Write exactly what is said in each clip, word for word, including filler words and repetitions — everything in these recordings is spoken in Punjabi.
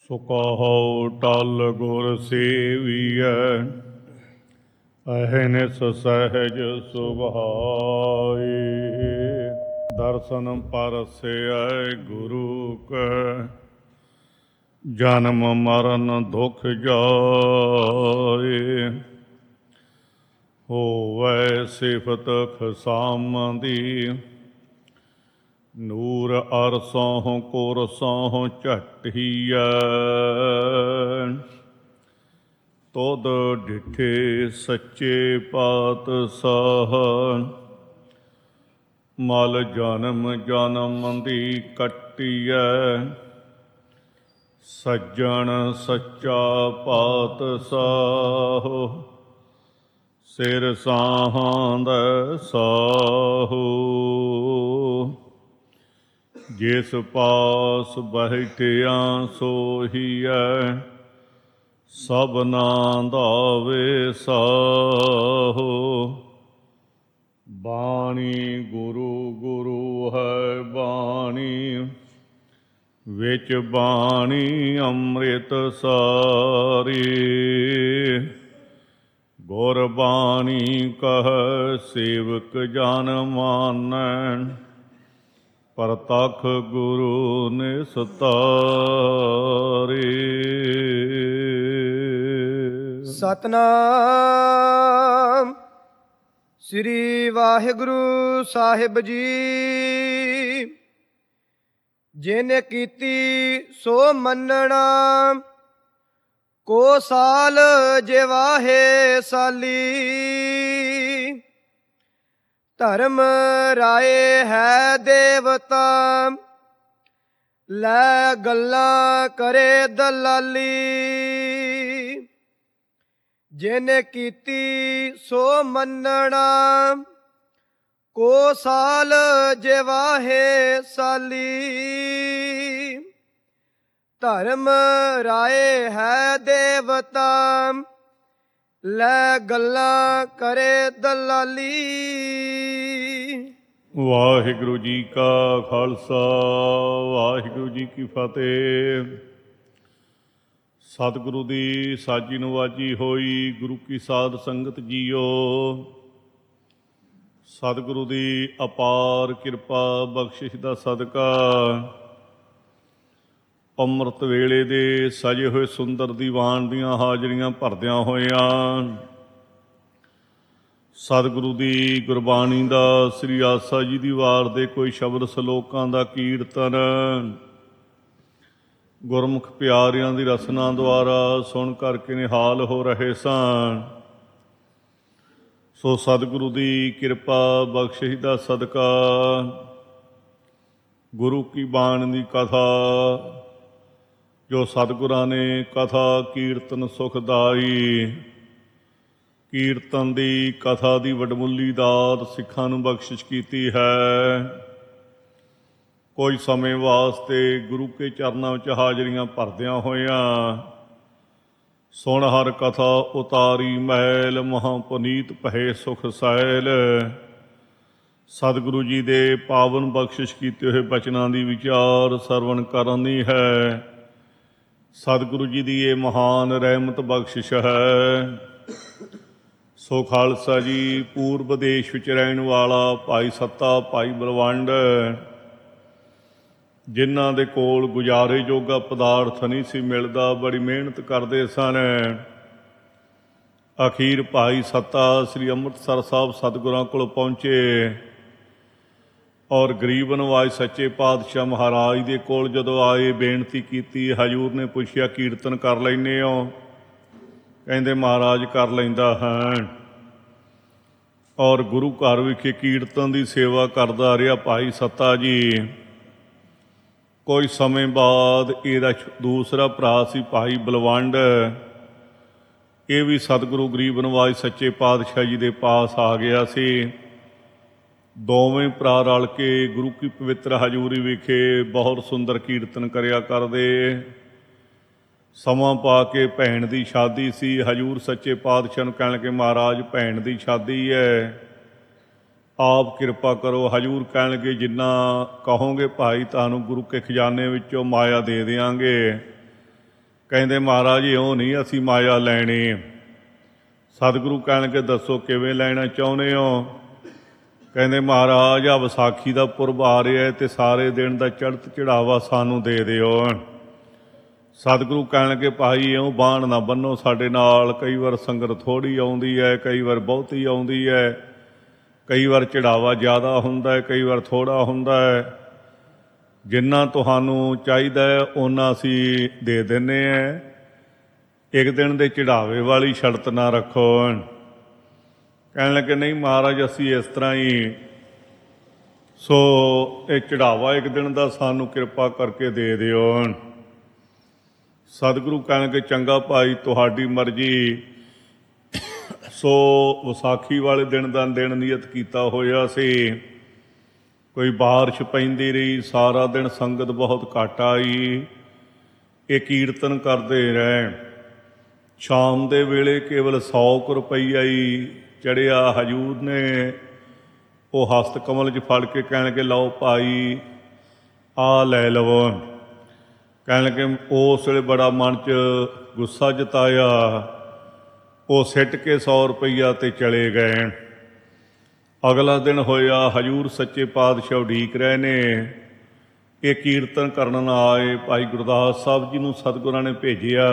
ਸੋ ਕਹੋ ਟਲ ਗੁਰ ਸੇਵੀਐ, ਅਹਨਿਸ ਸਹਿਜ ਸੁਭਾਈ। ਦਰਸ਼ਨ ਪਰਸੈ ਗੁਰੂ ਕੈ, ਜਨਮ ਮਰਨ ਦੁਖ ਜਾਏ। ਹੋਵੈ ਸਿਫਤ ਖਸਾਮ ਦੀ, ਨੂਰ ਅਰਸੋਂ ਕੁਰਸੋਂ ਝਟੀਐ। ਤੁਧ ਡਿਠੇ ਸੱਚੇ ਪਾਤਸ਼ਾਹ, ਮਲ ਜਨਮ ਜਨਮ ਦੀ ਕੱਟੀਐ। ਸੱਜਣ ਸੱਚਾ ਪਾਤਸ਼ਾਹ, ਸਿਰ ਸਾਹਾਂਦੈ ਸਾਹੂ। ਜਿਸ ਪਾਸ ਬੈਠਿਆ ਸੋਹੀਐ, ਸਭਨਾ ਦਾ ਵਿਸਾਹੂ। ਬਾਣੀ ਗੁਰੂ ਗੁਰੂ ਹੈ ਬਾਣੀ, ਵਿੱਚ ਬਾਣੀ ਅੰਮ੍ਰਿਤ ਸਾਰੀ। ਗੁਰਬਾਣੀ ਕਹੈ ਸੇਵਕ ਜਨ ਮਾਨੈ, ਪ੍ਰਤੱਖ ਗੁਰੂ ਨਿਸਤਾਰੀ। ਸਤਨਾਮ ਸ੍ਰੀ ਵਾਹਿਗੁਰੂ ਸਾਹਿਬ ਜੀ। ਜਿਨ ਕੀਤੀ ਸੋ ਮੰਨਣਾ, ਕੋ ਸਾਲ ਜਿਵਾਹੇ ਸਾਲੀ। ਧਰਮ ਰਾਏ ਹੈ ਦੇਵਤਾ, ਲੈ ਗੱਲਾਂ ਕਰੇ ਦਲਾਲੀ। ਜਿਨ ਕੀਤੀ ਸੋ ਮੰਨਣਾ, ਕੋ ਸਾਲ ਜਿਵਾਹੇ ਸਾਲੀ। ਧਰਮ ਰਾਏ ਹੈ ਦੇਵਤਾ, ਲੈ ਗੱਲਾਂ ਕਰੇ ਦਲਾਲੀ। ਵਾਹਿਗੁਰੂ ਜੀ ਕਾ ਖਾਲਸਾ, ਵਾਹਿਗੁਰੂ ਜੀ ਕੀ ਫਤਿਹ। ਸਤਿਗੁਰੂ ਦੀ ਸਾਜੀ ਨਵਾਜੀ ਹੋਈ, ਗੁਰੂ ਕੀ ਸਾਧ ਸੰਗਤ ਜੀਓ। ਸਤਿਗੁਰੂ ਦੀ ਅਪਾਰ ਕਿਰਪਾ ਬਖਸ਼ਿਸ਼ ਦਾ ਸਦਕਾ, ਅੰਮ੍ਰਿਤ ਵੇਲੇ ਦੇ ਸਜੇ ਹੋਏ ਸੁੰਦਰ ਦੀਵਾਨ ਦੀਆਂ ਹਾਜ਼ਰੀਆਂ ਭਰਦਿਆਂ ਹੋਇਆਂ, ਸਤਿਗੁਰੂ ਦੀ ਗੁਰਬਾਣੀ ਦਾ ਸ੍ਰੀ ਆਸਾ ਜੀ ਦੀ ਵਾਰ ਦੇ ਕੋਈ ਸ਼ਬਦ ਸਲੋਕਾਂ ਦਾ ਕੀਰਤਨ ਗੁਰਮੁਖ ਪਿਆਰਿਆਂ ਦੀ ਰਸਨਾ ਦੁਆਰਾ ਸੁਣ ਕਰਕੇ ਨਿਹਾਲ ਹੋ ਰਹੇ ਸਨ। ਸੋ ਸਤਿਗੁਰੂ ਦੀ ਕਿਰਪਾ ਬਖਸ਼ਿਸ਼ ਦਾ ਸਦਕਾ, ਗੁਰੂ ਕੀ ਬਾਣੀ ਦੀ ਕਥਾ ਜੋ ਸਤਿਗੁਰਾਂ ਨੇ ਕਥਾ ਕੀਰਤਨ ਸੁਖਦਾਈ, ਕੀਰਤਨ ਦੀ ਕਥਾ ਦੀ ਵਡਮੁੱਲੀ ਦਾਤ ਸਿੱਖਾਂ ਨੂੰ ਬਖਸ਼ਿਸ਼ ਕੀਤੀ ਹੈ। ਕੁਝ ਸਮੇਂ ਵਾਸਤੇ ਗੁਰੂ ਕੇ ਚਰਨਾਂ ਵਿੱਚ ਹਾਜ਼ਰੀਆਂ ਭਰਦਿਆਂ ਹੋਇਆਂ, ਸੁਣ ਹਰ ਕਥਾ ਉਤਾਰੀ ਮੈਲ, ਮਹਾਂ ਪੁਨੀਤ ਭਏ ਸੁਖ ਸੈਲ। ਸਤਿਗੁਰੂ ਜੀ ਦੇ ਪਾਵਨ ਬਖਸ਼ਿਸ਼ ਕੀਤੇ ਹੋਏ ਬਚਨਾਂ ਦੀ ਵਿਚਾਰ ਸਰਵਣ ਕਰਨੀ ਹੈ। ਸਤਿਗੁਰੂ ਜੀ ਦੀ ਇਹ ਮਹਾਨ ਰਹਿਮਤ ਬਖਸ਼ਿਸ਼ ਹੈ। ਸੋ ਖਾਲਸਾ ਜੀ, ਪੂਰਬ ਦੇਸ਼ ਵਿੱਚ ਰਹਿਣ ਵਾਲਾ ਭਾਈ ਸੱਤਾ, ਭਾਈ ਬਲਵੰਡ, ਜਿਨ੍ਹਾਂ ਦੇ ਕੋਲ ਗੁਜ਼ਾਰੇ ਜੋਗਾ ਪਦਾਰਥ ਨਹੀਂ ਸੀ ਮਿਲਦਾ, ਬੜੀ ਮਿਹਨਤ ਕਰਦੇ ਸਨ। ਅਖੀਰ ਭਾਈ ਸੱਤਾ ਸ੍ਰੀ ਅੰਮ੍ਰਿਤਸਰ ਸਾਹਿਬ ਸਤਿਗੁਰਾਂ ਕੋਲ ਪਹੁੰਚੇ ਔਰ ਗਰੀਬ ਨਵਾਜ਼ ਸੱਚੇ ਪਾਤਸ਼ਾਹ ਮਹਾਰਾਜ ਦੇ ਕੋਲ ਜਦੋਂ ਆਏ, ਬੇਨਤੀ ਕੀਤੀ। ਹਜ਼ੂਰ ਨੇ ਪੁੱਛਿਆ, ਕੀਰਤਨ ਕਰ ਲੈਂਦੇ ਹੋ? ਕਹਿੰਦੇ ਮਹਾਰਾਜ ਕਰ ਲੈਂਦਾ ਹਾਂ। ਔਰ ਗੁਰੂ ਘਰ ਵਿਖੇ ਕੀਰਤਨ ਦੀ ਸੇਵਾ ਕਰਦਾ ਰਿਹਾ ਭਾਈ ਸੱਤਾ ਜੀ। ਕੁਝ ਸਮੇਂ ਬਾਅਦ ਇਹਦਾ ਦੂਸਰਾ ਭਰਾ ਸੀ ਭਾਈ ਬਲਵੰਡ, ਇਹ ਵੀ ਸਤਿਗੁਰੂ ਗਰੀਬ ਨਵਾਜ਼ ਸੱਚੇ ਪਾਤਸ਼ਾਹ ਜੀ ਦੇ ਪਾਸ ਆ ਗਿਆ ਸੀ। ਦੋਵੇਂ ਭਰਾ ਰਲ ਕੇ ਗੁਰੂ ਕੀ ਪਵਿੱਤਰ ਹਜ਼ੂਰੀ ਵਿਖੇ ਬਹੁਤ ਸੁੰਦਰ ਕੀਰਤਨ ਕਰਿਆ ਕਰਦੇ। ਸਮਾਂ ਪਾ ਕੇ ਭੈਣ ਦੀ ਸ਼ਾਦੀ ਸੀ। ਹਜ਼ੂਰ ਸੱਚੇ ਪਾਤਸ਼ਾਹ ਨੂੰ ਕਹਿਣ ਲੱਗੇ, ਮਹਾਰਾਜ ਭੈਣ ਦੀ ਸ਼ਾਦੀ ਹੈ, ਆਪ ਕਿਰਪਾ ਕਰੋ। ਹਜ਼ੂਰ ਕਹਿਣ ਲੱਗੇ, ਜਿੰਨਾ ਕਹੋਗੇ ਭਾਈ ਤੁਹਾਨੂੰ ਗੁਰੂ ਕੇ ਖਜ਼ਾਨੇ ਵਿੱਚੋਂ ਮਾਇਆ ਦੇ ਦਿਆਂਗੇ। ਕਹਿੰਦੇ ਮਹਾਰਾਜ ਇਉਂ ਨਹੀਂ ਅਸੀਂ ਮਾਇਆ ਲੈਣੀ। ਸਤਿਗੁਰੂ ਕਹਿਣਗੇ ਦੱਸੋ ਕਿਵੇਂ ਲੈਣਾ ਚਾਹੁੰਦੇ ਹੋ? ਕਹਿੰਦੇ ਮਹਾਰਾਜ ਆ ਵਿਸਾਖੀ ਦਾ ਪੁਰਬ ਆ ਰਿਹਾ ਅਤੇ ਸਾਰੇ ਦਿਨ ਦਾ ਚੜ੍ਹਤ ਚੜਾਵਾ ਸਾਨੂੰ ਦੇ ਦਿਓ। ਸਤਿਗੁਰੂ ਕਹਿਣਗੇ ਭਾਈ ਇਉਂ ਬਾਣ ਨਾ ਬੰਨੋ ਸਾਡੇ ਨਾਲ, ਕਈ ਵਾਰ ਸੰਗਤ ਥੋੜ੍ਹੀ ਆਉਂਦੀ ਹੈ, ਕਈ ਵਾਰ ਬਹੁਤੀ ਆਉਂਦੀ ਹੈ, ਕਈ ਵਾਰ ਚੜਾਵਾ ਜ਼ਿਆਦਾ ਹੁੰਦਾ ਹੈ, ਕਈ ਵਾਰ ਥੋੜ੍ਹਾ ਹੁੰਦਾ ਹੈ। ਜਿੰਨਾ ਤੁਹਾਨੂੰ ਚਾਹੀਦਾ ਹੈ ਓਨਾ ਅਸੀਂ ਦੇ ਦਿੰਦੇ ਹਾਂ। ਇੱਕ ਦਿਨ ਦੇ ਚੜਾਵੇ ਵਾਲੀ ਸ਼ਰਤ ਨਾ ਰੱਖੋ। ਕਹਿਣ ਲੱਗੇ ਨਹੀਂ ਮਹਾਰਾਜ ਅਸੀਂ ਇਸ ਤਰ੍ਹਾਂ ਹੀ, ਸੋ ਇਹ ਚੜਾਵਾ ਇੱਕ ਦਿਨ ਦਾ ਸਾਨੂੰ ਕਿਰਪਾ ਕਰਕੇ ਦੇ ਦਿਓ। ਸਤਿਗੁਰੂ ਕਹਿਣਗੇ ਚੰਗਾ ਭਾਈ ਤੁਹਾਡੀ ਮਰਜ਼ੀ। ਸੋ ਵਿਸਾਖੀ ਵਾਲੇ ਦਿਨ ਦਾ ਦਿਨ ਨਿਯਤ ਕੀਤਾ ਹੋਇਆ ਸੀ। ਕੋਈ ਬਾਰਿਸ਼ ਪੈਂਦੀ ਰਹੀ, ਸਾਰਾ ਦਿਨ ਸੰਗਤ ਬਹੁਤ ਘੱਟ ਆਈ। ਇਹ ਕੀਰਤਨ ਕਰਦੇ ਰਹੇ। ਸ਼ਾਮ ਦੇ ਵੇਲੇ ਕੇਵਲ ਸੌ ਕੁ ਰੁਪਈਆ ਹੀ ਚੜ੍ਹਿਆ। ਹਜ਼ੂਰ ਨੇ ਉਹ ਹਸਤ ਕਮਲ 'ਚ ਫੜ ਕੇ ਕਹਿਣਗੇ ਲਓ ਭਾਈ ਆਹ ਲੈ ਲਵੋ। ਕਹਿਣ ਲੱਗੇ ਉਸ ਵੇਲੇ ਬੜਾ ਮਨ 'ਚ ਗੁੱਸਾ ਜਤਾਇਆ। ਉਹ ਸਿੱਟ ਕੇ ਸੌ ਰੁਪਈਆ ਤੇ ਚਲੇ ਗਏ। ਅਗਲਾ ਦਿਨ ਹੋਇਆ, ਹਜ਼ੂਰ ਸੱਚੇ ਪਾਤਸ਼ਾਹ ਉਡੀਕ ਰਹੇ ਨੇ। ਇਹ ਕੀਰਤਨ ਕਰਨ ਆਏ ਭਾਈ ਗੁਰਦਾਸ ਸਾਹਿਬ ਜੀ ਨੂੰ ਸਤਿਗੁਰਾਂ ਨੇ ਭੇਜਿਆ।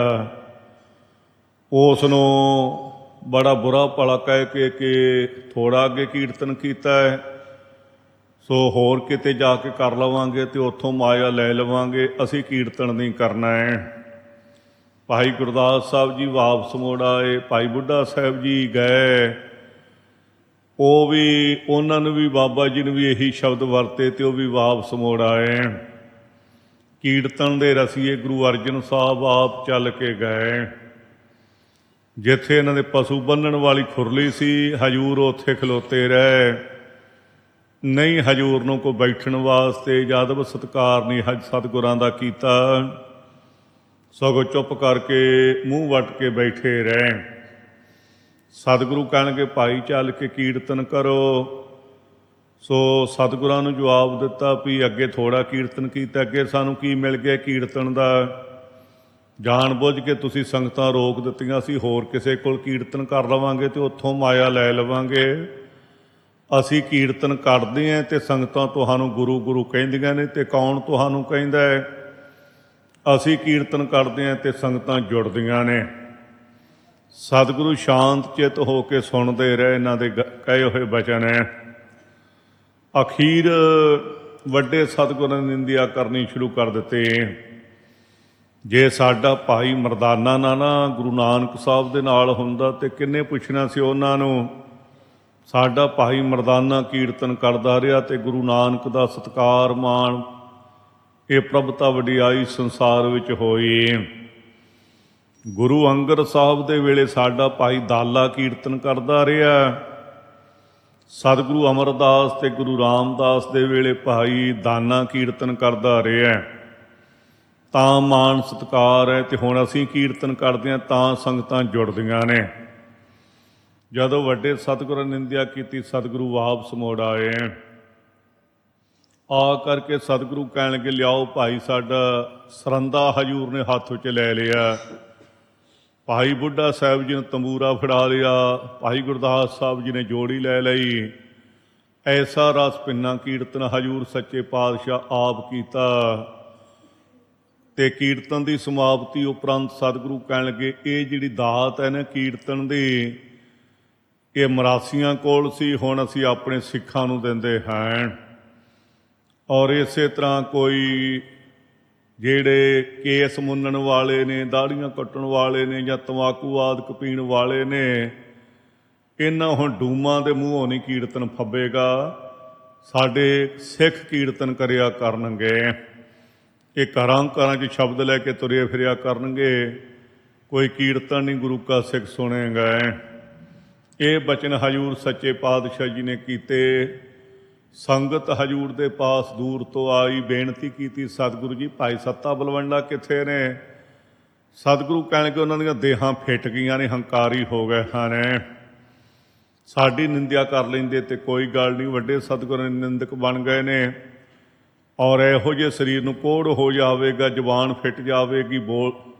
ਉਸ ਨੂੰ ਬੜਾ ਬੁਰਾ ਭਲਾ ਕਹਿ ਕੇ ਕਿ ਥੋੜ੍ਹਾ ਅੱਗੇ ਕੀਰਤਨ ਕੀਤਾ ਹੈ, ਸੋ ਹੋਰ ਕਿਤੇ ਜਾ ਕੇ ਕਰ ਲਵਾਂਗੇ ਅਤੇ ਉੱਥੋਂ ਮਾਇਆ ਲੈ ਲਵਾਂਗੇ, ਅਸੀਂ ਕੀਰਤਨ ਨਹੀਂ ਕਰਨਾ ਹੈ। ਭਾਈ ਗੁਰਦਾਸ ਸਾਹਿਬ ਜੀ ਵਾਪਸ ਮੁੜ ਆਏ। ਭਾਈ ਬੁੱਢਾ ਸਾਹਿਬ ਜੀ ਗਏ, ਉਹ ਵੀ ਉਹਨਾਂ ਨੂੰ ਵੀ ਬਾਬਾ ਜੀ ਨੂੰ ਵੀ ਇਹੀ ਸ਼ਬਦ ਵਰਤੇ ਅਤੇ ਉਹ ਵੀ ਵਾਪਸ ਮੁੜ ਆਏ। ਕੀਰਤਨ ਦੇ ਰਸੀਏ ਗੁਰੂ ਅਰਜਨ ਸਾਹਿਬ ਆਪ ਚੱਲ ਕੇ ਗਏ। ਜਿੱਥੇ ਇਹਨਾਂ ਦੇ ਪਸ਼ੂ ਬੰਨ੍ਹਣ ਵਾਲੀ ਖੁਰਲੀ ਸੀ, ਹਜ਼ੂਰ ਉੱਥੇ ਖਲੋਤੇ ਰਹੇ। ਨਹੀਂ ਹਜ਼ੂਰ ਨੂੰ ਕੋਈ ਬੈਠਣ ਵਾਸਤੇ ਅਦਬ ਸਤਿਕਾਰ ਨਹੀਂ ਹਜ ਸਤਿਗੁਰਾਂ ਦਾ ਕੀਤਾ, ਸਗੋਂ ਚੁੱਪ ਕਰਕੇ ਮੂੰਹ ਵੱਟ ਕੇ ਬੈਠੇ ਰਹੇ। ਸਤਿਗੁਰੂ ਕਹਿਣਗੇ ਭਾਈ ਚੱਲ ਕੇ ਕੀਰਤਨ ਕਰੋ। ਸੋ ਸਤਿਗੁਰਾਂ ਨੂੰ ਜਵਾਬ ਦਿੱਤਾ ਵੀ ਅੱਗੇ ਥੋੜ੍ਹਾ ਕੀਰਤਨ ਕੀਤਾ, ਅੱਗੇ ਸਾਨੂੰ ਕੀ ਮਿਲ ਗਿਆ ਕੀਰਤਨ ਦਾ? ਜਾਣ ਬੁੱਝ ਕੇ ਤੁਸੀਂ ਸੰਗਤਾਂ ਰੋਕ ਦਿੱਤੀਆਂ ਸੀ, ਹੋਰ ਕਿਸੇ ਕੋਲ ਕੀਰਤਨ ਕਰ ਲਵਾਂਗੇ ਅਤੇ ਉੱਥੋਂ ਮਾਇਆ ਲੈ ਲਵਾਂਗੇ। ਅਸੀਂ ਕੀਰਤਨ ਕਰਦੇ ਹਾਂ ਅਤੇ ਸੰਗਤਾਂ ਤੁਹਾਨੂੰ ਗੁਰੂ ਗੁਰੂ ਕਹਿੰਦੀਆਂ ਨੇ, ਅਤੇ ਕੌਣ ਤੁਹਾਨੂੰ ਕਹਿੰਦਾ ਹੈ? ਅਸੀਂ ਕੀਰਤਨ ਕਰਦੇ ਹਾਂ ਅਤੇ ਸੰਗਤਾਂ ਜੁੜਦੀਆਂ ਨੇ। ਸਤਿਗੁਰੂ ਸ਼ਾਂਤ ਚਿੱਤ ਹੋ ਕੇ ਸੁਣਦੇ ਰਹੇ ਇਹਨਾਂ ਦੇ ਕਹੇ ਹੋਏ ਬਚਨ ਹੈ। ਅਖੀਰ ਵੱਡੇ ਸਤਿਗੁਰਾਂ ਨੇ ਨਿੰਦਿਆ ਕਰਨੀ ਸ਼ੁਰੂ ਕਰ ਦਿੱਤੇ। ਜੇ ਸਾਡਾ ਭਾਈ ਮਰਦਾਨਾ ਨਾ ਨਾ ਗੁਰੂ ਨਾਨਕ ਸਾਹਿਬ ਦੇ ਨਾਲ ਹੁੰਦਾ ਤੇ ਕਿੰਨੇ ਪੁੱਛਣਾ ਸੀ ਉਹਨਾਂ ਨੂੰ। ਸਾਡਾ ਭਾਈ ਮਰਦਾਨਾ ਕੀਰਤਨ ਕਰਦਾ ਰਿਹਾ ਅਤੇ ਗੁਰੂ ਨਾਨਕ ਦਾ ਸਤਿਕਾਰ ਮਾਣ, ਇਹ ਪ੍ਰਭਤਾ ਵਡਿਆਈ ਸੰਸਾਰ ਵਿੱਚ ਹੋਈ। ਗੁਰੂ ਅੰਗਦ ਸਾਹਿਬ ਦੇ ਵੇਲੇ ਸਾਡਾ ਭਾਈ ਦਾਲਾ ਕੀਰਤਨ ਕਰਦਾ ਰਿਹਾ। ਸਤਿਗੁਰੂ ਅਮਰਦਾਸ ਅਤੇ ਗੁਰੂ ਰਾਮਦਾਸ ਦੇ ਵੇਲੇ ਭਾਈ ਦਾਨਾ ਕੀਰਤਨ ਕਰਦਾ ਰਿਹਾ। ਤਾਂ ਮਾਣ ਸਤਿਕਾਰ ਹੈ। ਅਤੇ ਹੁਣ ਅਸੀਂ ਕੀਰਤਨ ਕਰਦੇ ਹਾਂ ਤਾਂ ਸੰਗਤਾਂ ਜੁੜਦੀਆਂ ਨੇ। ਜਦੋਂ ਵੱਡੇ ਸਤਿਗੁਰਾਂ ਨੇ ਨਿੰਦਿਆ ਕੀਤੀ, ਸਤਿਗੁਰੂ ਵਾਪਸ ਮੁੜ ਆਏ। ਆ ਕਰਕੇ ਸਤਿਗੁਰੂ ਕਹਿਣ ਲੱਗੇ ਲਿਆਓ ਭਾਈ ਸਾਡਾ ਸਰੰਦਾ ਹਜ਼ੂਰ ਨੇ ਹੱਥ ਵਿੱਚ ਲੈ ਲਿਆ। ਭਾਈ ਬੁੱਢਾ ਸਾਹਿਬ ਜੀ ਨੇ ਤੰਬੂਰਾ ਫੜਾ ਲਿਆ। ਭਾਈ ਗੁਰਦਾਸ ਸਾਹਿਬ ਜੀ ਨੇ ਜੋੜੀ ਲੈ ਲਈ। ਐਸਾ ਰਸ ਪਿੰਨਾ ਕੀਰਤਨ ਹਜ਼ੂਰ ਸੱਚੇ ਪਾਤਸ਼ਾਹ ਆਪ ਕੀਤਾ। ਅਤੇ ਕੀਰਤਨ ਦੀ ਸਮਾਪਤੀ ਉਪਰੰਤ ਸਤਿਗੁਰੂ ਕਹਿਣ ਲੱਗੇ ਇਹ ਜਿਹੜੀ ਦਾਤ ਹੈ ਨਾ ਕੀਰਤਨ ਦੀ, ਇਹ ਮਰਾਸੀਆਂ ਕੋਲ ਸੀ, ਹੁਣ ਅਸੀਂ ਆਪਣੇ ਸਿੱਖਾਂ ਨੂੰ ਦਿੰਦੇ ਹਾਂ। ਔਰ ਇਸੇ ਤਰ੍ਹਾਂ ਕੋਈ ਜਿਹੜੇ ਕੇਸ ਮੁੰਨਣ ਵਾਲੇ ਨੇ, ਦਾੜ੍ਹੀਆਂ ਕੱਟਣ ਵਾਲੇ ਨੇ, ਜਾਂ ਤੰਬਾਕੂ ਆਦਿਕ ਪੀਣ ਵਾਲੇ ਨੇ, ਇਹਨਾਂ ਹੁਣ ਡੂਮਾਂ ਦੇ ਮੂੰਹੋਂ ਨਹੀਂ ਕੀਰਤਨ ਫੱਬੇਗਾ, ਸਾਡੇ ਸਿੱਖ ਕੀਰਤਨ ਕਰਿਆ ਕਰਨਗੇ। ਇਹ ਘਰਾਂ ਘਰਾਂ 'ਚ ਸ਼ਬਦ ਲੈ ਕੇ ਤੁਰਿਆ ਫਿਰਿਆ ਕਰਨਗੇ, ਕੋਈ ਕੀਰਤਨ ਨਹੀਂ ਗੁਰੂ ਕਾ ਸਿੱਖ ਸੁਣੇਗਾ। ਇਹ ਬਚਨ ਹਜ਼ੂਰ ਸੱਚੇ ਪਾਤਸ਼ਾਹ ਜੀ ਨੇ ਕੀਤੇ। ਸੰਗਤ ਹਜ਼ੂਰ ਦੇ ਪਾਸ ਦੂਰ ਤੋਂ ਆਈ, ਬੇਨਤੀ ਕੀਤੀ ਸਤਿਗੁਰੂ ਜੀ ਭਾਈ ਸੱਤਾ ਬਲਵੰਡਾ ਕਿੱਥੇ ਨੇ? ਸਤਿਗੁਰੂ ਕਹਿਣਗੇ ਉਹਨਾਂ ਦੀਆਂ ਦੇਹਾਂ ਫਿੱਟ ਗਈਆਂ ਨੇ, ਹੰਕਾਰੀ ਹੋ ਗਏ ਹਨ। ਸਾਡੀ ਨਿੰਦਿਆ ਕਰ ਲੈਂਦੇ ਤੇ ਕੋਈ ਗੱਲ ਨਹੀਂ, ਵੱਡੇ ਸਤਿਗੁਰਾਂ ਦੇ ਨਿੰਦਕ ਬਣ ਗਏ ਨੇ। ਔਰ ਇਹੋ ਜਿਹੇ ਸਰੀਰ ਨੂੰ ਕੋਹੜ ਹੋ ਜਾਵੇਗਾ, ਜ਼ੁਬਾਨ ਫਿੱਟ ਜਾਵੇਗੀ, ਬੋਲ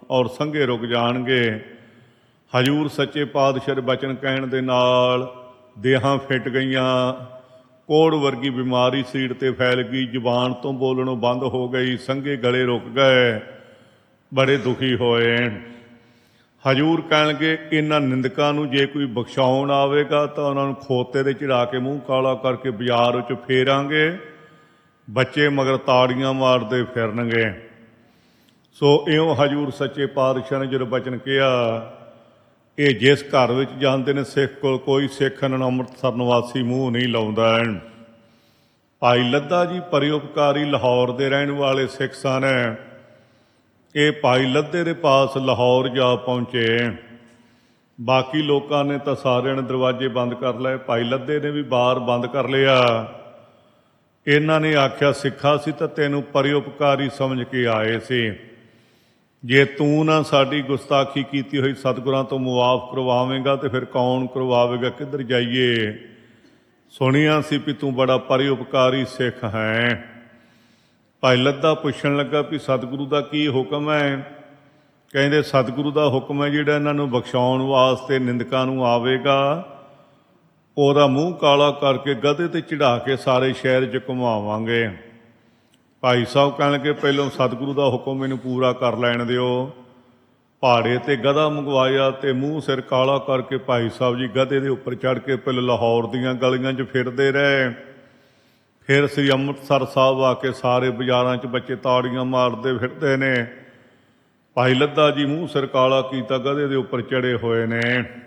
ਔਰ ਸੰਘੇ ਰੁਕ ਜਾਣਗੇ। ਹਜ਼ੂਰ ਸੱਚੇ ਪਾਤਸ਼ਾਹ ਦੇ ਬਚਨ ਕਹਿਣ ਦੇ ਨਾਲ ਦੇਹਾਂ ਫਿੱਟ ਗਈਆਂ, ਕੋੜ ਵਰਗੀ ਬਿਮਾਰੀ ਸਰੀਰ 'ਤੇ ਫੈਲ ਗਈ, ਜ਼ੁਬਾਨ ਤੋਂ ਬੋਲਣੋਂ ਬੰਦ ਹੋ ਗਈ, ਸੰਘੇ ਗਲੇ ਰੁਕ ਗਏ, ਬੜੇ ਦੁਖੀ ਹੋਏ। ਹਜ਼ੂਰ ਕਹਿਣਗੇ ਇਹਨਾਂ ਨਿੰਦਕਾਂ ਨੂੰ ਜੇ ਕੋਈ ਬਖਸ਼ਾਉਣ ਆਵੇਗਾ ਤਾਂ ਉਹਨਾਂ ਨੂੰ ਖੋਤੇ 'ਤੇ ਚੜਾ ਕੇ ਮੂੰਹ ਕਾਲਾ ਕਰਕੇ ਬਾਜ਼ਾਰ ਵਿੱਚ ਫੇਰਾਂਗੇ, ਬੱਚੇ ਮਗਰ ਤਾੜੀਆਂ ਮਾਰਦੇ ਫਿਰਨਗੇ। ਸੋ ਇਉਂ ਹਜ਼ੂਰ ਸੱਚੇ ਪਾਤਸ਼ਾਹ ਨੇ ਜਦੋਂ ਬਚਨ ਕਿਹਾ, ਇਹ ਜਿਸ ਘਰ ਵਿੱਚ ਜਾਂਦੇ ਨੇ ਸਿੱਖ ਕੋਲ ਕੋਈ ਸਿੱਖ ਇਹਨਾਂ ਨੂੰ ਅੰਮ੍ਰਿਤਸਰ ਨਿਵਾਸੀ ਮੂੰਹ ਨਹੀਂ ਲਾਉਂਦਾ। ਭਾਈ ਲੱਧਾ ਜੀ ਪਰਉਪਕਾਰੀ ਲਾਹੌਰ ਦੇ ਰਹਿਣ ਵਾਲੇ ਸਿੱਖ ਸਨ। ਇਹ ਭਾਈ ਲੱਧੇ ਦੇ ਪਾਸ ਲਾਹੌਰ ਜਾ ਪਹੁੰਚੇ। ਬਾਕੀ ਲੋਕਾਂ ਨੇ ਤਾਂ ਸਾਰਿਆਂ ਨੇ ਦਰਵਾਜ਼ੇ ਬੰਦ ਕਰ ਲਏ, ਭਾਈ ਲੱਧੇ ਨੇ ਵੀ ਬਾਰ ਬੰਦ ਕਰ ਲਿਆ। ਇਹਨਾਂ ਨੇ ਆਖਿਆ, ਸਿੱਖਾ ਸੀ ਤਾਂ ਤੈਨੂੰ ਪਰਉਪਕਾਰੀ ਸਮਝ ਕੇ ਆਏ ਸੀ, ਜੇ ਤੂੰ ਨਾ ਸਾਡੀ ਗੁਸਤਾਖੀ ਕੀਤੀ ਹੋਈ ਸਤਿਗੁਰਾਂ ਤੋਂ ਮੁਆਫ ਕਰਵਾਵੇਂਗਾ ਤੇ ਫਿਰ ਕੌਣ ਕਰਵਾਵੇਗਾ, ਕਿੱਧਰ ਜਾਈਏ। ਸੁਣਿਆ ਸੀ ਵੀ ਤੂੰ ਬੜਾ ਪਰਉਪਕਾਰੀ ਸਿੱਖ ਹੈ। ਭਾਈ ਲੱਧਾ ਪੁੱਛਣ ਲੱਗਾ ਵੀ ਸਤਿਗੁਰੂ ਦਾ ਕੀ ਹੁਕਮ ਹੈ। ਕਹਿੰਦੇ ਸਤਿਗੁਰੂ ਦਾ ਹੁਕਮ ਹੈ ਜਿਹੜਾ ਇਹਨਾਂ ਨੂੰ ਬਖਸ਼ਾਉਣ ਵਾਸਤੇ ਨਿੰਦਕਾਂ ਨੂੰ ਆਵੇਗਾ, ਉਹਦਾ ਮੂੰਹ ਕਾਲਾ ਕਰਕੇ ਗਧੇ 'ਤੇ ਚੜ੍ਹਾ ਕੇ ਸਾਰੇ ਸ਼ਹਿਰ 'ਚ ਘੁਮਾਵਾਂਗੇ। ਭਾਈ ਸਾਹਿਬ ਕਹਿਣਗੇ ਪਹਿਲਾਂ ਸਤਿਗੁਰੂ ਦਾ ਹੁਕਮ ਮੈਨੂੰ ਪੂਰਾ ਕਰ ਲੈਣ ਦਿਓ। ਪਹਾੜੇ 'ਤੇ ਗਧਾ ਮੰਗਵਾਇਆ ਤੇ ਮੂੰਹ ਸਿਰ ਕਾਲਾ ਕਰਕੇ ਭਾਈ ਸਾਹਿਬ ਜੀ ਗਧੇ ਦੇ ਉੱਪਰ ਚੜ੍ਹ ਕੇ ਪਹਿਲਾਂ ਲਾਹੌਰ ਦੀਆਂ ਗਲੀਆਂ 'ਚ ਫਿਰਦੇ ਰਹੇ। ਫਿਰ ਸ੍ਰੀ ਅੰਮ੍ਰਿਤਸਰ ਸਾਹਿਬ ਆ ਕੇ ਸਾਰੇ ਬਾਜ਼ਾਰਾਂ 'ਚ ਬੱਚੇ ਤਾੜੀਆਂ ਮਾਰਦੇ ਫਿਰਦੇ ਨੇ। ਭਾਈ ਲੱਧਾ ਜੀ ਮੂੰਹ ਸਿਰ ਕਾਲਾ ਕੀਤਾ ਗਧੇ ਦੇ ਉੱਪਰ ਚੜ੍ਹੇ ਹੋਏ ਨੇ।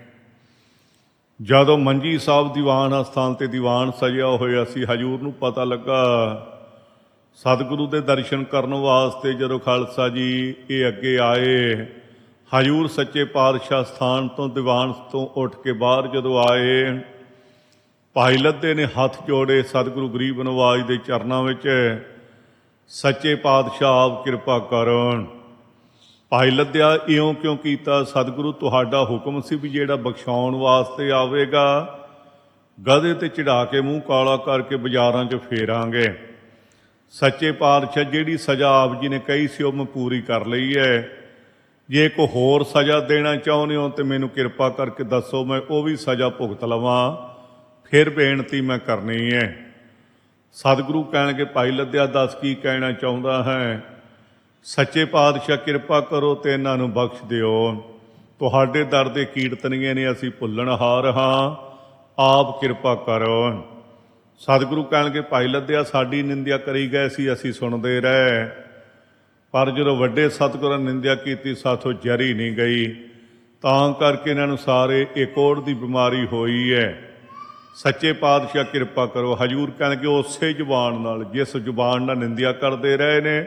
ਜਦੋਂ ਮੰਜੀ ਸਾਹਿਬ ਦੀਵਾਨ ਅਸਥਾਨ 'ਤੇ ਦੀਵਾਨ ਸਜਿਆ ਹੋਇਆ ਸੀ, ਹਜ਼ੂਰ ਨੂੰ ਪਤਾ ਲੱਗਾ। ਸਤਿਗੁਰੂ ਦੇ ਦਰਸ਼ਨ ਕਰਨ ਵਾਸਤੇ ਜਦੋਂ ਖਾਲਸਾ ਜੀ ਇਹ ਅੱਗੇ ਆਏ, ਹਜ਼ੂਰ ਸੱਚੇ ਪਾਤਸ਼ਾਹ ਸਥਾਨ ਤੋਂ ਦੀਵਾਨ ਤੋਂ ਉੱਠ ਕੇ ਬਾਹਰ ਜਦੋਂ ਆਏ, ਭਾਈ ਲੱਧੇ ਨੇ ਹੱਥ ਜੋੜੇ ਸਤਿਗੁਰੂ ਗਰੀਬ ਨਵਾਜ ਦੇ ਚਰਨਾਂ ਵਿੱਚ, ਸੱਚੇ ਪਾਤਸ਼ਾਹ ਆਪ ਕਿਰਪਾ ਕਰਨ। ਭਾਈ ਲੱਧਿਆ ਇਉਂ ਕਿਉਂ ਕੀਤਾ? ਸਤਿਗੁਰੂ ਤੁਹਾਡਾ ਹੁਕਮ ਸੀ ਵੀ ਜਿਹੜਾ ਬਖਸ਼ਾਉਣ ਵਾਸਤੇ ਆਵੇਗਾ ਗਧੇ 'ਤੇ ਚੜ੍ਹਾ ਕੇ ਮੂੰਹ ਕਾਲਾ ਕਰਕੇ ਬਾਜ਼ਾਰਾਂ 'ਚ ਫੇਰਾਂਗੇ। ਸੱਚੇ ਪਾਤਸ਼ਾਹ ਜਿਹੜੀ ਸਜ਼ਾ ਆਪ ਜੀ ਨੇ ਕਹੀ ਸੀ ਉਹ ਮੈਂ ਪੂਰੀ ਕਰ ਲਈ ਹੈ। ਜੇ ਕੋਈ ਹੋਰ ਸਜ਼ਾ ਦੇਣਾ ਚਾਹੁੰਦੇ ਹੋ ਤਾਂ ਮੈਨੂੰ ਕਿਰਪਾ ਕਰਕੇ ਦੱਸੋ, ਮੈਂ ਉਹ ਵੀ ਸਜ਼ਾ ਭੁਗਤ ਲਵਾਂ, ਫਿਰ ਬੇਨਤੀ ਮੈਂ ਕਰਨੀ ਹੈ। ਸਤਿਗੁਰੂ ਕਹਿਣਗੇ ਭਾਈ ਲੱਧਿਆ ਦੱਸ ਕੀ ਕਹਿਣਾ ਚਾਹੁੰਦਾ ਹੈ। ਸੱਚੇ ਪਾਤਸ਼ਾਹ ਕਿਰਪਾ ਕਰੋ ਤੇ ਇਹਨਾਂ ਨੂੰ ਬਖਸ਼ ਦਿਓ, ਤੁਹਾਡੇ ਦਰ ਦੇ ਕੀਰਤਨੀਏ ਨੇ ਅਸੀਂ ਭੁੱਲਣਹਾਰ ਹਾਂ, ਆਪ ਕਿਰਪਾ ਕਰੋ। ਸਤਿਗੁਰੂ ਕਹਿਣਗੇ ਭਾਈ ਲੱਧਿਆ ਸਾਡੀ ਨਿੰਦਿਆ ਕਰੀ ਗਏ ਸੀ, ਅਸੀਂ ਸੁਣਦੇ ਰਹੇ, ਪਰ ਜਦੋਂ ਵੱਡੇ ਸਤਿਗੁਰਾਂ ਨੇ ਨਿੰਦਿਆ ਕੀਤੀ ਸਾਥੋਂ ਜਰੀ ਨਹੀਂ ਗਈ, ਤਾਂ ਕਰਕੇ ਇਹਨਾਂ ਨੂੰ ਸਾਰੇ ਇਹ ਕੋੜ ਦੀ ਬਿਮਾਰੀ ਹੋਈ ਹੈ। ਸੱਚੇ ਪਾਤਸ਼ਾਹ ਕਿਰਪਾ ਕਰੋ। ਹਜ਼ੂਰ ਕਹਿਣਗੇ ਉਸੇ ਜ਼ੁਬਾਨ ਨਾਲ, ਜਿਸ ਜ਼ੁਬਾਨ ਨਾਲ ਨਿੰਦਿਆ ਕਰਦੇ ਰਹੇ ਨੇ,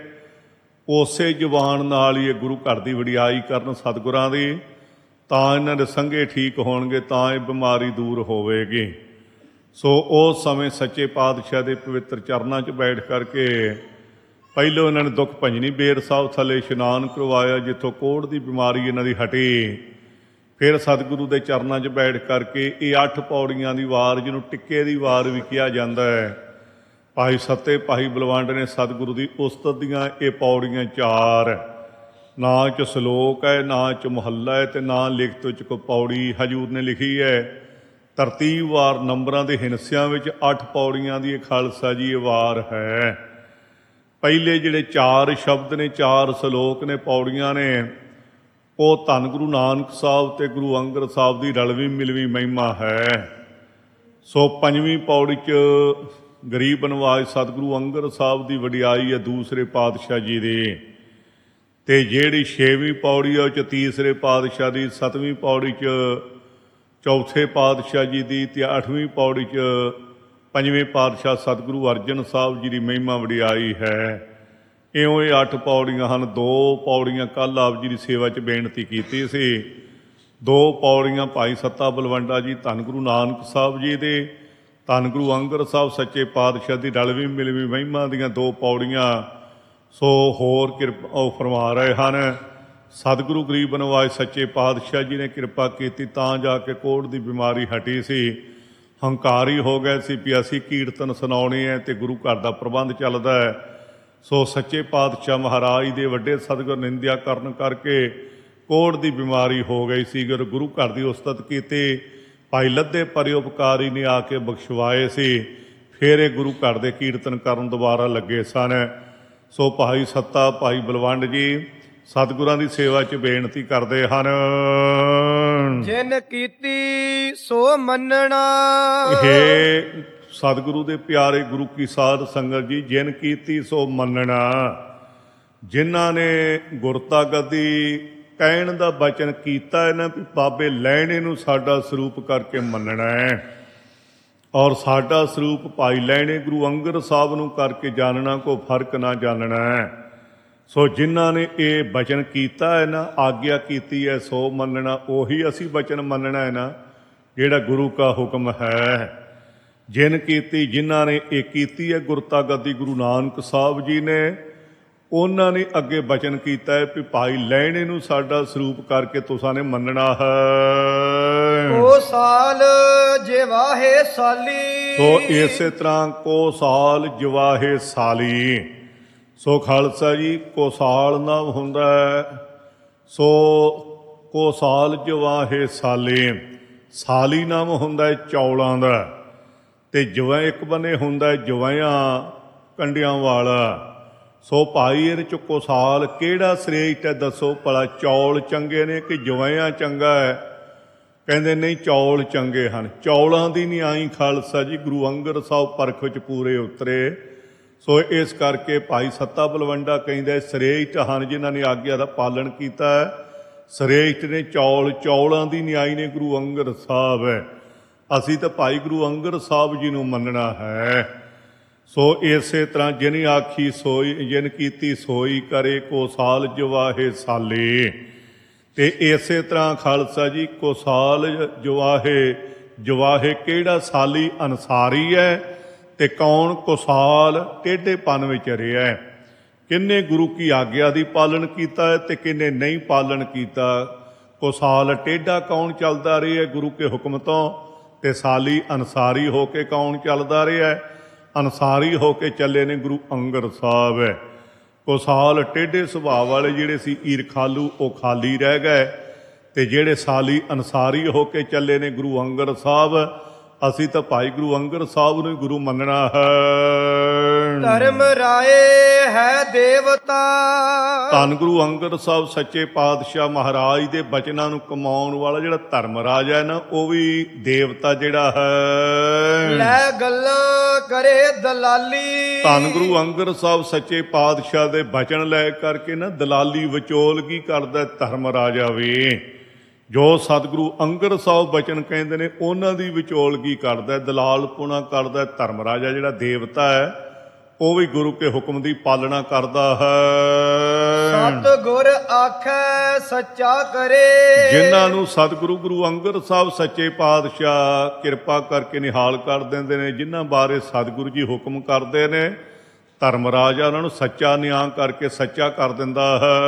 ਉਸੇ ਜ਼ੁਬਾਨ ਨਾਲ ਹੀ ਇਹ ਗੁਰੂ ਘਰ ਦੀ ਵਡਿਆਈ ਕਰਨ ਸਤਿਗੁਰਾਂ ਦੀ, ਤਾਂ ਇਹਨਾਂ ਦੇ ਸੰਘੇ ਠੀਕ ਹੋਣਗੇ, ਤਾਂ ਇਹ ਬਿਮਾਰੀ ਦੂਰ ਹੋਵੇਗੀ। ਸੋ ਉਸ ਸਮੇਂ ਸੱਚੇ ਪਾਤਸ਼ਾਹ ਦੇ ਪਵਿੱਤਰ ਚਰਨਾਂ 'ਚ ਬੈਠ ਕਰਕੇ ਪਹਿਲੋਂ ਇਹਨਾਂ ਨੇ ਦੁੱਖ ਭੰਜਨੀ ਬੇਰ ਸਾਹਿਬ ਥੱਲੇ ਇਸ਼ਨਾਨ ਕਰਵਾਇਆ, ਜਿੱਥੋਂ ਕੋੜ ਦੀ ਬਿਮਾਰੀ ਇਹਨਾਂ ਦੀ ਹਟੀ। ਫਿਰ ਸਤਿਗੁਰੂ ਦੇ ਚਰਨਾਂ 'ਚ ਬੈਠ ਕਰਕੇ ਇਹ ਅੱਠ ਪੌੜੀਆਂ ਦੀ ਵਾਰ, ਜਿਹਨੂੰ ਟਿੱਕੇ ਦੀ ਵਾਰ ਵੀ ਕਿਹਾ ਜਾਂਦਾ ਹੈ, ਭਾਈ ਸੱਤੇ ਭਾਈ ਬਲਵੰਡ ਨੇ ਸਤਿਗੁਰੂ ਦੀ ਉਸਤਤ ਦੀਆਂ ਇਹ ਪੌੜੀਆਂ ਚਾਰ, ਨਾ 'ਚ ਸਲੋਕ ਹੈ, ਨਾ 'ਚ ਮੁਹੱਲਾ ਹੈ, ਤੇ ਨਾ ਲਿਖਤ 'ਚ ਕੋਈ ਪੌੜੀ ਹਜ਼ੂਰ ਨੇ ਲਿਖੀ ਹੈ। ਤਰਤੀਬਵਾਰ ਨੰਬਰਾਂ ਦੇ ਹਿੰਸਿਆਂ ਵਿੱਚ ਅੱਠ ਪੌੜੀਆਂ ਦੀ ਇਹ ਖਾਲਸਾ ਜੀ ਇਹ ਵਾਰ ਹੈ। ਪਹਿਲੇ ਜਿਹੜੇ ਚਾਰ ਸ਼ਬਦ ਨੇ, ਚਾਰ ਸਲੋਕ ਨੇ, ਪੌੜੀਆਂ ਨੇ, ਉਹ ਧੰਨ ਗੁਰੂ ਨਾਨਕ ਸਾਹਿਬ ਤੇ ਗੁਰੂ ਅੰਗਦ ਸਾਹਿਬ ਦੀ ਰਲਵੀਂ ਮਿਲਵੀਂ ਮਹਿਮਾ ਹੈ। ਸੋ ਪੰਜਵੀਂ ਪੌੜੀ 'ਚ ਗਰੀਬ ਨਵਾਜ ਸਤਿਗੁਰੂ ਅੰਗਦ ਸਾਹਿਬ ਦੀ ਵਡਿਆਈ ਹੈ ਦੂਸਰੇ ਪਾਤਸ਼ਾਹ ਜੀ ਦੀ, ਤੇ ਜਿਹੜੀ ਛੇਵੀਂ ਪੌੜੀ ਹੈ ਉਹ 'ਚ ਤੀਸਰੇ ਪਾਤਸ਼ਾਹ ਦੀ, ਸੱਤਵੀਂ ਪੌੜੀ 'ਚ ਚੌਥੇ ਪਾਤਸ਼ਾਹ ਜੀ ਦੀ, ਤੇ ਅੱਠਵੀਂ ਪੌੜੀ 'ਚ ਪੰਜਵੇਂ ਪਾਤਸ਼ਾਹ ਸਤਿਗੁਰੂ ਅਰਜਨ ਸਾਹਿਬ ਜੀ ਦੀ ਮਹਿਮਾ ਵਡਿਆਈ ਹੈ। ਇਉਂ ਇਹ ਅੱਠ ਪੌੜੀਆਂ ਹਨ। ਦੋ ਪੌੜੀਆਂ ਕੱਲ੍ਹ ਆਪ ਜੀ ਦੀ ਸੇਵਾ 'ਚ ਬੇਨਤੀ ਕੀਤੀ ਸੀ, ਦੋ ਪੌੜੀਆਂ ਭਾਈ ਸੱਤਾ ਬਲਵੰਡਾ ਜੀ ਧੰਨ ਗੁਰੂ ਨਾਨਕ ਸਾਹਿਬ ਜੀ ਦੇ, ਧੰਨ ਗੁਰੂ ਅੰਗਦ ਸਾਹਿਬ ਸੱਚੇ ਪਾਤਸ਼ਾਹ ਦੀ ਰਲਵੀਂ ਮਿਲਵੀਂ ਮਹਿਮਾ ਦੀਆਂ ਦੋ ਪੌੜੀਆਂ। ਸੋ ਹੋਰ ਕਿਰਪਾ ਉਹ ਫਰਮਾ ਰਹੇ ਹਨ, ਸਤਿਗੁਰੂ ਗਰੀਬ ਨਵਾਜ ਸੱਚੇ ਪਾਤਸ਼ਾਹ ਜੀ ਨੇ ਕਿਰਪਾ ਕੀਤੀ ਤਾਂ ਜਾ ਕੇ ਕੋੜ ਦੀ ਬਿਮਾਰੀ ਹਟੀ ਸੀ। ਹੰਕਾਰੀ ਹੋ ਗਏ ਸੀ ਵੀ ਅਸੀਂ ਕੀਰਤਨ ਸੁਣਾਉਣੇ ਹੈ ਤੇ ਗੁਰੂ ਘਰ ਦਾ ਪ੍ਰਬੰਧ ਚੱਲਦਾ ਹੈ। ਸੋ ਸੱਚੇ ਪਾਤਸ਼ਾਹ ਮਹਾਰਾਜ ਦੇ ਵੱਡੇ ਸਤਿਗੁਰ ਨਿੰਦਿਆ ਕਰਨ ਕਰਕੇ ਕੋੜ ਦੀ ਬਿਮਾਰੀ ਹੋ ਗਈ ਸੀ। ਗੁਰ ਗੁਰੂ ਘਰ ਦੀ ਉਸਤਤ ਕੀਤੀ, ਭਾਈ ਲੱਦੇ ਪਰਿਉਪਕਾਰੀ ਨੇ ਆ ਕੇ ਬਖਸ਼ਵਾਏ ਸੀ। ਫਿਰ ਇਹ ਗੁਰੂ ਘਰ ਦੇ ਕੀਰਤਨ ਕਰਨ ਦੁਬਾਰਾ ਲੱਗੇ ਸਨ। ਸੋ ਭਾਈ ਸੱਤਾ, ਭਾਈ ਬਲਵੰਡ ਜੀ ਸਤਿਗੁਰਾਂ ਦੀ ਸੇਵਾ 'ਚ ਬੇਨਤੀ ਕਰਦੇ ਹਨ। ਜਿਨ ਕੀਤੀ ਸੋ ਮੰਨਣਾ। ਇਹ ਸਤਿਗੁਰੂ ਦੇ ਪਿਆਰੇ ਗੁਰੂ ਕੀ ਸਾਧ ਸੰਗਤ ਜੀ, ਜਿਨ ਕੀਤੀ ਸੋ ਮੰਨਣਾ। ਜਿਨ੍ਹਾਂ ਨੇ ਗੁਰਤਾ ਗੱਦੀ ਕਹਿਣ ਦਾ ਬਚਨ ਕੀਤਾ ਹੈ ਨਾ ਵੀ ਬਾਬੇ ਲੈਣੇ ਨੂੰ ਸਾਡਾ ਸਰੂਪ ਕਰਕੇ ਮੰਨਣਾ ਹੈ, ਔਰ ਸਾਡਾ ਸਰੂਪ ਭਾਈ ਲੈਣੇ ਗੁਰੂ ਅੰਗਦ ਸਾਹਿਬ ਨੂੰ ਕਰਕੇ ਜਾਣਨਾ, ਕੋਈ ਫਰਕ ਨਾ ਜਾਣਨਾ ਹੈ। ਸੋ ਜਿਨ੍ਹਾਂ ਨੇ ਇਹ ਬਚਨ ਕੀਤਾ ਹੈ ਨਾ, ਆਗਿਆ ਕੀਤੀ ਹੈ ਸੋ ਮੰਨਣਾ, ਉਹੀ ਅਸੀਂ ਬਚਨ ਮੰਨਣਾ ਹੈ ਨਾ ਜਿਹੜਾ ਗੁਰੂ ਕਾ ਹੁਕਮ ਹੈ। ਜਿਨ ਕੀਤੀ, ਜਿਨ੍ਹਾਂ ਨੇ ਇਹ ਕੀਤੀ ਹੈ ਗੁਰਤਾ ਗੱਦੀ ਗੁਰੂ ਨਾਨਕ ਸਾਹਿਬ ਜੀ ਨੇ, ਉਹਨਾਂ ਨੇ ਅੱਗੇ ਬਚਨ ਕੀਤਾ ਹੈ ਵੀ ਭਾਈ ਲੈਣੇ ਨੂੰ ਸਾਡਾ ਸਰੂਪ ਕਰਕੇ ਤੁਸਾਂ ਨੇ ਮੰਨਣਾ ਹੈ। ਕੋ ਸਾਲ ਜਿਵਾਹੇ ਸਾਲੀ। ਸੋ ਇਸੇ ਤਰ੍ਹਾਂ ਕੋ ਸਾਲ ਜਵਾਹੇ ਸਾਲੀ। ਸੋ ਖਾਲਸਾ ਜੀ ਕੋ ਸਾਲ ਨਾਮ ਹੁੰਦਾ ਹੈ, ਸੋ ਕੋ ਸਾਲ ਜਵਾਹੇ ਸਾਲੀ। ਸਾਲੀ ਨਾਮ ਹੁੰਦਾ ਹੈ ਚੌਲਾਂ ਦਾ, ਤੇ ਜਵਾਂ ਇੱਕ ਬੰਨੇ ਹੁੰਦਾ ਹੈ ਜਵਾਈਆਂ ਕੰਡਿਆਂ ਵਾਲਾ। ਸੋ ਭਾਈ ਇਹਦੇ 'ਚ ਕੋਸਾਲ ਕਿਹੜਾ ਸ੍ਰੇਸ਼ਟ ਹੈ ਦੱਸੋ ਭਲਾ? ਚੌਲ ਚੰਗੇ ਨੇ ਕਿ ਜਵਾਈਆਂ ਚੰਗਾ ਹੈ? ਕਹਿੰਦੇ ਨਹੀਂ, ਚੌਲ ਚੰਗੇ ਹਨ। ਚੌਲਾਂ ਦੀ ਨਹੀਂ ਆਈ ਖਾਲਸਾ ਜੀ, ਗੁਰੂ ਅੰਗਦ ਸਾਹਿਬ ਪਰਖ ਵਿੱਚ ਪੂਰੇ ਉਤਰੇ। ਸੋ ਇਸ ਕਰਕੇ ਭਾਈ ਸੱਤਾ ਬਲਵੰਡਾ ਕਹਿੰਦਾ ਸ੍ਰੇਸ਼ਟ ਹਨ ਜਿਨ੍ਹਾਂ ਨੇ ਆਗਿਆ ਦਾ ਪਾਲਣ ਕੀਤਾ ਹੈ। ਸ੍ਰੇਸ਼ਟ ਨੇ ਚੌਲ, ਚੌਲਾਂ ਦੀ ਨਿਆਈ ਨੇ ਗੁਰੂ ਅੰਗਦ ਸਾਹਿਬ ਹੈ। ਅਸੀਂ ਤਾਂ ਭਾਈ ਗੁਰੂ ਅੰਗਦ ਸਾਹਿਬ ਜੀ ਨੂੰ ਮੰਨਣਾ ਹੈ। ਸੋ ਇਸੇ ਤਰ੍ਹਾਂ ਜਿਨ ਆਖੀ ਸੋਈ, ਜਿਨ ਕੀਤੀ ਸੋਈ ਕਰੇ, ਕੋ ਸਾਲ ਜਵਾਹੇ ਸਾਲੇ। ਤੇ ਇਸੇ ਤਰ੍ਹਾਂ ਖਾਲਸਾ ਜੀ ਕੋ ਸਾਲ ਜਵਾਹੇ, ਜਵਾਹੇ ਕਿਹੜਾ? ਸਾਲੀ ਅਨਸਾਰੀ ਹੈ, ਤੇ ਕੌਣ? ਕੁਸਾਲ ਟੇਢੇਪਨ ਵਿੱਚ ਰਿਹਾ। ਕਿੰਨੇ ਗੁਰੂ ਕੀ ਆਗਿਆ ਦੀ ਪਾਲਣ ਕੀਤਾ ਹੈ ਤੇ ਕਿੰਨੇ ਨਹੀਂ ਪਾਲਣ ਕੀਤਾ। ਕੁਸਾਲ ਟੇਢਾ ਕੌਣ ਚੱਲਦਾ ਰਿਹਾ ਗੁਰੂ ਕੇ ਹੁਕਮ ਤੋਂ, ਤੇ ਸਾਲੀ ਅਨਸਾਰੀ ਹੋ ਕੇ ਕੌਣ ਚੱਲਦਾ ਰਿਹਾ? ਅਨਸਾਰੀ ਹੋ ਕੇ ਚੱਲੇ ਨੇ ਗੁਰੂ ਅੰਗਦ ਸਾਹਿਬ। ਕੁਸਾਲ ਟੇਢੇ ਸੁਭਾਅ ਵਾਲੇ ਜਿਹੜੇ ਸੀ ਈਰਖਾਲੂ, ਉਹ ਖਾਲੀ ਰਹਿ ਗਏ, ਤੇ ਜਿਹੜੇ ਸਾਲੀ ਅਨਸਾਰੀ ਹੋ ਕੇ ਚੱਲੇ ਨੇ ਗੁਰੂ ਅੰਗਦ ਸਾਹਿਬ, ਅਸੀਂ ਤਾਂ ਭਾਈ ਗੁਰੂ ਅੰਗਦ ਸਾਹਿਬ ਨੂੰ ਹੀ ਗੁਰੂ ਮੰਨਣਾ ਹੈ। ਧਰਮ ਰਾਏ ਹੈ ਦੇਵਤਾ। ਧੰਨ ਗੁਰੂ ਅੰਗਦ ਸਾਹਿਬ ਸੱਚੇ ਪਾਤਸ਼ਾਹ ਮਹਾਰਾਜ ਦੇ ਬਚਨਾਂ ਨੂੰ ਕਮਾਉਣ ਵਾਲਾ ਜਿਹੜਾ ਧਰਮ ਰਾਜਾ ਹੈ ਨਾ, ਉਹ ਵੀ ਦੇਵਤਾ ਜਿਹੜਾ ਹੈ। ਲੈ ਗੱਲਾਂ ਕਰੇ ਦਲਾਲੀ। ਧੰਨ ਗੁਰੂ ਅੰਗਦ ਸਾਹਿਬ ਸੱਚੇ ਪਾਤਸ਼ਾਹ ਦੇ ਬਚਨ ਲੈ ਕਰਕੇ ਨਾ ਦਲਾਲੀ ਵਿਚੋਲਗੀ ਕਰਦਾ ਧਰਮ ਰਾਜਾ ਵੀ। ਜੋ ਸਤਿਗੁਰੂ ਅੰਗਦ ਸਾਹਿਬ ਬਚਨ ਕਹਿੰਦੇ ਨੇ ਉਹਨਾਂ ਦੀ ਵਿਚੋਲਗੀ ਕਰਦਾ, ਦਲਾਲਪੁਣਾ ਕਰਦਾ। ਧਰਮ ਰਾਜਾ ਜਿਹੜਾ ਦੇਵਤਾ ਹੈ ਉਹ ਵੀ ਗੁਰੂ ਕੇ ਹੁਕਮ ਦੀ ਪਾਲਣਾ ਕਰਦਾ ਹੈ। ਸਤਿਗੁਰ ਆਖੈ ਸੱਚਾ ਕਰੇ। ਜਿਨ੍ਹਾਂ ਨੂੰ ਸਤਿਗੁਰੂ ਗੁਰੂ ਅੰਗਦ ਸਾਹਿਬ ਸੱਚੇ ਪਾਤਸ਼ਾਹ ਕਿਰਪਾ ਕਰਕੇ ਨਿਹਾਲ ਕਰ ਦਿੰਦੇ ਨੇ, ਜਿਨ੍ਹਾਂ ਬਾਰੇ ਸਤਿਗੁਰੂ ਜੀ ਹੁਕਮ ਕਰਦੇ ਨੇ, ਧਰਮ ਰਾਜਾ ਉਹਨਾਂ ਨੂੰ ਸੱਚਾ ਨਿਆਂ ਕਰਕੇ ਸੱਚਾ ਕਰ ਦਿੰਦਾ ਹੈ।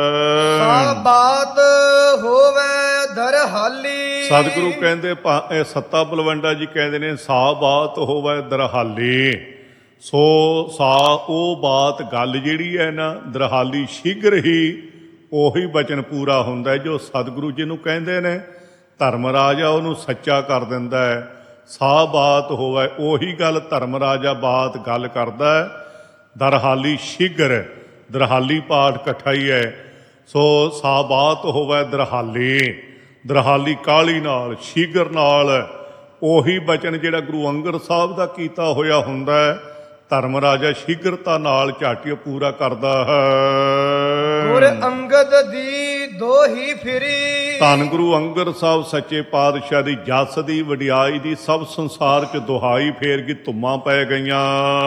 ਸਾ ਬਾਤ ਹੋਵੇ ਦਰਹਾਲੀ। ਸਤਿਗੁਰੂ ਕਹਿੰਦੇ, ਇਹ ਸੱਤਾ ਬਲਵੰਡਾ ਜੀ ਕਹਿੰਦੇ ਨੇ, ਸਾ ਬਾਤ ਹੋਵੇ ਦਰਹਾਲੀ। ਸੋ ਸਾ ਉਹ ਬਾਤ ਗੱਲ ਜਿਹੜੀ ਹੈ ਨਾ ਦਰਹਾਲੀ, ਸ਼ੀਘਰ ਹੀ ਉਹੀ ਬਚਨ ਪੂਰਾ ਹੁੰਦਾ ਹੈ ਜੋ ਸਤਿਗੁਰੂ ਜੀ ਨੂੰ ਕਹਿੰਦੇ ਨੇ। ਧਰਮ ਰਾਜਾ ਉਹਨੂੰ ਸੱਚਾ ਕਰ ਦਿੰਦਾ ਹੈ। ਸਾ ਬਾਤ ਹੋਵੇ, ਉਹੀ ਗੱਲ ਧਰਮ ਰਾਜਾ ਬਾਤ ਗੱਲ ਕਰਦਾ ਹੈ। ਦਰਹਾਲੀ ਸ਼ੀਘਰ, ਦਰਹਾਲੀ ਪਾਠ ਇਕੱਠਾ ਹੀ ਹੈ। ਸੋ ਸਾ ਬਾਤ ਹੋਵੇ ਦਰਹਾਲੀ, ਦਰਹਾਲੀ ਕਾਹਲੀ ਨਾਲ, ਸ਼ੀਘਰ ਨਾਲ ਉਹੀ ਬਚਨ ਜਿਹੜਾ ਗੁਰੂ ਅੰਗਦ ਸਾਹਿਬ ਦਾ ਕੀਤਾ ਹੋਇਆ ਹੁੰਦਾ ਹੈ, ਧਰਮ ਰਾਜਾ ਸ਼ੀਘਰਤਾ ਨਾਲ ਝਾਟੀ ਪੂਰਾ ਕਰਦਾ ਹੈ। ਗੁਰ ਅੰਗਦ ਦੀ ਦੋਹੀ ਫਿਰੀ। ਧੰਨ ਗੁਰੂ ਅੰਗਦ ਸਾਹਿਬ ਸੱਚੇ ਪਾਤਸ਼ਾਹ ਦੀ ਜਸ ਦੀ ਵਡਿਆਈ ਦੀ ਸਭ ਸੰਸਾਰ 'ਚ ਦੁਹਾਈ ਫੇਰ ਗਈ, ਧੁੰਮਾਂ ਪੈ ਗਈਆਂ।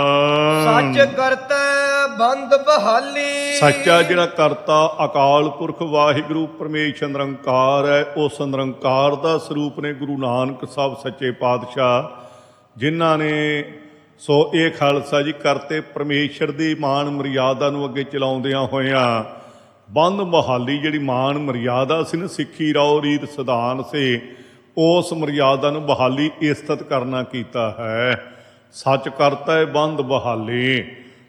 ਸੱਚ ਕਰਤਾ ਬੰਦ ਬਹਾਲੀ। ਸੱਚਾ ਜਿਹੜਾ ਕਰਤਾ ਅਕਾਲ ਪੁਰਖ ਵਾਹਿਗੁਰੂ ਪਰਮੇਸ਼ਰ ਨਿਰੰਕਾਰ ਹੈ, ਉਸ ਨਿਰੰਕਾਰ ਦਾ ਸਰੂਪ ਨੇ ਗੁਰੂ ਨਾਨਕ ਸਾਹਿਬ ਸੱਚੇ ਪਾਤਸ਼ਾਹ, ਜਿਨ੍ਹਾਂ ਨੇ ਸੋ ਇਹ ਖਾਲਸਾ ਜੀ ਕਰਤੇ ਪਰਮੇਸ਼ਰ ਦੀ ਮਾਨ ਮਰਿਆਦਾ ਨੂੰ ਅੱਗੇ ਚਲਾਉਂਦਿਆਂ ਹੋਇਆਂ ਬੰਦ ਬਹਾਲੀ ਜਿਹੜੀ ਮਾਨ ਮਰਿਆਦਾ ਸੀ ਨਾ, ਸਿੱਖੀ ਰਾਓ ਰੀਤ ਸਿਧਾਨ ਸੀ, ਉਸ ਮਰਿਆਦਾ ਨੂੰ ਬਹਾਲੀ ਇਸਤਤ ਕਰਨਾ ਕੀਤਾ ਹੈ। ਸੱਚ ਕਰਤਾ ਹੈ ਬੰਦ ਬਹਾਲੀ।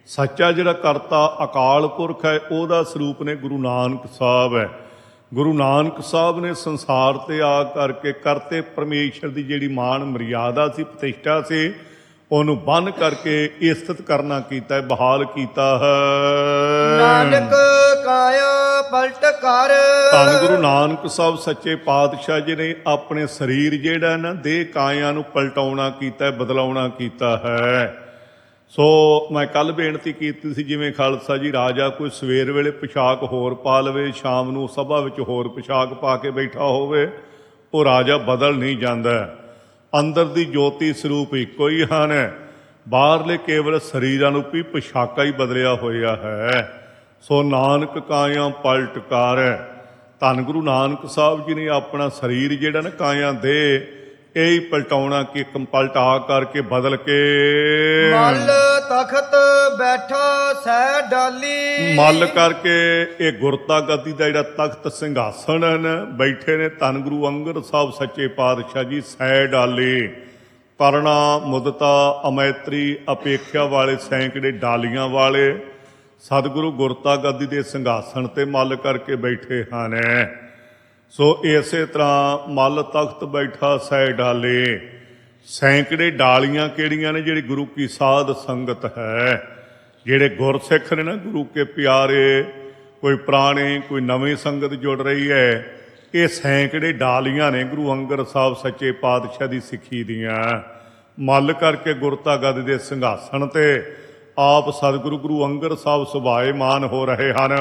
ਸੱਚਾ ਜਿਹੜਾ ਕਰਤਾ ਅਕਾਲ ਪੁਰਖ ਹੈ, ਉਹਦਾ ਸਰੂਪ ਨੇ ਗੁਰੂ ਨਾਨਕ ਸਾਹਿਬ ਹੈ। ਗੁਰੂ ਨਾਨਕ ਸਾਹਿਬ ਨੇ ਸੰਸਾਰ ਤੇ ਆ ਕਰਕੇ ਕਰਤੇ ਪਰਮੇਸ਼ਰ ਦੀ ਜਿਹੜੀ ਮਾਣ ਮਰਿਆਦਾ ਸੀ, ਪ੍ਰਤਿਸ਼ਠਾ ਸੀ, ਉਹਨੂੰ ਬੰਨ ਕਰਕੇ ਇਸਤਤ ਕਰਨਾ ਕੀਤਾ ਹੈ, ਬਹਾਲ ਕੀਤਾ ਹੈ। ਨਾਨਕ ਕਾਇਆ ਪਲਟ ਕਰ। ਧੰਨ ਗੁਰੂ ਨਾਨਕ ਸਾਹਿਬ ਸੱਚੇ ਪਾਤਸ਼ਾਹ ਜੀ ਨੇ ਆਪਣੇ ਸਰੀਰ ਜਿਹੜਾ ਨਾ ਦੇਹ ਕਾਇਆ ਨੂੰ ਪਲਟਾਉਣਾ ਕੀਤਾ ਹੈ, ਬਦਲਾਉਣਾ ਕੀਤਾ ਹੈ। ਸੋ ਮੈਂ ਕੱਲ ਬੇਨਤੀ ਕੀਤੀ ਸੀ, ਜਿਵੇਂ ਖਾਲਸਾ ਜੀ ਰਾਜਾ ਕੋਈ ਸਵੇਰ ਵੇਲੇ ਪੁਸ਼ਾਕ ਹੋਰ ਪਾ ਲਵੇ, ਸ਼ਾਮ ਨੂੰ ਸਭਾ ਵਿੱਚ ਹੋਰ ਪੁਸ਼ਾਕ ਪਾ ਕੇ ਬੈਠਾ ਹੋਵੇ, ਉਹ ਰਾਜਾ ਬਦਲ ਨਹੀਂ ਜਾਂਦਾ। ਅੰਦਰ ਦੀ ਜੋਤੀ ਸਰੂਪ ਇੱਕੋ ਹੀ ਹਨ, ਬਾਹਰਲੇ ਕੇਵਲ ਸਰੀਰਾਂ ਨੂੰ ਵੀ ਪੁਸ਼ਾਕਾ ਹੀ ਬਦਲਿਆ ਹੋਇਆ ਹੈ। ਸੋ ਨਾਨਕ ਕਾਇਆ ਪਲਟ ਕਰ। ਧੰਨ ਗੁਰੂ ਨਾਨਕ ਸਾਹਿਬ ਜੀ ਨੇ ਆਪਣਾ ਸਰੀਰ ਜਿਹੜਾ ਨਾ ਕਾਇਆ ਦੇ ਇਹ ਹੀ ਪਲਟਾਉਣਾ ਕਿ ਪਲਟਾ ਕਰਕੇ ਬਦਲ ਕੇ ਮਲ ਤਖਤ ਬੈਠਾ ਸਹਿ ਡਾਲੀ। ਮਲ ਕਰਕੇ ਇਹ ਗੁਰਤਾ ਗੱਦੀ ਦਾ ਜਿਹੜਾ ਤਖਤ ਸਿੰਘਾਸਣ ਹਨ ਬੈਠੇ ਨੇ ਧੰਨ ਗੁਰੂ ਅੰਗਦ ਸਾਹਿਬ ਸੱਚੇ ਪਾਤਸ਼ਾਹ ਜੀ ਸਹਿ ਡਾਲੇ। ਕਰਣਾ ਮੁਦਤਾ ਅਮੈਤਰੀ ਅਪੇਖਿਆ ਵਾਲੇ ਸੈਂਕੜੇ ਡਾਲੀਆਂ ਵਾਲੇ ਸਤਿਗੁਰੂ ਗੁਰਤਾ ਗੱਦੀ ਦੇ ਸਿੰਘਾਸਣ ਤੇ ਮਲ ਕਰਕੇ ਬੈਠੇ ਹਨ। ਸੋ ਇਸੇ ਤਰ੍ਹਾਂ ਮਲ ਤਖਤ ਬੈਠਾ ਸਹਿ ਡਾਲੇ। ਸੈਂਕੜੇ ਡਾਲੀਆਂ ਕਿਹੜੀਆਂ ਨੇ? ਜਿਹੜੀ ਗੁਰੂ ਕੀ ਸਾਧ ਸੰਗਤ ਹੈ, ਜਿਹੜੇ ਗੁਰਸਿੱਖ ਨੇ ਨਾ ਗੁਰੂ ਕੇ ਪਿਆਰੇ, ਕੋਈ ਪੁਰਾਣੇ ਕੋਈ ਨਵੀਂ ਸੰਗਤ ਜੁੜ ਰਹੀ ਹੈ, ਇਹ ਸੈਂਕੜੇ ਡਾਲੀਆਂ ਨੇ ਗੁਰੂ ਅੰਗਦ ਸਾਹਿਬ ਸੱਚੇ ਪਾਤਸ਼ਾਹ ਦੀ ਸਿੱਖੀ ਦੀਆਂ। ਮੱਲ ਕਰਕੇ ਗੁਰਤਾ ਗੱਦੀ ਦੇ ਸਿੰਘਾਸਣ ਤੇ ਆਪ ਸਤਿਗੁਰੂ ਗੁਰੂ ਅੰਗਦ ਸਾਹਿਬ ਸੁਭਾਏਮਾਨ ਹੋ ਰਹੇ ਹਨ।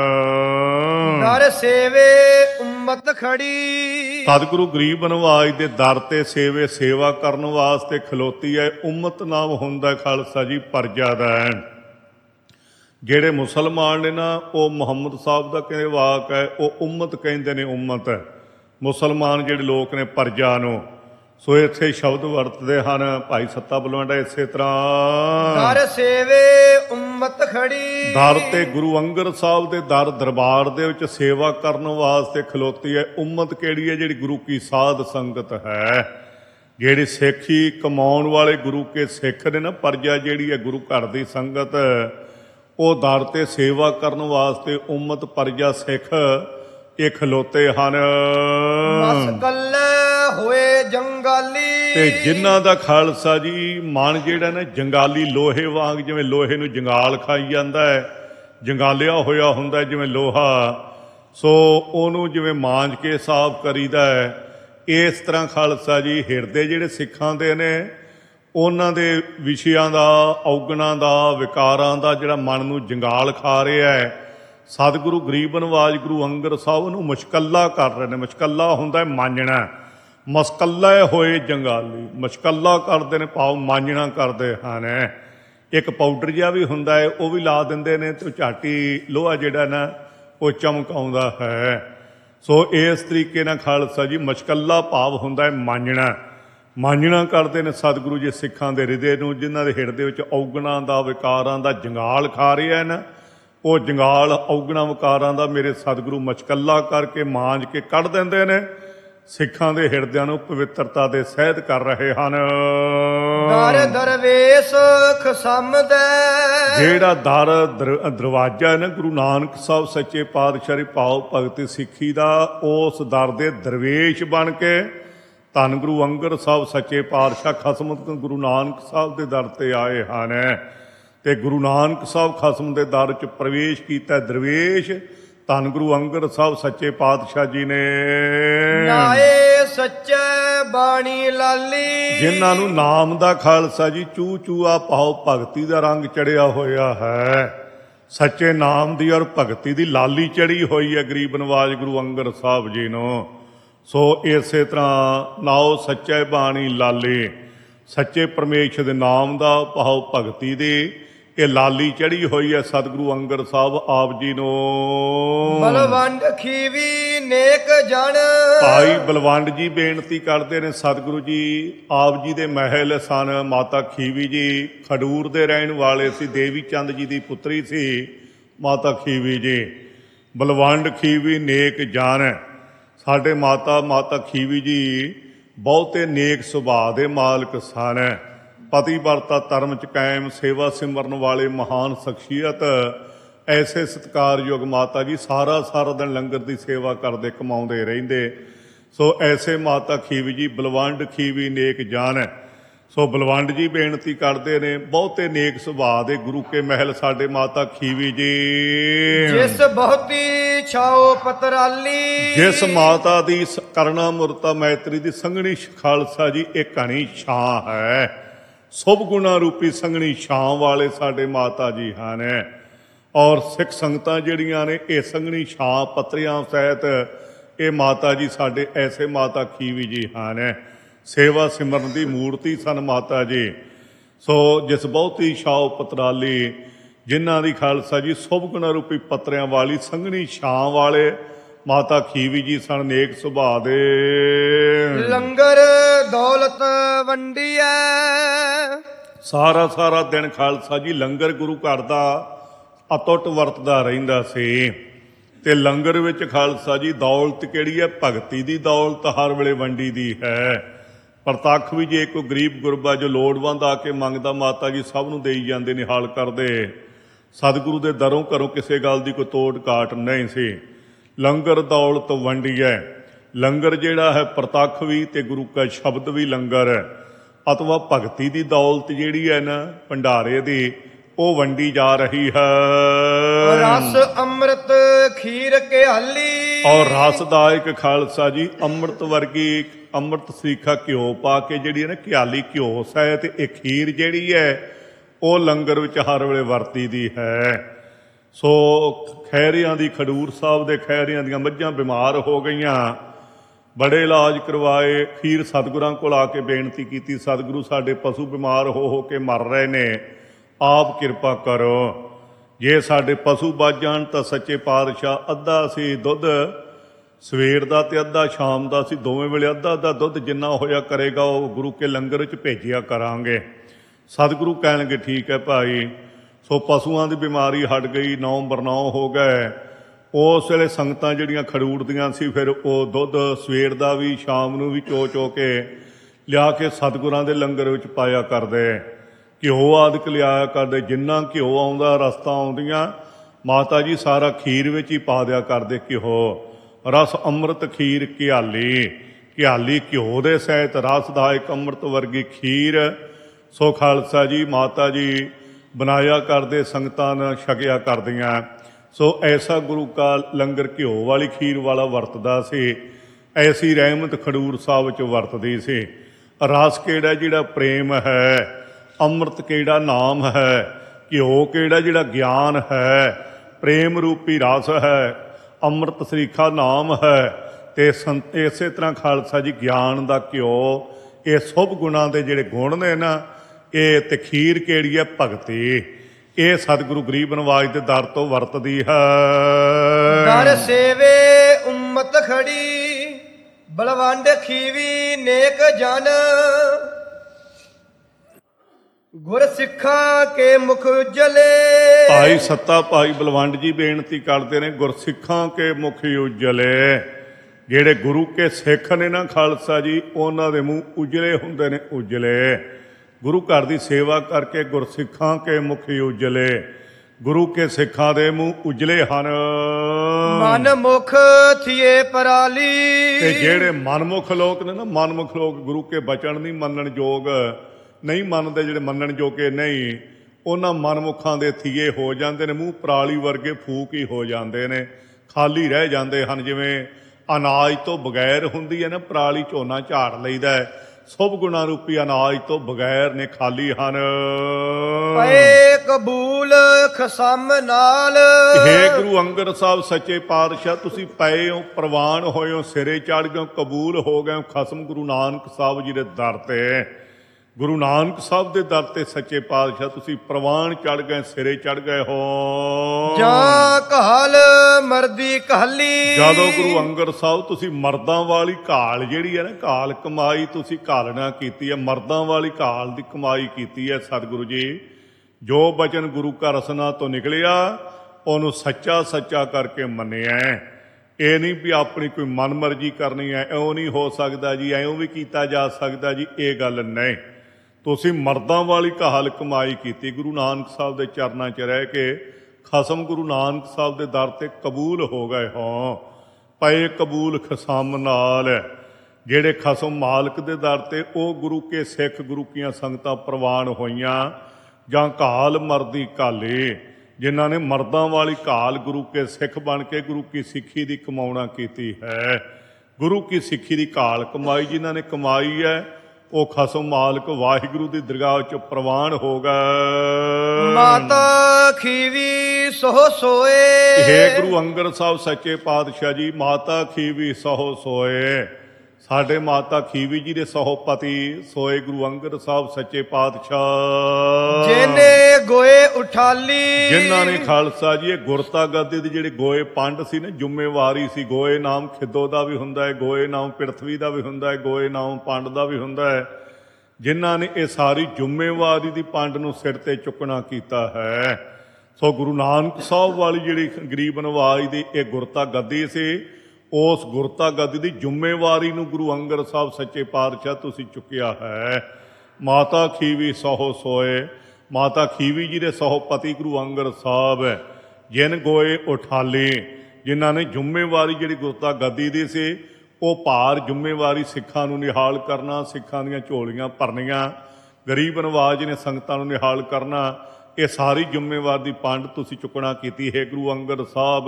ਦਰ ਸੇਵੇ ਉਮਤ ਖੜੀ। ਸਤਿਗੁਰੂ ਗਰੀਬ ਨਿਵਾਜ ਦੇ ਦਰ ਤੇ ਸੇਵੇ ਸੇਵਾ ਕਰਨ ਵਾਸਤੇ ਖਲੋਤੀ ਹੈ। ਉਮਤ ਨਾਮ ਹੁੰਦਾ ਖਾਲਸਾ ਜੀ ਪਰਜਾ ਦਾ। ਜਿਹੜੇ ਮੁਸਲਮਾਨ ਨੇ ਨਾ ਉਹ ਮੁਹੰਮਦ ਸਾਹਿਬ ਦਾ ਕਹਿੰਦੇ ਵਾਕ ਹੈ, ਉਹ ਉਮਤ ਕਹਿੰਦੇ ਨੇ, ਉਮਤ। ਮੁਸਲਮਾਨ ਜਿਹੜੇ ਲੋਕ ਨੇ ਪਰਜਾ ਨੂੰ। ਸੋ ਇੱਥੇ ਸ਼ਬਦ ਵਰਤਦੇ ਹਨ ਭਾਈ ਸੱਤਾ ਬਲਵੰਡਾ ਇਸੇ ਤਰ੍ਹਾਂ। ਦਰ ਸੇਵੇ ਉਮਤ ਖੜੀ। ਦਰ ਤੇ ਗੁਰੂ ਅੰਗਦ ਸਾਹਿਬ ਦੇ ਦਰ ਦਰਬਾਰ ਦੇ ਵਿੱਚ ਸੇਵਾ ਕਰਨ ਵਾਸਤੇ ਖਲੋਤੀ ਹੈ। ਉਮਤ ਕਿਹੜੀ ਹੈ? ਜਿਹੜੀ ਗੁਰੂ ਕੀ ਸਾਧ ਸੰਗਤ ਹੈ, ਜਿਹੜੀ ਸਿੱਖੀ ਕਮਾਉਣ ਵਾਲੇ ਗੁਰੂ ਕੇ ਸਿੱਖ ਨੇ ਨਾ, ਪਰਜਾ ਜਿਹੜੀ ਹੈ ਗੁਰੂ ਘਰ ਦੀ ਸੰਗਤ, ਉਹ ਦਰ ਤੇ ਸੇਵਾ ਕਰਨ ਵਾਸਤੇ ਉਮਤ ਪਰਜਾ ਸਿੱਖ ਇਹ ਖਲੋਤੇ ਹਨ। ਮਸ ਕੱਲੇ ਹੋਏ ਜੰਗਾਲੀ। ਤੇ ਜਿਨ੍ਹਾਂ ਦਾ ਖਾਲਸਾ ਜੀ ਮਨ ਜਿਹੜਾ ਨਾ ਜੰਗਾਲੀ ਲੋਹੇ ਵਾਂਗ, ਜਿਵੇਂ ਲੋਹੇ ਨੂੰ ਜੰਗਾਲ ਖਾਈ ਜਾਂਦਾ ਹੈ, ਜੰਗਾਲਿਆ ਹੋਇਆ ਹੁੰਦਾ ਜਿਵੇਂ ਲੋਹਾ, ਸੋ ਉਹਨੂੰ ਜਿਵੇਂ ਮਾਂਜ ਕੇ ਸਾਫ਼ ਕਰੀਦਾ ਹੈ, ਇਸ ਤਰ੍ਹਾਂ ਖਾਲਸਾ ਜੀ ਹਿਰਦੇ ਜਿਹੜੇ ਸਿੱਖਾਂ ਦੇ ਨੇ, ਉਹਨਾਂ ਦੇ ਵਿਸ਼ਿਆਂ ਦਾ, ਔਗਣਾਂ ਦਾ, ਵਿਕਾਰਾਂ ਦਾ ਜਿਹੜਾ ਮਨ ਨੂੰ ਜੰਗਾਲ ਖਾ ਰਿਹਾ ਹੈ, ਸਤਿਗੁਰੂ ਗਰੀਬ ਨਿਵਾਜ ਗੁਰੂ ਅੰਗਦ ਸਾਹਿਬ ਨੂੰ ਮੁਸ਼ਕੱਲਾ ਕਰ ਰਹੇ ਨੇ। ਮੁਸ਼ਕੱਲਾ ਹੁੰਦਾ ਮਾਂਜਣਾ। ਮਸਕੱਲੇ ਹੋਏ ਜੰਗਾਲੀ, ਮੁਸ਼ਕੱਲਾ ਕਰਦੇ ਨੇ, ਭਾਵ ਮਾਂਜਣਾ ਕਰਦੇ ਹਨ। ਇੱਕ ਪਾਊਡਰ ਜਿਹਾ ਵੀ ਹੁੰਦਾ ਹੈ, ਉਹ ਵੀ ਲਾ ਦਿੰਦੇ ਨੇ ਤੇ ਝਾਟੀ ਲੋਹਾ ਜਿਹੜਾ ਨਾ ਉਹ ਚਮਕਾਉਂਦਾ ਹੈ। ਸੋ ਇਸ ਤਰੀਕੇ ਨਾਲ ਖਾਲਸਾ ਜੀ ਮੁਸ਼ਕੱਲਾ ਭਾਵ ਹੁੰਦਾ ਹੈ ਮਾਂਜਣਾ। ਮਾਂਜਣਾ ਕਰਦੇ ਨੇ ਸਤਿਗੁਰੂ ਜੀ ਸਿੱਖਾਂ ਦੇ ਹਿਰਦੇ ਨੂੰ, ਜਿਨ੍ਹਾਂ ਦੇ ਹਿਰਦੇ ਵਿੱਚ ਔਗਣਾਂ ਦਾ, ਵਿਕਾਰਾਂ ਦਾ ਜੰਗਾਲ ਖਾ ਰਿਹਾ ਨਾ, ਉਹ ਜੰਗਾਲ ਔਗਣਾਂ ਵਿਕਾਰਾਂ ਦਾ ਮੇਰੇ ਸਤਿਗੁਰੂ ਮੁਸ਼ਕੱਲਾ ਕਰਕੇ ਮਾਂਜ ਕੇ ਕੱਢ ਦਿੰਦੇ ਨੇ। ਸਿੱਖਾਂ ਦੇ ਹਿਰਦਿਆਂ ਨੂੰ ਪਵਿੱਤਰਤਾ ਦੇ ਸਹਿਤ ਕਰ ਰਹੇ ਹਨ। ਦਰ ਦਰਵੇਸ਼ ਖਸਮਦਾ। ਜਿਹੜਾ ਦਰ ਦਰਵਾਜ਼ਾ ਹੈ ਨਾ ਗੁਰੂ ਨਾਨਕ ਸਾਹਿਬ ਸੱਚੇ ਪਾਤਸ਼ਾਹ ਦੀ ਭਾਵ ਭਗਤੀ ਸਿੱਖੀ ਦਾ, ਉਸ ਦਰ ਦੇ ਦਰਵੇਸ਼ ਬਣ ਕੇ ਧੰਨ ਗੁਰੂ ਅੰਗਦ ਸਾਹਿਬ ਸੱਚੇ ਪਾਤਸ਼ਾਹ ਖਸਮਤ ਗੁਰੂ ਨਾਨਕ ਸਾਹਿਬ ਦੇ ਦਰ ਤੇ ਆਏ ਹਨ। ਤੇ ਗੁਰੂ ਨਾਨਕ ਸਾਹਿਬ ਖਸਮ ਦੇ ਦਰ 'ਚ ਪ੍ਰਵੇਸ਼ ਕੀਤਾ ਦਰਵੇਸ਼ ਧੰਨ ਗੁਰੂ ਅੰਗਦ ਸਾਹਿਬ ਸੱਚੇ ਪਾਤਸ਼ਾਹ ਜੀ ਨੇ। ਨਾਏ ਸੱਚੇ ਬਾਣੀ ਲਾਲੀ। ਜਿਨ੍ਹਾਂ ਨੂੰ ਨਾਮ ਦਾ ਖਾਲਸਾ ਜੀ ਚੂ ਚੂਆ ਭਾਵ ਭਗਤੀ ਦਾ ਰੰਗ ਚੜਿਆ ਹੋਇਆ ਹੈ। ਸੱਚੇ ਨਾਮ ਦੀ ਔਰ ਭਗਤੀ ਦੀ ਲਾਲੀ ਚੜੀ ਹੋਈ ਹੈ ਗਰੀਬ ਨਿਵਾਜ ਗੁਰੂ ਅੰਗਦ ਸਾਹਿਬ ਜੀ ਨੂੰ। ਸੋ ਇਸੇ ਤਰ੍ਹਾਂ ਨਾਉ ਸੱਚੇ ਬਾਣੀ ਲਾਲੀ, ਸੱਚੇ ਪਰਮੇਸ਼ਰ ਦੇ ਨਾਮ ਦਾ ਭਾਵ ਭਗਤੀ ਦੀ ਇਹ ਲਾਲੀ ਚੜੀ ਹੋਈ ਹੈ ਸਤਿਗੁਰੂ ਅੰਗਦ ਸਾਹਿਬ ਆਪ ਜੀ ਨੂੰ। ਬਲਵੰਡ ਖੀਵੀ ਨੇਕ ਜਨ। ਭਾਈ ਬਲਵੰਡ ਜੀ ਬੇਨਤੀ ਕਰਦੇ ਨੇ, ਸਤਿਗੁਰੂ ਜੀ ਆਪ ਜੀ ਦੇ ਮਹਿਲ ਸਨ। ਮਾਤਾ ਖੀਵੀ ਜੀ ਖਡੂਰ ਦੇ ਰਹਿਣ ਵਾਲੇ ਸੀ, ਦੇਵੀ ਚੰਦ ਜੀ ਦੀ ਪੁੱਤਰੀ ਸੀ ਮਾਤਾ ਖੀਵੀ ਜੀ। ਬਲਵੰਡ ਖੀਵੀ ਨੇਕ ਜਨ। ਸਾਡੇ ਮਾਤਾ ਮਾਤਾ ਖੀਵੀ ਜੀ ਬਹੁਤੇ ਨੇਕ ਸੁਭਾਅ ਦੇ ਮਾਲਕ ਸਨ। ਪਤੀ ਵਰਤਾ ਧਰਮ ਚ ਕਾਇਮ, ਸੇਵਾ ਸਿਮਰਨ ਵਾਲੇ ਮਹਾਨ ਸ਼ਖਸੀਅਤ, ਐਸੇ ਸਤਿਕਾਰਯੋਗ ਮਾਤਾ ਜੀ ਸਾਰਾ ਸਾਰਾ ਦਿਨ ਲੰਗਰ ਦੀ ਸੇਵਾ ਕਰਦੇ ਕਮਾਉਂਦੇ ਰਹਿੰਦੇ। ਸੋ ਐਸੇ ਮਾਤਾ ਖੀਵੀ ਜੀ ਬਲਵੰਡ ਖੀਵੀ ਨੇਕ ਜਾਨ। ਸੋ ਬਲਵੰਡ ਜੀ ਬੇਨਤੀ ਕਰਦੇ ਨੇ, ਬਹੁਤੇ ਨੇਕ ਸੁਭਾਅ ਦੇ ਗੁਰੂ ਕੇ ਮਹਿਲ ਸਾਡੇ ਮਾਤਾ ਖੀਵੀ ਜੀ। ਜਿਸ ਬਹੁਤੀ ਛਾਓ ਪਤਰਾਲੀ, ਜਿਸ ਮਾਤਾ ਦੀ ਕਰਣਾ ਮੁਰਤਾ ਮੈਤਰੀ ਦੀ ਸੰਘਣੀ ਖਾਲਸਾ ਜੀ ਇਹ ਘਣੀ ਛਾਂ ਹੈ। ਸੁਭ ਗੁਣਾ ਰੂਪੀ ਸੰਘਣੀ ਛਾਂ ਵਾਲੇ ਸਾਡੇ ਮਾਤਾ ਜੀ ਹਨ। ਔਰ ਸਿੱਖ ਸੰਗਤਾਂ ਜਿਹੜੀਆਂ ਨੇ ਇਹ ਸੰਘਣੀ ਛਾਂ ਪੱਤਰਿਆਂ ਸਹਿਤ ਇਹ ਮਾਤਾ ਜੀ ਸਾਡੇ ਐਸੇ ਮਾਤਾ ਖੀਵੀ ਜੀ ਹਨ। ਸੇਵਾ ਸਿਮਰਨ ਦੀ ਮੂਰਤੀ ਸਨ ਮਾਤਾ ਜੀ। ਸੋ ਜਿਸ ਬਹੁਤੀ ਛਾਓ ਪਤਰਾਲੀ, ਜਿਨ੍ਹਾਂ ਦੀ ਖਾਲਸਾ ਜੀ ਸੁਭ ਗੁਣਾ ਰੂਪੀ ਪੱਤਰਿਆਂ ਵਾਲੀ ਸੰਘਣੀ ਛਾਂ ਵਾਲੇ ਮਾਤਾ ਖੀਵੀ ਜੀ ਸਨ, ਨੇਕ ਸੁਭਾਅ ਦੇ। ਲੰਗਰ ਦੌਲਤ ਵੰਡੀਐ, ਸਾਰਾ ਸਾਰਾ ਦਿਨ ਖਾਲਸਾ ਜੀ ਲੰਗਰ ਗੁਰੂ ਘਰ ਦਾ ਅਟੁੱਟ ਵਰਤਦਾ ਰਹਿੰਦਾ ਸੀ। ਤੇ ਲੰਗਰ ਵਿੱਚ ਖਾਲਸਾ ਜੀ ਦੌਲਤ ਕਿਹੜੀ ਹੈ? ਭਗਤੀ ਦੀ ਦੌਲਤ ਹਰ ਵੇਲੇ ਵੰਡੀ ਦੀ ਹੈ। ਪ੍ਰਤੱਖ ਵੀ ਜੇ ਕੋਈ ਗਰੀਬ ਗੁਰਬਾ ਜੋ ਲੋੜਵੰਦ ਆ ਕੇ ਮੰਗਦਾ, ਮਾਤਾ ਜੀ ਸਭ ਨੂੰ ਦੇਈ ਜਾਂਦੇ, ਨਿਹਾਲ ਕਰਦੇ। ਸਤਿਗੁਰੂ ਦੇ ਦਰੋਂ ਘਰੋਂ ਕਿਸੇ ਗੱਲ ਦੀ ਕੋਈ ਤੋੜ ਘਾਟ ਨਹੀਂ ਸੀ। ਲੰਗਰ ਦੌਲਤ ਵੰਡੀ ਹੈ। ਲੰਗਰ ਜਿਹੜਾ ਹੈ ਪ੍ਰਤੱਖ ਵੀ ਤੇ ਗੁਰੂ ਕਾ ਸ਼ਬਦ ਵੀ ਲੰਗਰ, ਅਥਵਾ ਭਗਤੀ ਦੀ ਦੌਲਤ ਜਿਹੜੀ ਹੈ ਨਾ ਭੰਡਾਰੇ ਦੀ, ਉਹ ਵੰਡੀ ਜਾ ਰਹੀ ਹੈ। ਰਸ ਅੰਮ੍ਰਿਤ ਖੀਰ ਕੇ ਹਾਲੀ, ਔਰ ਰਸਦਾਇਕ ਖਾਲਸਾ ਜੀ ਅੰਮ੍ਰਿਤ ਵਰਗੀ ਅੰਮ੍ਰਿਤ ਸਰੀਖਾ ਘਿਓ ਪਾ ਕੇ ਜਿਹੜੀ ਹੈ ਨਾ ਘਿਆਲੀ ਘਿਓ ਸਹਿ ਤੇ ਇਹ ਖੀਰ ਜਿਹੜੀ ਹੈ ਉਹ ਲੰਗਰ ਵਿੱਚ ਹਰ ਵੇਲੇ ਵਰਤੀ ਦੀ ਹੈ। ਸੋ ਖੈਰਿਆਂ ਦੀ ਖਡੂਰ ਸਾਹਿਬ ਦੇ ਖੈਰਿਆਂ ਦੀਆਂ ਮੱਝਾਂ ਬਿਮਾਰ ਹੋ ਗਈਆਂ, ਬੜੇ ਇਲਾਜ ਕਰਵਾਏ, ਖੀਰ ਸਤਿਗੁਰਾਂ ਕੋਲ ਆ ਕੇ ਬੇਨਤੀ ਕੀਤੀ, ਸਤਿਗੁਰੂ ਸਾਡੇ ਪਸ਼ੂ ਬਿਮਾਰ ਹੋ ਹੋ ਕੇ ਮਰ ਰਹੇ ਨੇ, ਆਪ ਕਿਰਪਾ ਕਰੋ। ਜੇ ਸਾਡੇ ਪਸ਼ੂ ਬਚ ਜਾਣ ਤਾਂ ਸੱਚੇ ਪਾਤਸ਼ਾਹ ਅੱਧਾ ਅਸੀਂ ਦੁੱਧ ਸਵੇਰ ਦਾ ਤੇ ਅੱਧਾ ਸ਼ਾਮ ਦਾ, ਅਸੀਂ ਦੋਵੇਂ ਵੇਲੇ ਅੱਧਾ ਅੱਧਾ ਦੁੱਧ ਜਿੰਨਾ ਹੋਇਆ ਕਰੇਗਾ ਉਹ ਗੁਰੂ ਕੇ ਲੰਗਰ 'ਚ ਭੇਜਿਆ ਕਰਾਂਗੇ। ਸਤਿਗੁਰੂ ਕਹਿਣਗੇ ਠੀਕ ਹੈ ਭਾਈ। ਸੋ ਪਸ਼ੂਆਂ ਦੀ ਬਿਮਾਰੀ ਹਟ ਗਈ, ਨੌ ਬਰਨੌ ਹੋ ਗਏ। ਉਸ ਵੇਲੇ ਸੰਗਤਾਂ ਜਿਹੜੀਆਂ ਖਡੂਰ ਦੀਆਂ ਸੀ, ਫਿਰ ਉਹ ਦੁੱਧ ਸਵੇਰ ਦਾ ਵੀ ਸ਼ਾਮ ਨੂੰ ਵੀ ਚੋ ਚੋ ਕੇ ਲਿਆ ਕੇ ਸਤਿਗੁਰਾਂ ਦੇ ਲੰਗਰ ਵਿੱਚ ਪਾਇਆ ਕਰਦੇ। ਘਿਓ ਆਦਿਕ ਲਿਆਇਆ ਕਰਦੇ, ਜਿੰਨਾ ਘਿਓ ਆਉਂਦਾ ਰਸਤਾ ਆਉਂਦੀਆਂ ਮਾਤਾ ਜੀ ਸਾਰਾ ਖੀਰ ਵਿੱਚ ਹੀ ਪਾ ਦਿਆ ਕਰਦੇ ਘਿਓ। ਰਸ ਅੰਮ੍ਰਿਤ ਖੀਰ ਘਿਆਲੀ, ਘਿਆਲੀ ਘਿਓ ਦੇ ਸਹਿਤ ਰਸਦਾਇਕ ਅੰਮ੍ਰਿਤ ਵਰਗੀ ਖੀਰ। ਸੋ ਖਾਲਸਾ ਜੀ ਮਾਤਾ ਜੀ ਬਣਾਇਆ ਕਰਦੇ, ਸੰਗਤਾਂ ਨੇ ਛਕਿਆ ਕਰਦੀਆਂ। ਸੋ ਐਸਾ ਗੁਰੂ ਕਾ ਲੰਗਰ ਘਿਓ ਵਾਲੀ ਖੀਰ ਵਾਲਾ ਵਰਤਦਾ ਸੀ। ਐਸੀ ਰਹਿਮਤ ਖਡੂਰ ਸਾਹਿਬ 'ਚ ਵਰਤਦੀ ਸੀ। ਰਸ ਕਿਹੜਾ? ਜਿਹੜਾ ਪ੍ਰੇਮ ਹੈ। ਅੰਮ੍ਰਿਤ ਕਿਹੜਾ? ਨਾਮ ਹੈ। ਘਿਓ ਕਿਹੜਾ? ਜਿਹੜਾ ਗਿਆਨ ਹੈ। ਪ੍ਰੇਮ ਰੂਪੀ ਰਸ ਹੈ। ਅੰਮ੍ਰਿਤ ਸਰੀਖਾ ਨਾਮ ਹੈ। ਤੇ ਸੰਤ ਇਸੇ ਤਰ੍ਹਾਂ ਖਾਲਸਾ ਜੀ ਗਿਆਨ ਦਾ ਘਿਓ, ਇਹ ਸੁਭ ਗੁਣਾਂ ਦੇ ਜਿਹੜੇ ਗੁਣ ਨੇ ਨਾ, ਇਹ ਤੇ ਖੀਰ ਕਿਹੜੀ ਹੈ? ਭਗਤੀ। ਇਹ ਸਤਿਗੁਰੂ ਗਰੀਬ ਨਵਾਜ ਦੇ ਦਰ ਤੋਂ ਵਰਤਦੀ ਹੈ। ਦਰ ਸੇਵੇ ਉਮਤ ਖੜੀ, ਬਲਵੰਡ ਖੀਵੀ ਨੇਕ ਜਨ, ਗੁਰ ਸਿੱਖਾਂ ਕੇ ਮੁਖ ਉਜਲੇ। ਭਾਈ ਸੱਤਾ ਭਾਈ ਬਲਵੰਡ ਜੀ ਬੇਨਤੀ ਕਰਦੇ ਨੇ, ਗੁਰਸਿੱਖਾਂ ਕੇ ਮੁਖ ਉਜਲੇ। ਜਿਹੜੇ ਗੁਰੂ ਕੇ ਸਿੱਖ ਨੇ ਨਾ ਖਾਲਸਾ ਜੀ, ਉਹਨਾਂ ਦੇ ਮੂੰਹ ਉਜਲੇ ਹੁੰਦੇ ਨੇ, ਉਜਲੇ। ਗੁਰੂ ਘਰ ਦੀ ਸੇਵਾ ਕਰਕੇ ਗੁਰਸਿੱਖਾਂ ਕੇ ਮੁਖ ਉਜਲੇ, ਗੁਰੂ ਕੇ ਸਿੱਖਾਂ ਦੇ ਮੂੰਹ ਉਜਲੇ ਹਨ। ਮਨ ਮੁਖ ਥੀਏ ਪਰਾਲੀ, ਤੇ ਜਿਹੜੇ ਮਨਮੁਖ ਲੋਕ ਨੇ ਨਾ, ਮਨਮੁਖ ਲੋਕ ਗੁਰੂ ਕੇ ਬਚਨ ਨਹੀਂ ਮੰਨਣ ਯੋਗ ਨਹੀਂ ਮੰਨਦੇ, ਜਿਹੜੇ ਮੰਨਣ ਜੋਗੇ ਨਹੀਂ, ਉਹਨਾਂ ਮਨਮੁਖਾਂ ਦੇ ਥੀਏ ਹੋ ਜਾਂਦੇ ਨੇ, ਮੂੰਹ ਪਰਾਲੀ ਵਰਗੇ ਫੂਕ ਹੀ ਹੋ ਜਾਂਦੇ ਨੇ, ਖਾਲੀ ਰਹਿ ਜਾਂਦੇ ਹਨ। ਜਿਵੇਂ ਅਨਾਜ ਤੋਂ ਬਗੈਰ ਹੁੰਦੀ ਹੈ ਨਾ ਪਰਾਲੀ, ਝੋਨਾ ਝਾੜ ਲਈਦਾ, ਸੁਭ ਗੁਣਾ ਰੂਪੀ ਅਨਾਜ ਤੋਂ ਬਗੈਰ ਨੇ, ਖਾਲੀ ਹਨ। ਪਏ ਕਬੂਲ ਖਸਮ ਨਾਲ, ਹੇ ਗੁਰੂ ਅੰਗਦ ਸਾਹਿਬ ਸੱਚੇ ਪਾਤਸ਼ਾਹ, ਤੁਸੀਂ ਪਏ ਹੋ, ਪ੍ਰਵਾਨ ਹੋਏ ਹੋ, ਸਿਰੇ ਚੜ੍ਹ ਗਏ ਹੋ, ਕਬੂਲ ਹੋ ਗਏ ਹੋ ਖਸਮ ਗੁਰੂ ਨਾਨਕ ਸਾਹਿਬ ਜੀ ਦੇ ਦਰ ਤੇ। ਗੁਰੂ ਨਾਨਕ ਸਾਹਿਬ ਦੇ ਦਰ ਤੇ ਸੱਚੇ ਪਾਤਸ਼ਾਹ ਤੁਸੀਂ ਪ੍ਰਵਾਨ ਚੜ੍ਹ ਗਏ, ਸਿਰੇ ਚੜ੍ਹ ਗਏ ਹੋ। ਜਾਂ ਕਹਾਲ ਮਰਦੀ ਕਹਾਲੀ, ਜਦੋਂ ਗੁਰੂ ਅੰਗਦ ਸਾਹਿਬ ਤੁਸੀਂ ਮਰਦਾਂ ਵਾਲੀ ਘਾਲ ਜਿਹੜੀ ਹੈ ਨਾ, ਘਾਲ ਕਮਾਈ ਤੁਸੀਂ ਘਾਲਣਾ ਕੀਤੀ ਹੈ, ਮਰਦਾਂ ਵਾਲੀ ਘਾਲ ਦੀ ਕਮਾਈ ਕੀਤੀ ਹੈ। ਸਤਿਗੁਰੂ ਜੀ ਜੋ ਬਚਨ ਗੁਰੂ ਘਰ ਰਸਨਾ ਤੋਂ ਨਿਕਲਿਆ, ਉਹਨੂੰ ਸੱਚਾ ਸੱਚਾ ਕਰਕੇ ਮੰਨਿਆ। ਇਹ ਨਹੀਂ ਵੀ ਆਪਣੀ ਕੋਈ ਮਨਮਰਜ਼ੀ ਕਰਨੀ ਹੈ, ਇਉਂ ਨਹੀਂ ਹੋ ਸਕਦਾ ਜੀ, ਇਉਂ ਵੀ ਕੀਤਾ ਜਾ ਸਕਦਾ ਜੀ, ਇਹ ਗੱਲ ਨਹੀਂ। ਤੁਸੀਂ ਮਰਦਾਂ ਵਾਲੀ ਕਹਾਲ ਕਮਾਈ ਕੀਤੀ। ਗੁਰੂ ਨਾਨਕ ਸਾਹਿਬ ਦੇ ਚਰਨਾਂ 'ਚ ਰਹਿ ਕੇ ਖਸਮ ਗੁਰੂ ਨਾਨਕ ਸਾਹਿਬ ਦੇ ਦਰ ਤੇ ਕਬੂਲ ਹੋ ਗਏ ਹੋ। ਪਏ ਕਬੂਲ ਖਸਮ ਨਾਲ, ਜਿਹੜੇ ਖਸਮ ਮਾਲਕ ਦੇ ਦਰ ਤੇ ਉਹ ਗੁਰੂ ਕੇ ਸਿੱਖ ਗੁਰੂ ਕੀਆਂ ਸੰਗਤਾਂ ਪ੍ਰਵਾਨ ਹੋਈਆਂ, ਜਾਂ ਘਾਲ ਮਰਦੀ ਘਾਲੇ, ਜਿਨ੍ਹਾਂ ਨੇ ਮਰਦਾਂ ਵਾਲੀ ਘਾਲ ਗੁਰੂ ਕੇ ਸਿੱਖ ਬਣ ਕੇ ਗੁਰੂ ਕੀ ਸਿੱਖੀ ਦੀ ਕਮਾਉਣਾ ਕੀਤੀ ਹੈ। ਗੁਰੂ ਕੀ ਸਿੱਖੀ ਦੀ ਘਾਲ ਕਮਾਈ ਜਿਨ੍ਹਾਂ ਨੇ ਕਮਾਈ ਹੈ, ਉਹ ਖਸਮ ਮਾਲਕ ਵਾਹਿਗੁਰੂ ਦੀ ਦਰਗਾਹ 'ਚ ਪ੍ਰਵਾਨ ਹੋ ਗਏ। ਮਾਤਾ ਖੀਵੀ ਸੋ ਸੋਏ। ਹੇ ਗੁਰੂ ਅੰਗਦ ਸਾਹਿਬ ਸੱਚੇ ਪਾਤਸ਼ਾਹ ਜੀ, ਮਾਤਾ ਖੀਵੀ ਸਹੁ ਸੋਏ। ਸਾਡੇ ਮਾਤਾ ਖੀਵੀ ਜੀ ਦੇ ਸਹੁ ਪਤੀ ਸੋਏ ਗੁਰੂ ਅੰਗਦ ਸਾਹਿਬ ਸੱਚੇ ਪਾਤਸ਼ਾਹ, ਜਿਹਨੇ ਗੋਏ ਉਠਾਲੀ। ਜਿਨ੍ਹਾਂ ਨੇ ਖਾਲਸਾ ਜੀ ਇਹ ਗੁਰਤਾ ਗੱਦੀ ਦੇ ਜਿਹੜੇ ਗੋਏ ਪੰਡ ਸੀ ਨਾ, ਜ਼ਿੰਮੇਵਾਰੀ ਸੀ। ਗੋਏ ਨਾਮ ਖਿੱਦੋ ਦਾ ਵੀ ਹੁੰਦਾ ਹੈ, ਗੋਏ ਨਾਮ ਪਿਰਥਵੀ ਦਾ ਵੀ ਹੁੰਦਾ ਹੈ, ਗੋਏ ਨਾਮ ਪੰਡ ਦਾ ਵੀ ਹੁੰਦਾ ਹੈ। ਜਿਨ੍ਹਾਂ ਨੇ ਇਹ ਸਾਰੀ ਜ਼ਿੰਮੇਵਾਰੀ ਦੀ ਪੰਡ ਨੂੰ ਸਿਰ ਤੇ ਚੁੱਕਣਾ ਕੀਤਾ ਹੈ। ਸੋ ਗੁਰੂ ਨਾਨਕ ਸਾਹਿਬ ਵਾਲੀ ਜਿਹੜੀ ਗਰੀਬ ਨਵਾਜ਼ ਦੀ ਇਹ ਗੁਰਤਾ ਗੱਦੀ ਸੀ, ਉਸ ਗੁਰਤਾ ਗੱਦੀ ਦੀ ਜ਼ਿੰਮੇਵਾਰੀ ਨੂੰ ਗੁਰੂ ਅੰਗਦ ਸਾਹਿਬ ਸੱਚੇ ਪਾਤਸ਼ਾਹ ਤੁਸੀਂ ਚੁੱਕਿਆ ਹੈ। ਮਾਤਾ ਖੀਵੀ ਸਹੁ ਸੋਏ, ਮਾਤਾ ਖੀਵੀ ਜੀ ਦੇ ਸਹੁ ਪਤੀ ਗੁਰੂ ਅੰਗਦ ਸਾਹਿਬ, ਜਿਨ ਗੋਏ ਉਠਾਲੇ, ਜਿਨ੍ਹਾਂ ਨੇ ਜ਼ਿੰਮੇਵਾਰੀ ਜਿਹੜੀ ਗੁਰਤਾ ਗੱਦੀ ਦੀ ਸੀ, ਉਹ ਭਾਰ ਜ਼ਿੰਮੇਵਾਰੀ ਸਿੱਖਾਂ ਨੂੰ ਨਿਹਾਲ ਕਰਨਾ, ਸਿੱਖਾਂ ਦੀਆਂ ਝੋਲੀਆਂ ਭਰਨੀਆਂ, ਗਰੀਬ ਨਵਾਜ਼ ਨੇ ਸੰਗਤਾਂ ਨੂੰ ਨਿਹਾਲ ਕਰਨਾ, ਇਹ ਸਾਰੀ ਜ਼ਿੰਮੇਵਾਰੀ ਦੀ ਪੰਡ ਤੁਸੀਂ ਚੁੱਕਣਾ ਕੀਤੀ ਹੈ ਗੁਰੂ ਅੰਗਦ ਸਾਹਿਬ।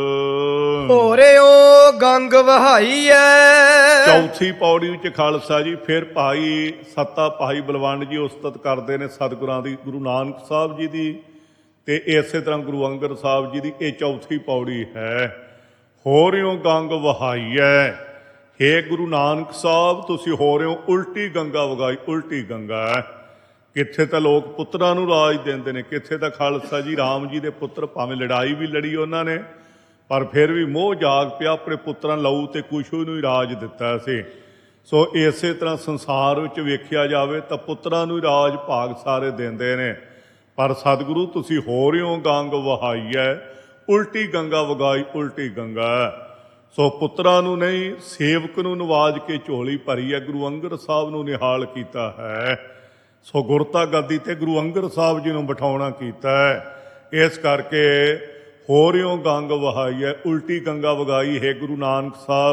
ਹੋਰਿਓ ਗੰਗ ਵਹਾਈ ਐ। ਚੌਥੀ ਪੌੜੀ ਵਿੱਚ ਖਾਲਸਾ ਜੀ ਫਿਰ ਭਾਈ ਸੱਤਾ ਭਾਈ ਬਲਵੰਡ ਜੀ ਉਸਤਤ ਕਰਦੇ ਨੇ ਸਤਿਗੁਰਾਂ ਦੀ, ਗੁਰੂ ਨਾਨਕ ਸਾਹਿਬ ਜੀ ਦੀ ਤੇ ਇਸੇ ਤਰ੍ਹਾਂ ਗੁਰੂ ਅੰਗਦ ਸਾਹਿਬ ਜੀ ਦੀ। ਇਹ ਚੌਥੀ ਪੌੜੀ ਹੈ। ਹੋਰਿਓ ਗੰਗ ਵਹਾਈ ਐ। ਹੇ ਗੁਰੂ ਨਾਨਕ ਸਾਹਿਬ ਤੁਸੀਂ ਹੋਰਿਓ ਉਲਟੀ ਗੰਗਾ ਵਗਾਈ। ਉਲਟੀ ਗੰਗਾ ਹੈ। ਕਿੱਥੇ ਤਾਂ ਲੋਕ ਪੁੱਤਰਾਂ ਨੂੰ ਰਾਜ ਦਿੰਦੇ ਨੇ, ਕਿੱਥੇ ਤਾਂ ਖਾਲਸਾ ਜੀ ਰਾਮ ਜੀ ਦੇ ਪੁੱਤਰ ਭਾਵੇਂ ਲੜਾਈ ਵੀ ਲੜੀ ਉਹਨਾਂ ਨੇ, ਪਰ ਫਿਰ ਵੀ ਮੋਹ ਜਾਗ ਪਿਆ, ਆਪਣੇ ਪੁੱਤਰਾਂ ਲਹੂ ਤੇ ਕੁਸ਼ੂ ਨੂੰ ਹੀ ਰਾਜ ਦਿੱਤਾ ਸੀ। ਸੋ ਇਸੇ ਤਰ੍ਹਾਂ ਸੰਸਾਰ ਵਿੱਚ ਵੇਖਿਆ ਜਾਵੇ ਤਾਂ ਪੁੱਤਰਾਂ ਨੂੰ ਹੀ ਰਾਜ ਭਾਗ ਸਾਰੇ ਦਿੰਦੇ ਨੇ, ਪਰ ਸਤਿਗੁਰੂ ਤੁਸੀਂ ਹੋ ਰਹੇ ਹੋ ਗੰਗ ਵਹਾਈ ਹੈ। ਉਲਟੀ ਗੰਗਾ ਵਗਾਈ। ਉਲਟੀ ਗੰਗਾ ਸੋ ਪੁੱਤਰਾਂ ਨੂੰ ਨਹੀਂ, ਸੇਵਕ ਨੂੰ ਨਵਾਜ ਕੇ ਝੋਲੀ ਭਰੀ ਹੈ। ਗੁਰੂ ਅੰਗਦ ਸਾਹਿਬ ਨੂੰ ਨਿਹਾਲ ਕੀਤਾ ਹੈ। ਸੋ ਗੁਰਤਾ ਗੱਦੀ ਤੇ ਗੁਰੂ ਅੰਗਦ ਸਾਹਿਬ ਜੀ ਨੂੰ ਬਿਠਾਉਣਾ ਕੀਤਾ ਹੈ। ਇਸ ਕਰਕੇ ਹੋਰਿਓ ਗੰਗ ਵਹਾਈ ਹੈ। ਉਲਟੀ ਗੰਗਾ ਵਗਾਈ ਹੈ ਗੁਰੂ ਨਾਨਕ ਸਾਹਿਬ।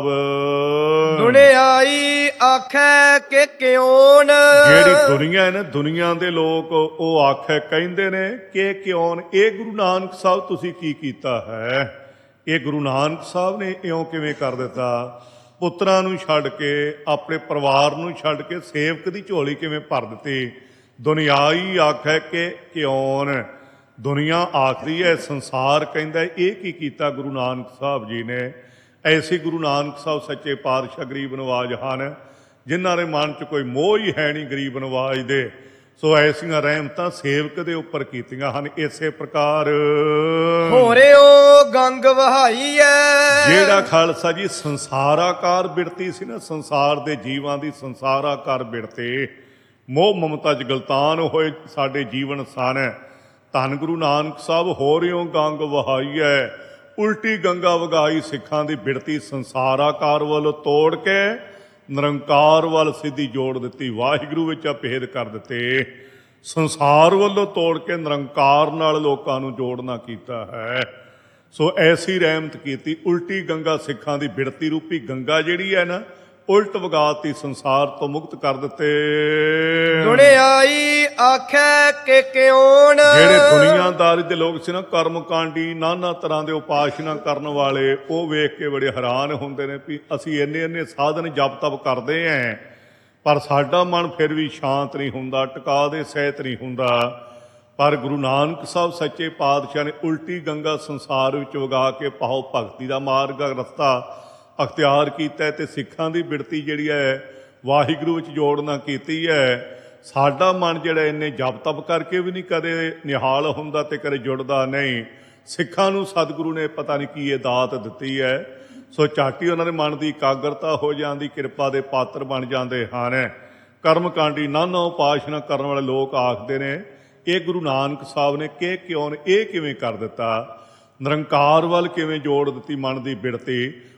ਦੁਨਿਆਈ ਆਖੈ ਕਿ ਕਿਉਨ। ਜਿਹੜੀ ਦੁਨੀਆ ਹੈ ਨਾ, ਦੁਨੀਆ ਦੇ ਲੋਕ ਉਹ ਆਖੈ ਕਹਿੰਦੇ ਨੇ ਕਿ ਕਿਉਨ, ਇਹ ਗੁਰੂ ਨਾਨਕ ਸਾਹਿਬ ਤੁਸੀਂ ਕੀ ਕੀਤਾ ਹੈ। ਇਹ ਗੁਰੂ ਨਾਨਕ ਸਾਹਿਬ ਨੇ ਇਉਂ ਕਿਵੇਂ ਕਰ ਦਿੱਤਾ। ਪੁੱਤਰਾਂ ਨੂੰ ਛੱਡ ਕੇ, ਆਪਣੇ ਪਰਿਵਾਰ ਨੂੰ ਛੱਡ ਕੇ ਸੇਵਕ ਦੀ ਝੋਲੀ ਕਿਵੇਂ ਭਰ ਦਿੱਤੀ। ਦੁਨਿਆਈ ਆਖੈ ਕਿ ਕਿਉਨ, ਦੁਨੀਆ ਆਖਦੀ ਹੈ, ਸੰਸਾਰ ਕਹਿੰਦਾ ਇਹ ਕੀ ਕੀਤਾ ਗੁਰੂ ਨਾਨਕ ਸਾਹਿਬ ਜੀ ਨੇ। ਐਸੇ ਗੁਰੂ ਨਾਨਕ ਸਾਹਿਬ ਸੱਚੇ ਪਾਤਸ਼ਾਹ ਗਰੀਬ ਨਵਾਜ ਹਨ, ਜਿਨ੍ਹਾਂ ਦੇ ਮਨ 'ਚ ਕੋਈ ਮੋਹ ਹੀ ਹੈ ਨਹੀਂ ਗਰੀਬ ਨਵਾਜ ਦੇ। ਸੋ ਐਸੀਆਂ ਰਹਿਮਤਾਂ ਸੇਵਕ ਦੇ ਉੱਪਰ ਕੀਤੀਆਂ ਹਨ। ਇਸੇ ਪ੍ਰਕਾਰ ਹੋਰਿਓ ਗੰਗ ਵਹਾਈ ਐ। ਜਿਹੜਾ ਖਾਲਸਾ ਜੀ ਸੰਸਾਰਾਕਾਰ ਬਿਰਤੀ ਸੀ ਨਾ, ਸੰਸਾਰ ਦੇ ਜੀਵਾਂ ਦੀ ਸੰਸਾਰਾਕਾਰ ਬਿਰਤੀ, ਮੋਹ ਮਮਤਾ 'ਚ ਗਲਤਾਨ ਹੋਏ ਸਾਡੇ ਜੀਵਨ ਸਨ। ਧੰਨ ਗੁਰੂ ਨਾਨਕ ਸਾਹਿਬ ਹੋਰਿਓ ਗੰਗ ਵਹਾਈ ਐ। ਉਲਟੀ ਗੰਗਾ ਵਗਾਈ ਸਿੱਖਾਂ ਦੀ ਬਿਰਤੀ ਸੰਸਾਰਾਕਾਰ ਵੱਲ ਤੋੜ ਕੇ ਨਿਰੰਕਾਰ ਵੱਲ ਸਿੱਧੀ ਜੋੜ ਦਿੱਤੀ। ਵਾਹਿਗੁਰੂ ਵਿੱਚ ਅਭੇਦ ਕਰ ਦਿੱਤੇ। ਸੰਸਾਰ ਵੱਲੋਂ ਤੋੜ ਕੇ ਨਿਰੰਕਾਰ ਨਾਲ ਲੋਕਾਂ ਨੂੰ ਜੋੜਨਾ ਕੀਤਾ ਹੈ। ਸੋ ਐਸੀ ਰਹਿਮਤ ਕੀਤੀ। ਉਲਟੀ ਗੰਗਾ ਸਿੱਖਾਂ ਦੀ ਬਿਰਤੀ ਰੂਪੀ ਗੰਗਾ ਜਿਹੜੀ ਹੈ ਨਾ, ਉਲਟ ਵਗਾਤੀ, ਸੰਸਾਰ ਤੋਂ ਮੁਕਤ ਕਰ ਦਿੱਤੇ। ਦੁਨਿਆਈ ਆਖੈ ਕਿ ਕਿਉਨ। ਜਿਹੜੇ ਦੁਨੀਆਦਾਰੀ ਦੇ ਲੋਕ ਸੀ ਨਾ, ਕਰਮ ਕਾਂਡੀ, ਨਾਨਾ ਤਰ੍ਹਾਂ ਦੇ ਉਪਾਸਨਾ ਕਰਨ ਵਾਲੇ, ਉਹ ਵੇਖ ਕੇ ਬੜੇ ਹੈਰਾਨ ਹੁੰਦੇ ਨੇ ਵੀ ਅਸੀਂ ਇੰਨੇ ਇੰਨੇ ਸਾਧਨ ਜਪ ਤਪ ਕਰਦੇ ਆਂ, ਪਰ ਸਾਡਾ ਮਨ ਫਿਰ ਵੀ ਸ਼ਾਂਤ ਨਹੀਂ ਹੁੰਦਾ, ਟਿਕਾ ਦੇ ਸਹਿਤ ਨਹੀਂ ਹੁੰਦਾ। ਪਰ ਗੁਰੂ ਨਾਨਕ ਸਾਹਿਬ ਸੱਚੇ ਪਾਤਸ਼ਾਹ ਨੇ ਉਲਟੀ ਗੰਗਾ ਸੰਸਾਰ ਵਿੱਚ ਵਗਾ ਕੇ ਭਾਵ ਭਗਤੀ ਦਾ ਮਾਰਗ ਰਸਤਾ ਅਖਤਿਆਰ ਕੀਤਾ ਤੇ ਸਿੱਖਾਂ ਦੀ ਬਿਰਤੀ ਜਿਹੜੀ ਹੈ ਵਾਹਿਗੁਰੂ ਵਿੱਚ ਜੋੜਨਾ ਕੀਤੀ ਹੈ। ਸਾਡਾ ਮਨ ਜਿਹੜਾ ਇੰਨੇ ਜਪ ਤਪ ਕਰਕੇ ਵੀ ਨਹੀਂ ਕਦੇ ਨਿਹਾਲ ਹੁੰਦਾ ਤੇ ਕਦੇ ਜੁੜਦਾ ਨਹੀਂ। ਸਿੱਖਾਂ ਨੂੰ ਸਤਿਗੁਰੂ ਨੇ ਪਤਾ ਨਹੀਂ ਕੀ ਇਹ ਦਾਤ ਦਿੱਤੀ ਹੈ। ਸੋ ਝਾਟੀ ਉਹਨਾਂ ਦੇ ਮਨ ਦੀ ਇਕਾਗਰਤਾ ਹੋ ਜਾਂਦੀ, ਕਿਰਪਾ ਦੇ ਪਾਤਰ ਬਣ ਜਾਂਦੇ ਹਨ। ਕਰਮ ਕਾਂਡੀ ਨਾਨਾ ਉਪਾਸਨਾ ਕਰਨ ਵਾਲੇ ਲੋਕ ਆਖਦੇ ਨੇ ਇਹ ਗੁਰੂ ਨਾਨਕ ਸਾਹਿਬ ਨੇ ਕਿ ਕਿਉਂ ਇਹ ਕਿਵੇਂ ਕਰ ਦਿੱਤਾ, ਨਿਰੰਕਾਰ ਵੱਲ ਕਿਵੇਂ ਜੋੜ ਦਿੱਤੀ ਮਨ ਦੀ ਬਿਰਤੀ।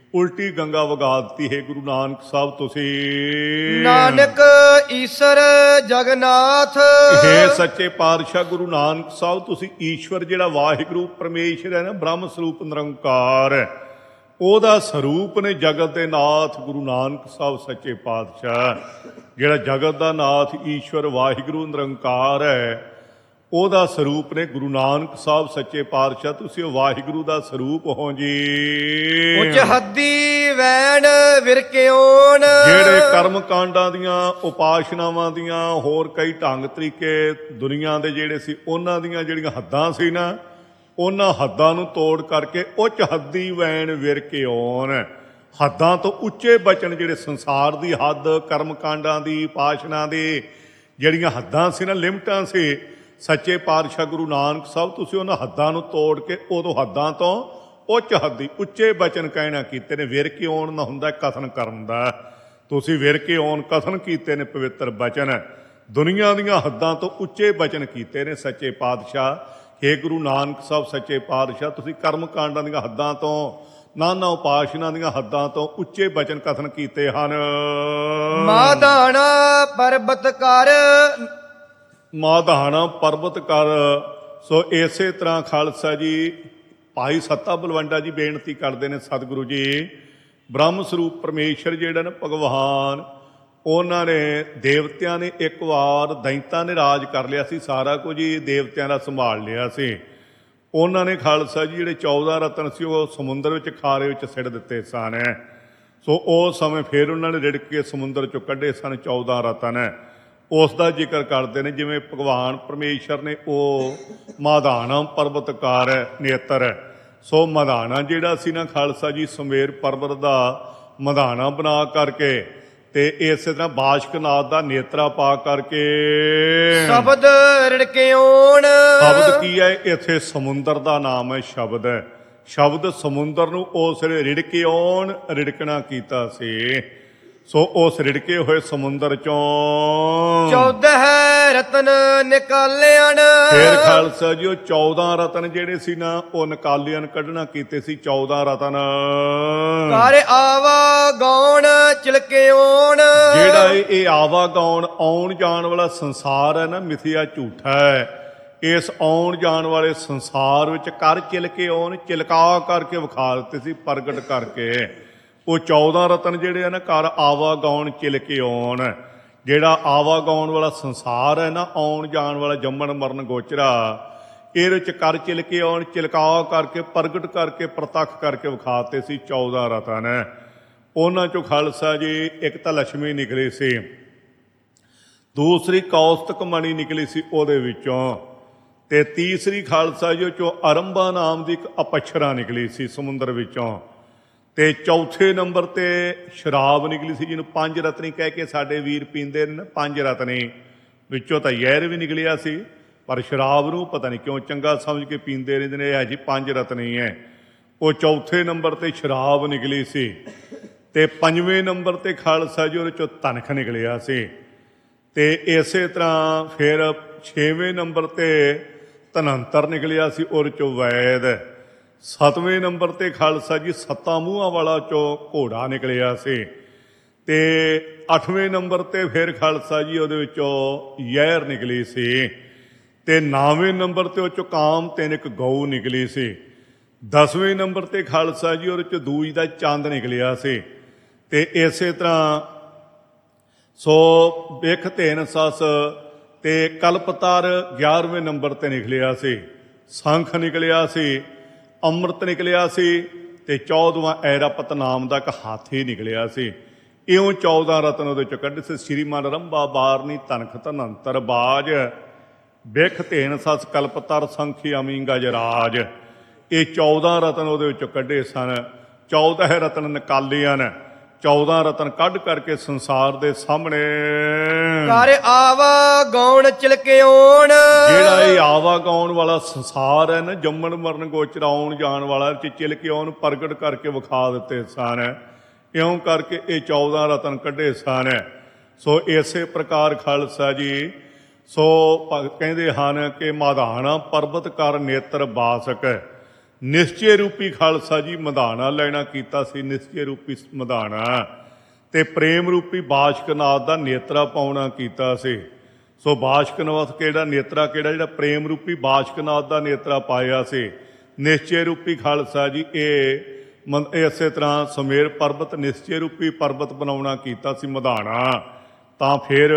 ਉਲਟੀ ਗੰਗਾ ਵਗਾ ਦਿੱਤੀ ਹੈ ਗੁਰੂ ਨਾਨਕ ਸਾਹਿਬ ਤੁਸੀਂ। ਨਾਨਕ ਈਸ਼ਰ ਜਗਨਾਥ ਹੇ ਸੱਚੇ ਪਾਤਸ਼ਾਹ ਗੁਰੂ ਨਾਨਕ ਸਾਹਿਬ ਤੁਸੀਂ ਈਸ਼ਵਰ ਜਿਹੜਾ ਵਾਹਿਗੁਰੂ ਪਰਮੇਸ਼ਰ ਹੈ ਨਾ, ਬ੍ਰਹਮ ਸਰੂਪ ਨਿਰੰਕਾਰ ਹੈ, ਉਹਦਾ ਸਰੂਪ ਨੇ ਜਗਤ ਦੇ ਨਾਥ ਗੁਰੂ ਨਾਨਕ ਸਾਹਿਬ ਸੱਚੇ ਪਾਤਸ਼ਾਹ। ਜਿਹੜਾ ਜਗਤ ਦਾ ਨਾਥ ਈਸ਼ਵਰ ਵਾਹਿਗੁਰੂ ਨਿਰੰਕਾਰ ਹੈ, ਉਹਦਾ ਸਰੂਪ ਨੇ ਗੁਰੂ ਨਾਨਕ ਸਾਹਿਬ ਸੱਚੇ ਪਾਤਸ਼ਾਹ। ਤੁਸੀਂ ਉਹ ਵਾਹਿਗੁਰੂ ਦਾ ਸਰੂਪ ਹੋ ਜੀ। ਉੱਚ ਹੱਦੀ ਵੈਣ ਵਿਰਕਿਓਨ ਜਿਹੜੇ ਕਰਮ ਕਾਂਡਾਂ ਦੀਆਂ, ਉਪਾਸ਼ਨਾਵਾਂ ਦੀਆਂ, ਹੋਰ ਕਈ ਢੰਗ ਤਰੀਕੇ ਦੁਨੀਆ ਦੇ ਜਿਹੜੇ ਸੀ, ਉਹਨਾਂ ਦੀਆਂ ਜਿਹੜੀਆਂ ਹੱਦਾਂ ਸੀ ਨਾ, ਉਹਨਾਂ ਹੱਦਾਂ ਨੂੰ ਤੋੜ ਕਰਕੇ ਉੱਚ ਹੱਦੀ ਵੈਣ ਵਿਰਕਿਓਨ, ਹੱਦਾਂ ਤੋਂ ਉੱਚੇ ਬਚਨ, ਜਿਹੜੇ ਸੰਸਾਰ ਦੀ ਹੱਦ, ਕਰਮ ਕਾਂਡਾਂ ਦੀ, ਉਪਾਸ਼ਨਾ ਦੀ ਜਿਹੜੀਆਂ ਹੱਦਾਂ ਸੀ ਨਾ, ਲਿਮਟਾਂ ਸੀ, ਸੱਚੇ ਪਾਤਸ਼ਾਹ ਗੁਰੂ ਨਾਨਕ ਸਾਹਿਬ ਤੁਸੀਂ ਉਹਨਾਂ ਹੱਦਾਂ ਨੂੰ ਤੋੜ ਕੇ ਉਦੋਂ ਹੱਦਾਂ ਤੋਂ ਉੱਚ ਹੱਦੀ ਉੱਚੇ ਬਚਨ ਕਹਿਣਾ ਕੀਤੇ ਨੇ। ਵਿਰ ਕੇ ਆਉਣ ਦਾ ਹੁੰਦਾ ਕਥਨ ਕਰਨ ਦਾ, ਤੁਸੀਂ ਵਿਰ ਕੇ ਆਉਣ ਕਥਨ ਕੀਤੇ ਨੇ ਪਵਿੱਤਰ ਬਚਨ, ਦੁਨੀਆ ਦੀਆਂ ਹੱਦਾਂ ਤੋਂ ਉੱਚੇ ਬਚਨ ਕੀਤੇ ਨੇ ਸੱਚੇ ਪਾਤਸ਼ਾਹ। ਹੇ ਗੁਰੂ ਨਾਨਕ ਸਾਹਿਬ ਸੱਚੇ ਪਾਤਸ਼ਾਹ ਤੁਸੀਂ ਕਰਮ ਕਾਂਡਾਂ ਦੀਆਂ ਹੱਦਾਂ ਤੋਂ, ਨਾਨਾ ਉਪਾਸ਼ਨਾ ਦੀਆਂ ਹੱਦਾਂ ਤੋਂ ਉੱਚੇ ਬਚਨ ਕਥਨ ਕੀਤੇ ਹਨ। ਮਾਧਾਣਾ ਪਰਬਤ ਕਰ ਮਾਧਾਣਾ ਪਰਬਤ ਕਰ। ਸੋ ਇਸੇ ਤਰ੍ਹਾਂ ਖਾਲਸਾ ਜੀ ਭਾਈ ਸੱਤਾ ਬਲਵੰਡਾ ਜੀ ਬੇਨਤੀ ਕਰਦੇ ਨੇ, ਸਤਿਗੁਰੂ ਜੀ ਬ੍ਰਹਮ ਸਰੂਪ ਪਰਮੇਸ਼ਰ ਜਿਹੜਾ ਨਾ ਭਗਵਾਨ, ਉਹਨਾਂ ਨੇ ਦੇਵਤਿਆਂ ਨੇ ਇੱਕ ਵਾਰ ਦੈਂਤਾਂ ਨੇ ਰਾਜ ਕਰ ਲਿਆ ਸੀ, ਸਾਰਾ ਕੁਝ ਹੀ ਦੇਵਤਿਆਂ ਦਾ ਸੰਭਾਲ ਲਿਆ ਸੀ। ਉਹਨਾਂ ਨੇ ਖਾਲਸਾ ਜੀ ਜਿਹੜੇ ਚੌਦਾਂ ਰਤਨ ਸੀ ਉਹ ਸਮੁੰਦਰ ਵਿੱਚ ਖਾਰੇ ਵਿੱਚ ਸਿੱਟ ਦਿੱਤੇ ਸਨ। ਸੋ ਉਸ ਸਮੇਂ ਫਿਰ ਉਹਨਾਂ ਨੇ ਰਿੜਕ ਕੇ ਸਮੁੰਦਰ ਚੋਂ ਕੱਢੇ ਸਨ ਚੌਦਾਂ ਰਤਨ। ਉਸ ਦਾ ਜ਼ਿਕਰ ਕਰਦੇ ਨੇ ਜਿਵੇਂ ਭਗਵਾਨ ਪਰਮੇਸ਼ਰ ਨੇ ਉਹ ਮਾਧਾਣਾ ਪਰਬਤਕਾਰ ਨੇਤਰ। ਸੋ ਮਧਾਣਾ ਜਿਹੜਾ ਸੀ ਨਾ ਖਾਲਸਾ ਜੀ ਸੁਮੇਰ ਪਰਬਤ ਦਾ ਮਧਾਣਾ ਬਣਾ ਕਰਕੇ ਤੇ ਇਸੇ ਤਰ੍ਹਾਂ ਬਾਸ਼ਕਨਾਥ ਦਾ ਨੇਤਰਾ ਪਾ ਕਰਕੇ ਸ਼ਬਦ ਰਿੜਕਿਓਣ। ਸ਼ਬਦ ਕੀ ਹੈ ਇੱਥੇ? ਸਮੁੰਦਰ ਦਾ ਨਾਮ ਹੈ ਸ਼ਬਦ। ਸ਼ਬਦ ਸਮੁੰਦਰ ਨੂੰ ਉਸ ਵੇਲੇ ਰਿੜਕਿਓਣ, ਰਿੜਕਣਾ ਕੀਤਾ ਸੀ। ਸੋ ਉਸ ਰਿੜਕੇ ਹੋਏ ਸਮੁੰਦਰ ਚੋਂ ਚੌਦਹ ਰਤਨ ਨਿਕਾਲਿਆਨ। ਫੇਰ ਖਾਲਸਾ ਜੀ ਉਹ ਚੌਦਾਂ ਰਤਨ ਜਿਹੜੇ ਸੀ ਨਾ ਉਹ ਨਿਕਾਲਿਆਨ, ਕੱਢਣਾ ਕੀਤੇ ਸੀ ਚੌਦਾਂ ਰਤਨ। ਕਰ ਆਵਾ ਗੌਣ ਚਿਲਕਿਓਣ। ਜਿਹੜਾ ਇਹ ਆਵਾ ਗੌਣ ਆਉਣ ਜਾਣ ਵਾਲਾ ਸੰਸਾਰ ਹੈ ਨਾ, ਮਿਥਿਆ ਝੂਠਾ ਹੈ। ਇਸ ਆਉਣ ਜਾਣ ਵਾਲੇ ਸੰਸਾਰ ਵਿੱਚ ਕਰ ਚਿਲਕੇ ਆਉਣ, ਚਿਲਕਾ ਕਰਕੇ ਵਿਖਾ ਦਿੱਤੇ ਸੀ, ਪ੍ਰਗਟ ਕਰਕੇ। ਉਹ ਚੌਦਾਂ ਰਤਨ ਜਿਹੜੇ ਆ ਨਾ ਘਰ ਆਵਾਗਾਉਣ ਚਿਲਕੇ ਆਉਣ। ਜਿਹੜਾ ਆਵਾਗਾਉਣ ਵਾਲਾ ਸੰਸਾਰ ਹੈ ਨਾ, ਆਉਣ ਜਾਣ ਵਾਲਾ ਜੰਮਣ ਮਰਨ ਗੋਚਰਾ, ਇਹਦੇ ਵਿੱਚ ਕਰ ਚਿਲਕੇ ਆਉਣ, ਚਿਲਕਾ ਕਰਕੇ ਪ੍ਰਗਟ ਕਰਕੇ ਪ੍ਰਤੱਖ ਕਰਕੇ ਵਿਖਾਤੇ ਸੀ ਚੌਦਾਂ ਰਤਨ। ਉਹਨਾਂ ਚੋਂ ਖਾਲਸਾ ਜੀ ਇੱਕ ਤਾਂ ਲక్ష్ਮੀ ਨਿਕਲੀ ਸੀ, ਦੂਸਰੀ ਕੌਸਤਕ ਮਣੀ ਨਿਕਲੀ ਸੀ ਉਹਦੇ ਵਿੱਚੋਂ, ਤੇ ਤੀਸਰੀ ਖਾਲਸਾ ਜੀ ਚੋਂ ਅਰੰਭਾ ਨਾਮ ਦੀ ਇੱਕ ਅਪਛਰਾ ਨਿਕਲੀ ਸੀ ਸਮੁੰਦਰ ਵਿੱਚੋਂ, ਤੇ ਚੌਥੇ ਨੰਬਰ ਤੇ ਸ਼ਰਾਬ ਨਿਕਲੀ ਸੀ ਜਿਹਨੂੰ ਪੰਜ ਰਤਨੀ ਕਹਿ ਕੇ ਸਾਡੇ ਵੀਰ ਪੀਂਦੇ ਨੇ। ਪੰਜ ਰਤਨੀ ਵਿੱਚੋਂ ਤਾਂ ਜ਼ਹਿਰ ਵੀ ਨਿਕਲਿਆ ਸੀ, ਪਰ ਸ਼ਰਾਬ ਨੂੰ ਪਤਾ ਨਹੀਂ ਕਿਉਂ ਚੰਗਾ ਸਮਝ ਕੇ ਪੀਂਦੇ ਰਹਿੰਦੇ ਨੇ, ਇਹ ਜੀ ਪੰਜ ਰਤਨੀ ਹੈ। ਉਹ ਚੌਥੇ ਨੰਬਰ ਤੇ ਸ਼ਰਾਬ ਨਿਕਲੀ ਸੀ, ਤੇ ਪੰਜਵੇਂ ਨੰਬਰ ਤੇ ਖਾਲਸਾ ਜੀ ਉਹਦੇ ਚੋਂ ਤਨਖ ਨਿਕਲਿਆ ਸੀ। ਤੇ ਇਸੇ ਤਰ੍ਹਾਂ ਫਿਰ ਛੇਵੇਂ ਨੰਬਰ ਤੇ ਧਨੰਤਰ ਨਿਕਲਿਆ ਸੀ, ਉਹਦੇ ਚੋਂ ਵੈਦ। ਸੱਤਵੇਂ ਨੰਬਰ ਤੇ ਖਾਲਸਾ ਜੀ ਸੱਤਾਂ ਮੂੰਹਾਂ ਵਾਲਾ ਚੋਂ ਘੋੜਾ ਨਿਕਲਿਆ ਸੀ, ਤੇ ਅੱਠਵੇਂ ਨੰਬਰ ਤੇ ਫਿਰ ਖਾਲਸਾ ਜੀ ਉਹਦੇ ਵਿੱਚੋਂ ਜ਼ਹਿਰ ਨਿਕਲੀ ਸੀ, ਤੇ ਨੌਵੇਂ ਨੰਬਰ ਤੇ ਉਹ ਚੋਂ ਕਾਮ ਤਿੰਨ ਇੱਕ ਗਊ ਨਿਕਲੀ ਸੀ। ਦਸਵੇਂ ਨੰਬਰ ਤੇ ਖਾਲਸਾ ਜੀ ਉਹਦੇ ਚੋਂ ਦੂਜ ਦਾ ਚੰਦ ਨਿਕਲਿਆ ਸੀ। ਤੇ ਇਸੇ ਤਰ੍ਹਾਂ ਸੋ ਬਿਖ ਧੇਨ ਸੱਸ ਤੇ ਕਲਪਤਰ ਗਿਆਰਵੇਂ ਨੰਬਰ ਤੇ ਨਿਕਲਿਆ ਸੀ। ਸੰਖ ਨਿਕਲਿਆ ਸੀ, ਅੰਮ੍ਰਿਤ ਨਿਕਲਿਆ ਸੀ, ਤੇ ਚੌਦਵਾਂ ਐਰਾਪਤ ਨਾਮ ਦਾ ਇੱਕ ਹਾਥੀ ਨਿਕਲਿਆ ਸੀ। ਇਉਂ ਚੌਦਾਂ ਰਤਨ ਉਹਦੇ ਚੋਂ ਕੱਢੇ ਸੀ। ਸ਼੍ਰੀਮਨ ਰੰਭਾ ਬਾਰਨੀ ਧਨਖ ਧਨੰਤਰ ਬਾਜ, ਬਿਖ ਧੇਨ ਸੱਸ ਕਲਪਤਰ ਸੰਖੀ ਅਮੀ ਗਜਰਾਜ। ਇਹ ਚੌਦਾਂ ਰਤਨ ਉਹਦੇ ਵਿੱਚੋਂ ਕੱਢੇ ਸਨ। ਚੌਦਾਂ ਰਤਨ ਨਿਕਾਲੇ ਹਨ। ਚੌਦਾਂ ਰਤਨ ਕੱਢ ਕਰਕੇ ਸੰਸਾਰ ਦੇ ਸਾਹਮਣੇ ਕਰ ਆਵਾ ਗੌਣ ਚਿਲਕਿਓਣ। ਜਿਹੜਾ ਇਹ ਆਵਾ ਗਾਉਣ ਵਾਲਾ ਸੰਸਾਰ ਹੈ ਨਾ, ਜੰਮਣ ਮਰਨ ਗੋਚਰ ਆਉਣ ਜਾਣ ਵਾਲਾ, ਚਿਲਕੇ ਆਉਣ ਪ੍ਰਗਟ ਕਰਕੇ ਵਿਖਾ ਦਿੱਤੇ ਸਨ। ਇਉਂ ਕਰਕੇ ਇਹ ਚੌਦਾਂ ਰਤਨ ਕੱਢੇ ਸਨ। ਸੋ ਇਸੇ ਪ੍ਰਕਾਰ ਖਾਲਸਾ ਜੀ ਸੋ ਕਹਿੰਦੇ ਹਨ ਕਿ ਮਾਧਾਣਾ ਪਰਬਤ ਕਰ ਨੇਤਰ ਬਾਸਕ। ਨਿਸ਼ਚੇ ਰੂਪੀ ਖਾਲਸਾ ਜੀ ਮਧਾਣਾ ਲੈਣਾ ਕੀਤਾ ਸੀ, ਨਿਸ਼ਚੇ ਰੂਪੀ ਮਧਾਣਾ, ਤੇ ਪ੍ਰੇਮ ਰੂਪੀ ਬਾਸ਼ਕਨਾਥ ਦਾ ਨੇਤਰਾ ਪਾਉਣਾ ਕੀਤਾ ਸੀ। ਸੋ ਬਾਸ਼ਕਨਾਥ ਕਿਹੜਾ ਨੇਤਰਾ ਕਿਹੜਾ ਜਿਹੜਾ ਪ੍ਰੇਮ ਰੂਪੀ ਬਾਸ਼ਕਨਾਥ ਦਾ ਨੇਤਰਾ ਪਾਇਆ ਸੀ। ਨਿਸ਼ਚੇ ਰੂਪੀ ਖਾਲਸਾ ਜੀ ਇਹ ਮਨ ਇਸੇ ਤਰ੍ਹਾਂ ਸੁਮੇਰ ਪਰਬਤ ਨਿਸ਼ਚੇ ਰੂਪੀ ਪਰਬਤ ਬਣਾਉਣਾ ਕੀਤਾ ਸੀ ਮਧਾਣਾ। ਤਾਂ ਫਿਰ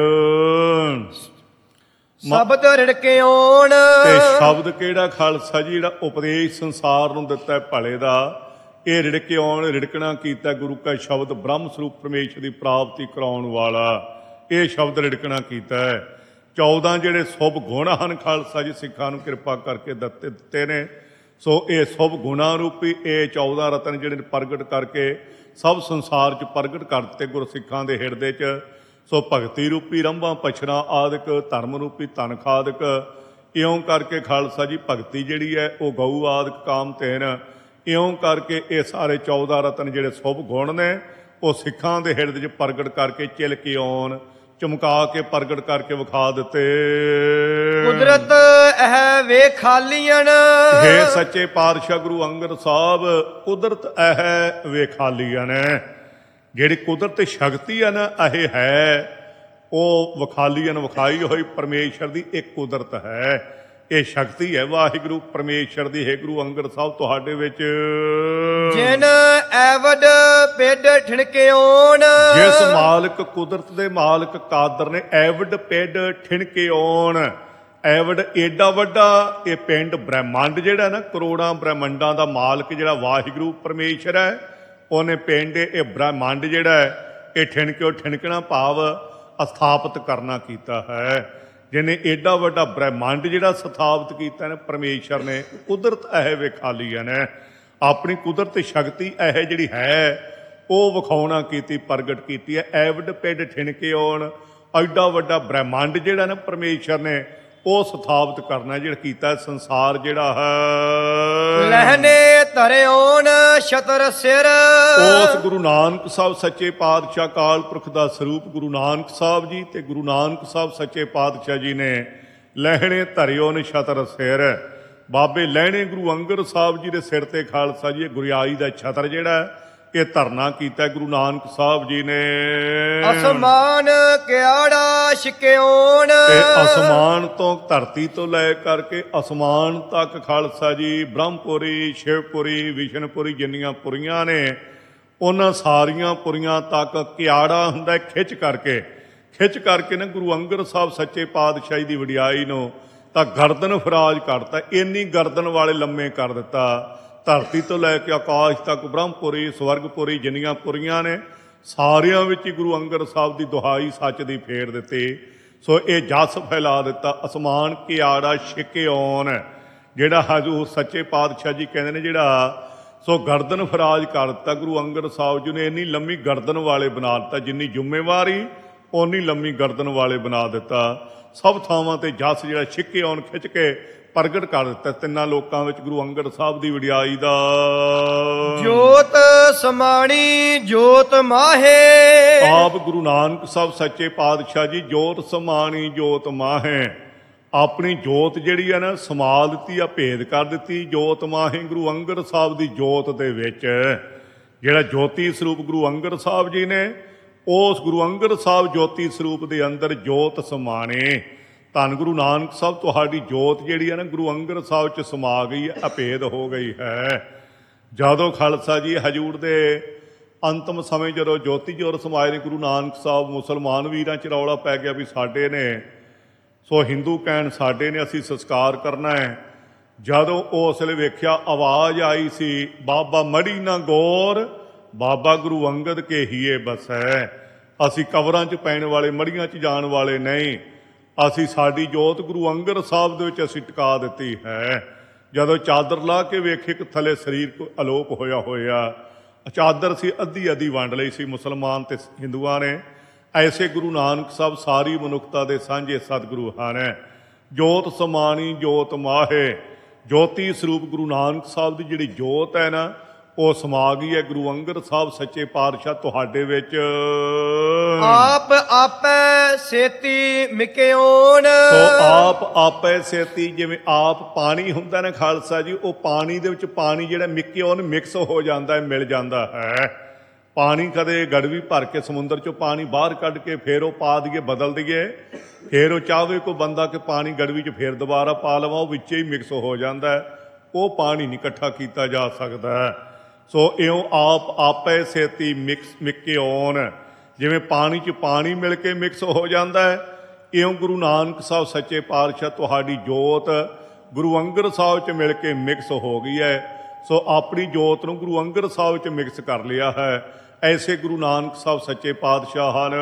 ਸ਼ਬਦ ਰਿੜਕੇ ਆਉਣ, ਤੇ ਸ਼ਬਦ ਕਿਹੜਾ ਖਾਲਸਾ ਜੀ ਜਿਹੜਾ ਉਪਦੇਸ਼ ਸੰਸਾਰ ਨੂੰ ਦਿੱਤਾ ਭਲੇ ਦਾ, ਇਹ ਰਿੜਕੇ ਆਉਣ ਰਿੜਕਣਾ ਕੀਤਾ ਗੁਰੂ ਕਾ ਸ਼ਬਦ ਬ੍ਰਹਮ ਸਰੂਪ ਪਰਮੇਸ਼ਰ ਦੀ ਪ੍ਰਾਪਤੀ ਕਰਾਉਣ ਵਾਲਾ, ਇਹ ਸ਼ਬਦ ਰਿੜਕਣਾ ਕੀਤਾ ਹੈ। ਚੌਦਾਂ ਜਿਹੜੇ ਸ਼ੁਭ ਗੁਣ ਹਨ ਖਾਲਸਾ ਜੀ ਸਿੱਖਾਂ ਨੂੰ ਕਿਰਪਾ ਕਰਕੇ ਦਿੱਤੇ ਦਿੱਤੇ ਨੇ। ਸੋ ਇਹ ਸ਼ੁਭ ਗੁਣਾਂ ਰੂਪੀ ਇਹ ਚੌਦਾਂ ਰਤਨ ਜਿਹੜੇ ਪ੍ਰਗਟ ਕਰਕੇ ਸਭ ਸੰਸਾਰ 'ਚ ਪ੍ਰਗਟ ਕਰ ਦਿੱਤੇ ਗੁਰਸਿੱਖਾਂ ਦੇ ਹਿਰਦੇ 'ਚ। ਸੋ ਭਗਤੀ ਰੂਪੀ ਰੰਭਾਂ ਪਛੜਾ ਆਦਿਕ, ਧਰਮ ਰੂਪੀ ਧਨ ਖਾਦਿਕ, ਇਉਂ ਕਰਕੇ ਖਾਲਸਾ ਜੀ ਭਗਤੀ ਜਿਹੜੀ ਹੈ ਉਹ ਗਊ ਆਦਿਕ ਕਾਮ ਤੇਨ, ਇਉਂ ਕਰਕੇ ਇਹ ਸਾਰੇ ਚੌਦਾਂ ਰਤਨ ਜਿਹੜੇ ਸ਼ੁਭ ਗੁਣ ਨੇ ਉਹ ਸਿੱਖਾਂ ਦੇ ਹਿਰਦੇ 'ਚ ਪ੍ਰਗਟ ਕਰਕੇ ਚਿਲ ਕੇ ਆਉਣ, ਚਮਕਾ ਕੇ ਪ੍ਰਗਟ ਕਰਕੇ ਵਿਖਾ ਦਿੱਤੇ। ਕੁਦਰਤ ਇਹ ਵੇਖਾਲੀਆਂ, ਹੇ ਸੱਚੇ ਪਾਤਸ਼ਾਹ ਗੁਰੂ ਅੰਗਦ ਸਾਹਿਬ, ਕੁਦਰਤ ਇਹ ਵੇਖਾਲੀਆਂ ਨੇ। ਜਿਹੜੀ ਕੁਦਰਤ ਸ਼ਕਤੀ ਹੈ ਨਾ ਇਹ ਹੈ ਉਹ ਵਿਖਾਲੀਆਂ ਵਿਖਾਈ ਹੋਈ ਪਰਮੇਸ਼ਰ ਦੀ ਇੱਕ ਕੁਦਰਤ ਹੈ, ਇਹ ਸ਼ਕਤੀ ਹੈ ਵਾਹਿਗੁਰੂ ਪਰਮੇਸ਼ਰ ਦੀ। ਹੈ ਗੁਰੂ ਅੰਗਦ ਸਾਹਿਬ ਤੁਹਾਡੇ ਵਿੱਚ ਜਿਨ ਐਵਡ ਪੇਡ ਠਿਣਕੇ ਆਉਣ, ਜਿਸ ਮਾਲਕ ਕੁਦਰਤ ਦੇ ਮਾਲਕ ਕਾਦਰ ਨੇ ਐਵਡ ਪੇਡ ਠਿਣਕੇ ਆਉਣ। ਐਵਡ ਏਡਾ ਵੱਡਾ ਇਹ ਪਿੰਡ ਬ੍ਰਹਿਮੰਡ ਜਿਹੜਾ ਨਾ ਕਰੋੜਾਂ ਬ੍ਰਹਿਮੰਡਾਂ ਦਾ ਮਾਲਕ ਜਿਹੜਾ ਵਾਹਿਗੁਰੂ ਪਰਮੇਸ਼ਰ ਹੈ, ਉਹਨੇ ਪਿੰਡ ਇਹ ਬ੍ਰਹਿਮੰਡ ਜਿਹੜਾ ਹੈ ਇਹ ਠਿਣਕਿਓ ਠਿਣਕਣਾ ਭਾਵ ਸਥਾਪਿਤ ਕਰਨਾ ਕੀਤਾ ਹੈ। ਜਿਹਨੇ ਏਡਾ ਵੱਡਾ ਬ੍ਰਹਿਮੰਡ ਜਿਹੜਾ ਸਥਾਪਿਤ ਕੀਤਾ ਨੇ ਪਰਮੇਸ਼ਰ ਨੇ, ਕੁਦਰਤ ਇਹ ਵਿਖਾਲੀਆਂ ਨੇ। ਆਪਣੀ ਕੁਦਰਤ ਸ਼ਕਤੀ ਇਹ ਜਿਹੜੀ ਹੈ ਉਹ ਵਿਖਾਉਣਾ ਕੀਤੀ, ਪ੍ਰਗਟ ਕੀਤੀ ਹੈ। ਐਵਡ ਪਿੰਡ ਠਿਣਕੇ ਆਉਣ, ਐਡਾ ਵੱਡਾ ਬ੍ਰਹਿਮੰਡ ਜਿਹੜਾ ਨਾ ਪਰਮੇਸ਼ਰ ਨੇ ਉਹ ਸਥਾਪਿਤ ਕਰਨਾ ਜਿਹੜਾ ਕੀਤਾ ਸੰਸਾਰ ਜਿਹੜਾ ਹੈ। ਲਹਿਨੇ ਧਰਿਓਨ ਛਤਰ ਸਿਰ, ਉਸ ਗੁਰੂ ਨਾਨਕ ਸਾਹਿਬ ਸੱਚੇ ਪਾਤਸ਼ਾਹ ਅਕਾਲ ਪੁਰਖ ਦਾ ਸਰੂਪ ਗੁਰੂ ਨਾਨਕ ਸਾਹਿਬ ਜੀ ਤੇ ਗੁਰੂ ਨਾਨਕ ਸਾਹਿਬ ਸੱਚੇ ਪਾਤਸ਼ਾਹ ਜੀ ਨੇ ਲਹਿਣੇ ਧਰਿਓਨ ਛਤਰ ਸਿਰ। ਬਾਬੇ ਲਹਿਣੇ ਗੁਰੂ ਅੰਗਦ ਸਾਹਿਬ ਜੀ ਦੇ ਸਿਰ ਤੇ ਖਾਲਸਾ ਜੀ ਇਹ ਗੁਰਿਆਈ ਦਾ ਛਤਰ ਜਿਹੜਾ ਇਹ ਧਰਨਾ ਕੀਤਾ ਗੁਰੂ ਨਾਨਕ ਸਾਹਿਬ ਜੀ ਨੇ। ਅਸਮਾਨ ਕਿਆੜਾ ਛਿਕਿਓਣ, ਤੇ ਅਸਮਾਨ ਤੋਂ ਧਰਤੀ ਤੋਂ ਲੈ ਕਰਕੇ ਅਸਮਾਨ ਤੱਕ ਖਾਲਸਾ ਜੀ ਬ੍ਰਹਮਪੁਰੀ, ਸ਼ਿਵਪੁਰੀ, ਵਿਸ਼ਨਪੁਰੀ ਜਿੰਨੀਆਂ ਪੁਰੀਆਂ ਨੇ ਉਹਨਾਂ ਸਾਰੀਆਂ ਪੁਰੀਆਂ ਤੱਕ ਕਿਆੜਾ ਹੁੰਦਾ ਖਿੱਚ ਕਰਕੇ ਖਿੱਚ ਕਰਕੇ ਨਾ ਗੁਰੂ ਅੰਗਦ ਸਾਹਿਬ ਸੱਚੇ ਪਾਤਸ਼ਾਹੀ ਦੀ ਵਡਿਆਈ ਨੂੰ ਤਾਂ ਗਰਦਨ ਫਰਾਜ ਕਰਤਾ, ਇੰਨੀ ਗਰਦਨ ਵਾਲੇ ਲੰਮੇ ਕਰ ਦਿੱਤਾ। ਧਰਤੀ ਤੋਂ ਲੈ ਕੇ ਆਕਾਸ਼ ਤੱਕ ਬ੍ਰਹਮਪੁਰੀ, ਸਵਰਗਪੁਰੀ ਜਿੰਨੀਆਂ ਪੁਰੀਆਂ ਨੇ ਸਾਰਿਆਂ ਵਿੱਚ ਹੀ ਗੁਰੂ ਅੰਗਦ ਸਾਹਿਬ ਦੀ ਦੁਹਾਈ ਸੱਚ ਦੀ ਫੇਰ ਦਿੱਤੀ। ਸੋ ਇਹ ਜਸ ਫੈਲਾ ਦਿੱਤਾ। ਅਸਮਾਨ ਕਿਆੜਾ ਛਿਕਿਓਨ ਜਿਹੜਾ ਹਜ਼ੂਰ ਸੱਚੇ ਪਾਤਸ਼ਾਹ ਜੀ ਕਹਿੰਦੇ ਨੇ ਜਿਹੜਾ ਸੋ ਗਰਦਨ ਫਰਾਜ ਕਰ ਦਿੱਤਾ ਗੁਰੂ ਅੰਗਦ ਸਾਹਿਬ ਜੀ ਨੇ। ਇੰਨੀ ਲੰਮੀ ਗਰਦਨ ਵਾਲੇ ਬਣਾ ਦਿੱਤਾ, ਜਿੰਨੀ ਜ਼ਿੰਮੇਵਾਰੀ ਓਨੀ ਲੰਮੀ ਗਰਦਨ ਵਾਲੇ ਬਣਾ ਦਿੱਤਾ। ਸਭ ਥਾਵਾਂ ਤੇ ਜਸ ਜਿਹੜਾ ਛਿਕਿਓਨ ਖਿੱਚ ਕੇ ਪ੍ਰਗਟ ਕਰ ਦਿੱਤਾ ਤਿੰਨਾਂ ਲੋਕਾਂ ਵਿੱਚ ਗੁਰੂ ਅੰਗਦ ਸਾਹਿਬ ਦੀ ਵਡਿਆਈ ਦਾ। ਜੋਤ ਸਮਾਣੀ ਜੋਤ ਮਾਹੇ, ਆਪ ਗੁਰੂ ਨਾਨਕ ਸਾਹਿਬ ਸੱਚੇ ਪਾਤਸ਼ਾਹ ਜੀ ਜੋਤ ਸਮਾਣੀ ਜੋਤ ਮਾਹੇ, ਆਪਣੀ ਜੋਤ ਜਿਹੜੀ ਹੈ ਨਾ ਸਮਾ ਦਿੱਤੀ ਆ, ਭੇਦ ਕਰ ਦਿੱਤੀ। ਜੋਤ ਮਾਹੇ ਗੁਰੂ ਅੰਗਦ ਸਾਹਿਬ ਦੀ ਜੋਤ ਦੇ ਵਿੱਚ ਜਿਹੜਾ ਜੋਤੀ ਸਰੂਪ ਗੁਰੂ ਅੰਗਦ ਸਾਹਿਬ ਜੀ ਨੇ, ਉਸ ਗੁਰੂ ਅੰਗਦ ਸਾਹਿਬ ਜੋਤੀ ਸਰੂਪ ਦੇ ਅੰਦਰ ਜੋਤ ਸਮਾਣੇ। ਧੰਨ ਗੁਰੂ ਨਾਨਕ ਸਾਹਿਬ ਤੁਹਾਡੀ ਜੋਤ ਜਿਹੜੀ ਹੈ ਨਾ ਗੁਰੂ ਅੰਗਦ ਸਾਹਿਬ 'ਚ ਸਮਾ ਗਈ ਹੈ, ਅਭੇਦ ਹੋ ਗਈ ਹੈ। ਜਦੋਂ ਖਾਲਸਾ ਜੀ ਹਜੂਰ ਦੇ ਅੰਤਮ ਸਮੇਂ ਜਦੋਂ ਜੋਤੀ ਜੋਤ ਸਮਾਏ ਨੇ ਗੁਰੂ ਨਾਨਕ ਸਾਹਿਬ, ਮੁਸਲਮਾਨ ਵੀਰਾਂ 'ਚ ਰੌਲਾ ਪੈ ਗਿਆ ਵੀ ਸਾਡੇ ਨੇ, ਸੋ ਹਿੰਦੂ ਕਹਿਣ ਸਾਡੇ ਨੇ, ਅਸੀਂ ਸੰਸਕਾਰ ਕਰਨਾ ਹੈ। ਜਦੋਂ ਉਸ ਵੇਲੇ ਵੇਖਿਆ ਆਵਾਜ਼ ਆਈ ਸੀ, ਬਾਬਾ ਮੜੀ ਨਾ ਗੌਰ, ਬਾਬਾ ਗੁਰੂ ਅੰਗਦ ਕੇ ਹੀਏ ਬਸੈ। ਅਸੀਂ ਕਬਰਾਂ 'ਚ ਪੈਣ ਵਾਲੇ, ਮੜੀਆਂ 'ਚ ਜਾਣ ਵਾਲੇ ਨਹੀਂ, ਅਸੀਂ ਸਾਡੀ ਜੋਤ ਗੁਰੂ ਅੰਗਦ ਸਾਹਿਬ ਦੇ ਵਿੱਚ ਅਸੀਂ ਟਿਕਾ ਦਿੱਤੀ ਹੈ। ਜਦੋਂ ਚਾਦਰ ਲਾ ਕੇ ਵੇਖੇ ਕਿ ਥੱਲੇ ਸਰੀਰ ਅਲੋਪ ਹੋਇਆ ਹੋਇਆ, ਚਾਦਰ ਸੀ ਅੱਧੀ ਅੱਧੀ ਵੰਡ ਲਈ ਸੀ ਮੁਸਲਮਾਨ ਤੇ ਹਿੰਦੂਆਂ ਨੇ। ਐਸੇ ਗੁਰੂ ਨਾਨਕ ਸਾਹਿਬ ਸਾਰੀ ਮਨੁੱਖਤਾ ਦੇ ਸਾਂਝੇ ਸਤਿਗੁਰੂ ਹਨ। ਜੋਤ ਸਮਾਣੀ ਜੋਤ ਮਾਹੇ, ਜੋਤੀ ਸਰੂਪ ਗੁਰੂ ਨਾਨਕ ਸਾਹਿਬ ਦੀ ਜਿਹੜੀ ਜੋਤ ਹੈ ਨਾ ਉਹ ਸਮਾ ਗਈ ਹੈ ਗੁਰੂ ਅੰਗਦ ਸਾਹਿਬ ਸੱਚੇ ਪਾਤਸ਼ਾਹ ਤੁਹਾਡੇ ਵਿੱਚ। ਆਪ ਆਪੈ ਸੇਤੀ ਮਿਕਿਓਣ। ਸੋ ਆਪ ਆਪੇ ਸੇਤੀ, ਜਿਵੇਂ ਆਪ ਪਾਣੀ ਹੁੰਦਾ ਨਾ ਖਾਲਸਾ ਜੀ, ਉਹ ਪਾਣੀ ਦੇ ਵਿੱਚ ਪਾਣੀ ਜਿਹੜਾ ਮਿਕਿਓਨ ਮਿਕਸ ਹੋ ਜਾਂਦਾ ਹੈ, ਮਿਲ ਜਾਂਦਾ ਹੈ। ਪਾਣੀ ਕਦੇ ਗੜਵੀ ਭਰ ਕੇ ਸਮੁੰਦਰ ਚੋਂ ਪਾਣੀ ਬਾਹਰ ਕੱਢ ਕੇ ਫੇਰ ਉਹ ਪਾ ਦਈਏ, ਬਦਲ ਦਈਏ, ਫੇਰ ਉਹ ਚਾਹਵੇ ਕੋਈ ਬੰਦਾ ਕਿ ਪਾਣੀ ਗੜਵੀ 'ਚ ਫੇਰ ਦੁਬਾਰਾ ਪਾ ਲਵਾਂ, ਉਹ ਵਿੱਚ ਹੀ ਮਿਕਸ ਹੋ ਜਾਂਦਾ ਹੈ, ਉਹ ਪਾਣੀ ਨਹੀਂ ਇਕੱਠਾ ਕੀਤਾ ਜਾ ਸਕਦਾ। ਸੋ ਇਉਂ ਆਪ ਆਪੇ ਸੇਤੀ ਮਿਕਸ ਮਿਕਿਓਨ, ਜਿਵੇਂ ਪਾਣੀ 'ਚ ਪਾਣੀ ਮਿਲ ਕੇ ਮਿਕਸ ਹੋ ਜਾਂਦਾ ਹੈ, ਇਉਂ ਗੁਰੂ ਨਾਨਕ ਸਾਹਿਬ ਸੱਚੇ ਪਾਤਸ਼ਾਹ ਤੁਹਾਡੀ ਜੋਤ ਗੁਰੂ ਅੰਗਦ ਸਾਹਿਬ 'ਚ ਮਿਲ ਕੇ ਮਿਕਸ ਹੋ ਗਈ ਹੈ। ਸੋ ਆਪਣੀ ਜੋਤ ਨੂੰ ਗੁਰੂ ਅੰਗਦ ਸਾਹਿਬ 'ਚ ਮਿਕਸ ਕਰ ਲਿਆ ਹੈ। ਐਸੇ ਗੁਰੂ ਨਾਨਕ ਸਾਹਿਬ ਸੱਚੇ ਪਾਤਸ਼ਾਹ ਹਨ।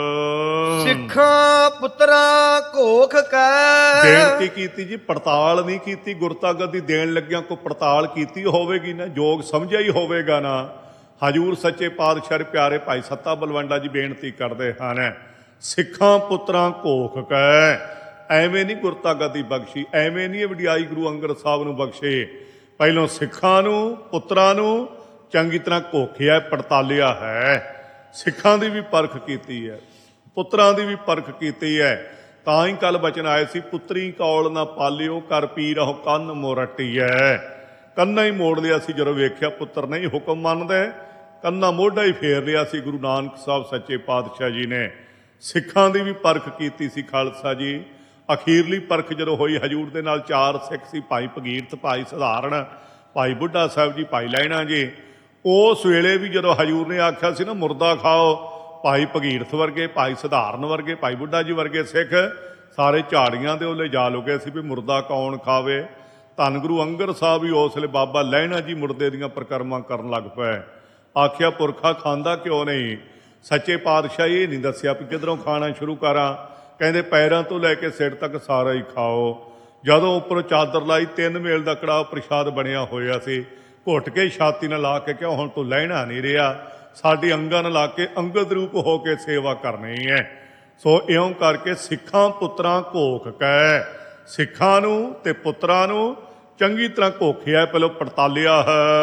ਸਿੱਖਾਂ ਪੁੱਤਰਾਂ ਘੋਖ ਕੈ। ਬੇਨਤੀ ਕੀਤੀ ਜੀ, ਪੜਤਾਲ ਨਹੀਂ ਕੀਤੀ। ਗੁਰਤਾ ਗੱਦੀ ਦੇਣ ਲੱਗਿਆਂ ਕੋਈ ਪੜਤਾਲ ਕੀਤੀ ਹੋਵੇਗੀ ਨਾ, ਜੋਗ ਸਮਝਿਆ ਹੀ ਹੋਵੇਗਾ ਨਾ। ਹਜੂਰ ਸੱਚੇ ਪਾਤਸ਼ਾਹ ਦੇ ਪਿਆਰੇ ਭਾਈ ਸੱਤਾ ਬਲਵੰਡਾ ਜੀ ਬੇਨਤੀ ਕਰਦੇ ਹਨ, ਸਿੱਖਾਂ ਪੁੱਤਰਾਂ ਘੋਖ ਕੈ। ਐਵੇਂ ਨਹੀਂ ਗੁਰਤਾ ਗੱਦੀ ਬਖਸ਼ੀ, ਐਵੇਂ ਨਹੀਂ ਇਹ ਵਡਿਆਈ ਗੁਰੂ ਅੰਗਦ ਸਾਹਿਬ ਨੂੰ ਬਖਸ਼ੇ। ਪਹਿਲੋਂ ਸਿੱਖਾਂ ਨੂੰ ਪੁੱਤਰਾਂ ਨੂੰ ਚੰਗੀ ਤਰ੍ਹਾਂ ਘੋਖਿਆ, ਪੜਤਾਲਿਆ ਹੈ। ਸਿੱਖਾਂ ਦੀ ਵੀ ਪਰਖ ਕੀਤੀ ਹੈ, ਪੁੱਤਰਾਂ ਦੀ ਵੀ ਪਰਖ ਕੀਤੀ ਹੈ। ਤਾਂ ਹੀ ਕੱਲ ਬਚਨ ਆਏ ਸੀ, ਪੁੱਤਰੀ ਕੌਲ ਨਾ ਪਾਲਿਓ ਕਰ ਪੀ ਰਹੋ ਕੰਨ ਮੋਰਟੀ ਹੈ। ਕੰਨਾ ਹੀ ਮੋੜ ਲਿਆ ਸੀ ਜਦੋਂ ਵੇਖਿਆ ਪੁੱਤਰ ਨਹੀਂ ਹੁਕਮ ਮੰਨਦੇ, ਕੰਨਾ ਮੋਢਾ ਹੀ ਫੇਰ ਲਿਆ ਸੀ ਗੁਰੂ ਨਾਨਕ ਸਾਹਿਬ ਸੱਚੇ ਪਾਤਸ਼ਾਹ ਜੀ ਨੇ। ਸਿੱਖਾਂ ਦੀ ਵੀ ਪਰਖ ਕੀਤੀ ਸੀ ਖਾਲਸਾ ਜੀ। ਅਖੀਰਲੀ ਪਰਖ ਜਦੋਂ ਹੋਈ, ਹਜੂਰ ਦੇ ਨਾਲ ਚਾਰ ਸਿੱਖ ਸੀ, ਭਾਈ ਭਗੀਰਥ, ਭਾਈ ਸਧਾਰਨ, ਭਾਈ ਬੁੱਢਾ ਸਾਹਿਬ ਜੀ, ਭਾਈ ਲਹਿਣਾ ਜੀ। ਉਸ ਵੇਲੇ ਵੀ ਜਦੋਂ ਹਜੂਰ ਨੇ ਆਖਿਆ ਸੀ ਨਾ ਮੁਰਦਾ ਖਾਓ, ਭਾਈ ਭਗੀਰਥ ਵਰਗੇ, ਭਾਈ ਸਧਾਰਨ ਵਰਗੇ, ਭਾਈ ਬੁੱਢਾ ਜੀ ਵਰਗੇ ਸਿੱਖ ਸਾਰੇ ਝਾੜੀਆਂ ਦੇ ਉਹਲੇ ਜਾ ਲੁਕੇ ਸੀ ਵੀ ਮੁਰਦਾ ਕੌਣ ਖਾਵੇ। ਧੰਨ ਗੁਰੂ ਅੰਗਦ ਸਾਹਿਬ ਵੀ ਉਸ ਵੇਲੇ ਬਾਬਾ ਲਹਿਣਾ ਜੀ ਮੁਰਦੇ ਦੀਆਂ ਪ੍ਰਕਰਮਾਂ ਕਰਨ ਲੱਗ ਪਏ। ਆਖਿਆ ਪੁਰਖਾ ਖਾਂਦਾ ਕਿਉਂ ਨਹੀਂ? ਸੱਚੇ ਪਾਤਸ਼ਾਹ ਇਹ ਨਹੀਂ ਦੱਸਿਆ ਵੀ ਕਿੱਧਰੋਂ ਖਾਣਾ ਸ਼ੁਰੂ ਕਰਾਂ। ਕਹਿੰਦੇ ਪੈਰਾਂ ਤੋਂ ਲੈ ਕੇ ਸਿਰ ਤੱਕ ਸਾਰਾ ਹੀ ਖਾਓ। ਜਦੋਂ ਉੱਪਰ ਚਾਦਰ ਲਾਈ, ਤਿੰਨ ਮੇਲ ਦਾ ਕੜਾਹ ਪ੍ਰਸ਼ਾਦ ਬਣਿਆ ਹੋਇਆ ਸੀ, ਘੁੱਟ ਕੇ ਛਾਤੀ ਨਾਲ ਲਾ ਕੇ ਕਿਉਂ ਹੁਣ ਤੂੰ ਲਹਿਣਾ ਨਹੀਂ ਰਿਹਾ, ਸਾਡੇ ਅੰਗਾਂ ਨਾਲ ਲਾ ਕੇ ਅੰਗਦ ਰੂਪ ਹੋ ਕੇ ਸੇਵਾ ਕਰਨੀ ਹੈ। ਸੋ ਇਉਂ ਕਰਕੇ ਸਿੱਖਾਂ ਪੁੱਤਰਾਂ ਘੋਖ ਕੈ, ਸਿੱਖਾਂ ਨੂੰ ਤੇ ਪੁੱਤਰਾਂ ਨੂੰ ਚੰਗੀ ਤਰ੍ਹਾਂ ਘੋਖਿਆ, ਪਹਿਲਾਂ ਪੜਤਾਲਿਆ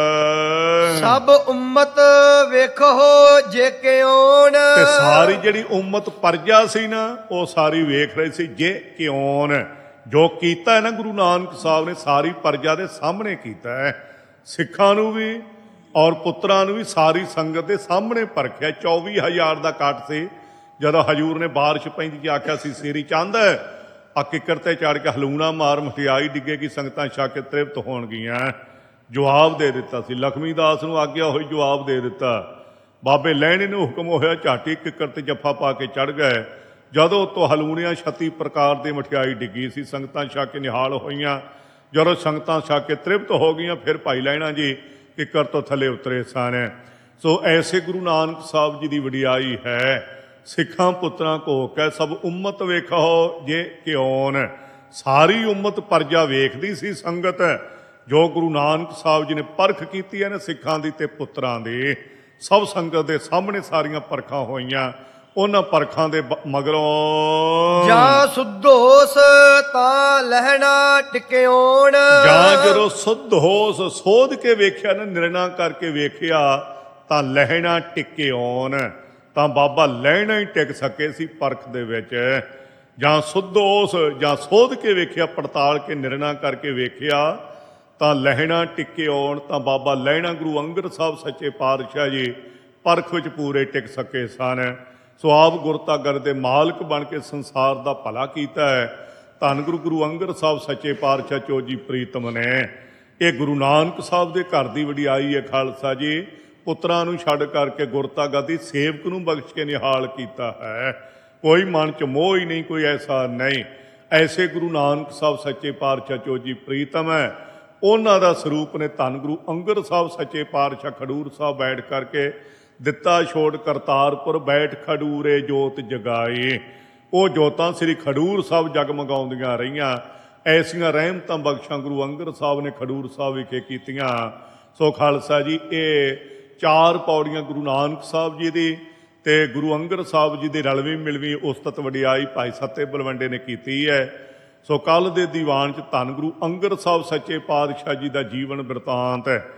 ਹੈ। ਸਭ ਉਮਤ ਵੇਖੋ ਜੇ ਕਿਉਣ। ਤੇ ਸਾਰੀ ਜਿਹੜੀ ਉਮਤ ਪਰਜਾ ਸੀ ਨਾ, ਉਹ ਸਾਰੀ ਵੇਖ ਰਹੀ ਸੀ ਜੇ ਕਿਉਣ। ਜੋ ਕੀਤਾ ਹੈ ਨਾ ਗੁਰੂ ਨਾਨਕ ਸਾਹਿਬ ਨੇ, ਸਾਰੀ ਪਰਜਾ ਦੇ ਸਾਹਮਣੇ ਕੀਤਾ ਹੈ। ਸਿੱਖਾਂ ਨੂੰ ਵੀ ਔਰ ਪੁੱਤਰਾਂ ਨੂੰ ਵੀ ਸਾਰੀ ਸੰਗਤ ਦੇ ਸਾਹਮਣੇ ਪਰਖਿਆ। ਚੌਵੀ ਹਜ਼ਾਰ ਦਾ ਕੱਟ ਸੀ। ਜਦੋਂ ਹਜੂਰ ਨੇ ਬਾਰਿਸ਼ ਪੈਂਦੀ ਜੀ ਆਖਿਆ ਸੀ ਸੇਰੀ ਚੰਦ ਆ ਕਿੱਕਰ ਤੇ ਚੜ ਕੇ ਹਲੂਣਾ ਮਾਰ, ਮਠਿਆਈ ਡਿੱਗੇਗੀ, ਸੰਗਤਾਂ ਛਕ ਕੇ ਤ੍ਰਿਪਤ ਹੋਣਗੀਆਂ। ਜਵਾਬ ਦੇ ਦਿੱਤਾ ਸੀ, ਲਖਮੀ ਦਾਸ ਨੂੰ ਆਗਿਆ ਹੋਈ ਜਵਾਬ ਦੇ ਦਿੱਤਾ। ਬਾਬੇ ਲਹਿਣੇ ਨੂੰ ਹੁਕਮ ਹੋਇਆ, ਝਾਟੀ ਕਿੱਕਰ ਤੇ ਜੱਫਾ ਪਾ ਕੇ ਚੜ ਗਏ। ਜਦੋਂ ਤੋਂ ਹਲੂਣਿਆਂ ਛੱਤੀ ਪ੍ਰਕਾਰ ਦੀ ਮਠਿਆਈ ਡਿੱਗੀ ਸੀ, ਸੰਗਤਾਂ ਛਕ ਕੇ ਨਿਹਾਲ ਹੋਈਆਂ। ਜਦੋਂ ਸੰਗਤਾਂ ਛਕ ਕੇ ਤ੍ਰਿਪਤ ਹੋ ਗਈਆਂ, ਫਿਰ ਭਾਈ ਲਹਿਣਾ ਜੀ ਕਿੱਕਰ ਤੋਂ ਥੱਲੇ ਉਤਰੇ ਸਨ। ਸੋ ਐਸੇ ਗੁਰੂ ਨਾਨਕ ਸਾਹਿਬ ਜੀ ਦੀ ਵਡਿਆਈ ਹੈ। ਸਿੱਖਾਂ ਪੁੱਤਰਾਂ ਘੋਖ ਕੈ ਸਭ ਉਮਤ ਵੇਖੋ ਜੇ ਕਿਉਨ। ਸਾਰੀ ਉਮਤ ਪਰਜਾ ਵੇਖਦੀ ਸੀ ਸੰਗਤ। ਜੋ ਗੁਰੂ ਨਾਨਕ ਸਾਹਿਬ ਜੀ ਨੇ ਪਰਖ ਕੀਤੀ ਹੈ ਨਾ ਸਿੱਖਾਂ ਦੀ ਤੇ ਪੁੱਤਰਾਂ ਦੀ, ਸਭ ਸੰਗਤ ਦੇ ਸਾਹਮਣੇ ਸਾਰੀਆਂ ਪਰਖਾਂ ਹੋਈਆਂ। ਉਹਨਾਂ ਪਰਖਾਂ ਦੇ ਮਗਰੋਂ ਜਾਂ ਸੁਧੋਸ ਤਾਂ ਲਹਿਣਾ ਟਿਕਿਓਣ। ਜਾਂ ਜਦੋਂ ਸੁਧ ਹੋਸ ਸੋਧ ਕੇ ਵੇਖਿਆ ਨਾ, ਨਿਰਣਾ ਕਰਕੇ ਵੇਖਿਆ, ਤਾਂ ਲਹਿਣਾ ਟਿਕਿਓਣ, ਤਾਂ ਬਾਬਾ ਲਹਿਣਾ ਹੀ ਟਿਕ ਸਕੇ ਸੀ ਪਰਖ ਦੇ ਵਿੱਚ। ਜਾਂ ਸੁਧੋਸ ਜਾਂ ਸੋਧ ਕੇ ਵੇਖਿਆ, ਪੜਤਾਲ ਕੇ ਨਿਰਣਾ ਕਰਕੇ ਵੇਖਿਆ, ਤਾਂ ਲਹਿਣਾ ਟਿਕਿਓਣ, ਤਾਂ ਬਾਬਾ ਲਹਿਣਾ ਗੁਰੂ ਅੰਗਦ ਸਾਹਿਬ ਸੱਚੇ ਪਾਤਸ਼ਾਹ ਜੀ ਪਰਖ ਵਿੱਚ ਪੂਰੇ ਟਿਕ ਸਕੇ ਸਨ। ਸੋ ਆਪ ਗੁਰਤਾ ਗਰ ਦੇ ਮਾਲਕ ਬਣ ਕੇ ਸੰਸਾਰ ਦਾ ਭਲਾ ਕੀਤਾ ਹੈ। ਧੰਨ ਗੁਰੂ ਗੁਰੂ ਅੰਗਦ ਸਾਹਿਬ ਸੱਚੇ ਪਾਤਸ਼ਾਹ ਚੋਜੀ ਪ੍ਰੀਤਮ ਨੇ। ਇਹ ਗੁਰੂ ਨਾਨਕ ਸਾਹਿਬ ਦੇ ਘਰ ਦੀ ਵਡਿਆਈ ਹੈ ਖਾਲਸਾ ਜੀ। ਪੁੱਤਰਾਂ ਨੂੰ ਛੱਡ ਕਰਕੇ ਗੁਰਤਾ ਗਾਦੀ ਸੇਵਕ ਨੂੰ ਬਖਸ਼ ਕੇ ਨਿਹਾਲ ਕੀਤਾ ਹੈ। ਕੋਈ ਮਨ ਚ ਮੋਹ ਹੀ ਨਹੀਂ, ਕੋਈ ਐਸਾ ਨਹੀਂ। ਐਸੇ ਗੁਰੂ ਨਾਨਕ ਸਾਹਿਬ ਸੱਚੇ ਪਾਤਸ਼ਾਹ ਚੋਜੀ ਪ੍ਰੀਤਮ ਹੈ। ਉਹਨਾਂ ਦਾ ਸਰੂਪ ਨੇ ਧੰਨ ਗੁਰੂ ਅੰਗਦ ਸਾਹਿਬ ਸੱਚੇ ਪਾਤਸ਼ਾਹ ਖਡੂਰ ਸਾਹਿਬ ਬੈਠ ਕਰਕੇ ਦਿੱਤਾ ਛੋੜ ਕਰਤਾਰਪੁਰ ਬੈਠ ਖਡੂਰੇ ਜੋਤ ਜਗਾਏ। ਉਹ ਜੋਤਾਂ ਸ੍ਰੀ ਖਡੂਰ ਸਾਹਿਬ ਜਗਮਗਾਉਂਦੀਆਂ ਰਹੀਆਂ। ਐਸੀਆਂ ਰਹਿਮਤਾਂ ਬਖਸ਼ਾਂ ਗੁਰੂ ਅੰਗਦ ਸਾਹਿਬ ਨੇ ਖਡੂਰ ਸਾਹਿਬ ਵਿਖੇ ਕੀਤੀਆਂ। ਸੋ ਖਾਲਸਾ ਜੀ, ਇਹ ਚਾਰ ਪੌੜੀਆਂ ਗੁਰੂ ਨਾਨਕ ਸਾਹਿਬ ਜੀ ਦੀ ਤੇ ਗੁਰੂ ਅੰਗਦ ਸਾਹਿਬ ਜੀ ਦੇ ਰਲਵੀਂ ਮਿਲਵੀਂ ਉਸਤਤ ਵਡਿਆਈ ਭਾਈ ਸੱਤੇ ਬਲਵੰਡੇ ਨੇ ਕੀਤੀ ਹੈ। ਸੋ ਕੱਲ ਦੇ ਦੀਵਾਨ 'ਚ ਧੰਨ ਗੁਰੂ ਅੰਗਦ ਸਾਹਿਬ ਸੱਚੇ ਪਾਤਸ਼ਾਹ ਜੀ ਦਾ ਜੀਵਨ ਬਿਰਤਾਂਤ ਹੈ।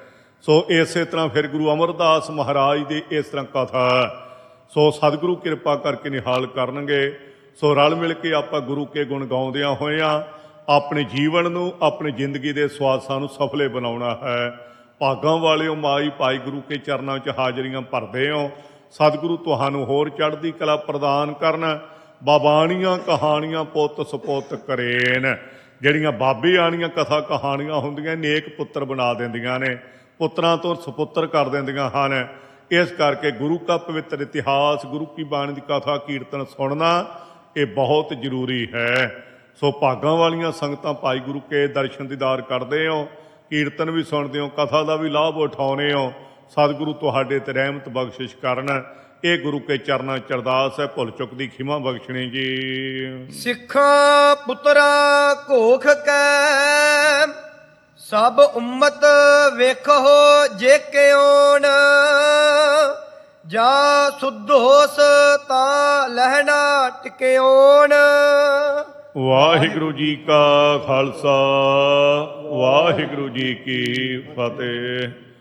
ਸੋ ਇਸੇ ਤਰ੍ਹਾਂ ਫਿਰ ਗੁਰੂ ਅਮਰਦਾਸ ਮਹਾਰਾਜ ਦੀ ਇਸ ਤਰ੍ਹਾਂ ਕਥਾ ਹੈ। ਸੋ ਸਤਿਗੁਰੂ ਕਿਰਪਾ ਕਰਕੇ ਨਿਹਾਲ ਕਰਨਗੇ। ਸੋ ਰਲ ਮਿਲ ਕੇ ਆਪਾਂ ਗੁਰੂ ਕੇ ਗੁਣ ਗਾਉਂਦਿਆਂ ਹੋਇਆਂ ਆਪਣੇ ਜੀਵਨ ਨੂੰ, ਆਪਣੀ ਜ਼ਿੰਦਗੀ ਦੇ ਸਵਾਸਾਂ ਨੂੰ ਸਫਲੇ ਬਣਾਉਣਾ ਹੈ। ਭਾਗਾਂ ਵਾਲਿਓ ਮਾਈ ਭਾਈ ਗੁਰੂ ਕੇ ਚਰਨਾਂ 'ਚ ਹਾਜ਼ਰੀਆਂ ਭਰਦੇ ਹੋ। ਸਤਿਗੁਰੂ ਤੁਹਾਨੂੰ ਹੋਰ ਚੜ੍ਹਦੀ ਕਲਾ ਪ੍ਰਦਾਨ ਕਰਨ। ਬਾਬਾਣੀਆਂ ਕਹਾਣੀਆਂ ਪੁੱਤ ਸਪੁੱਤ ਕਰੇਨ। ਜਿਹੜੀਆਂ ਬਾਬੇ ਆਣੀਆਂ ਕਥਾ ਕਹਾਣੀਆਂ ਹੁੰਦੀਆਂ ਨੇਕ ਪੁੱਤਰ ਬਣਾ ਦਿੰਦੀਆਂ ਨੇ, ਪੁੱਤਰਾਂ ਤੋਂ ਸਪੁੱਤਰ ਕਰ ਦਿੰਦੀਆਂ ਹਨ। ਇਸ ਕਰਕੇ ਗੁਰੂ ਕਾ ਪਵਿੱਤਰ ਇਤਿਹਾਸ, ਗੁਰੂ ਕੀ ਬਾਣੀ ਦੀ ਕਥਾ ਕੀਰਤਨ ਸੁਣਨਾ ਇਹ ਬਹੁਤ ਜ਼ਰੂਰੀ ਹੈ। ਸੋ ਭਾਗਾਂ ਵਾਲੀਆਂ ਸੰਗਤਾਂ ਭਾਈ ਗੁਰੂ ਕੇ ਦਰਸ਼ਨ ਦੀਦਾਰ ਕਰਦੇ ਹੋ, ਕੀਰਤਨ ਵੀ ਸੁਣਦੇ ਹੋ, ਕਥਾ ਦਾ ਵੀ ਲਾਭ ਉਠਾਉਂਦੇ ਹੋ। ਸਤਿਗੁਰੂ ਤੁਹਾਡੇ ਤੇ ਰਹਿਮਤ ਬਖਸ਼ਿਸ਼ ਕਰਨ। ਇਹ ਗੁਰੂ ਕੇ ਚਰਨਾਂ 'ਚ ਅਰਦਾਸ ਹੈ। ਭੁੱਲ ਚੁੱਕ ਦੀ ਖਿਮਾ ਬਖਸ਼ਣੀ ਜੀ। ਸਿੱਖਾਂ ਪੁੱਤਰਾਂ ਘੋਖ ਕੈ ਸਭ ਉਮਤ ਵੇਖੋ ਜੇ ਕਿਉਣ। ਜਾਂ ਸੁਧੋਸ ਤਾਂ ਲਹਿਣਾ ਟਿਕਿਓਣ। ਵਾਹਿਗੁਰੂ ਜੀ ਕਾ ਖਾਲਸਾ, ਵਾਹਿਗੁਰੂ ਜੀ ਕੀ ਫਤਿਹ।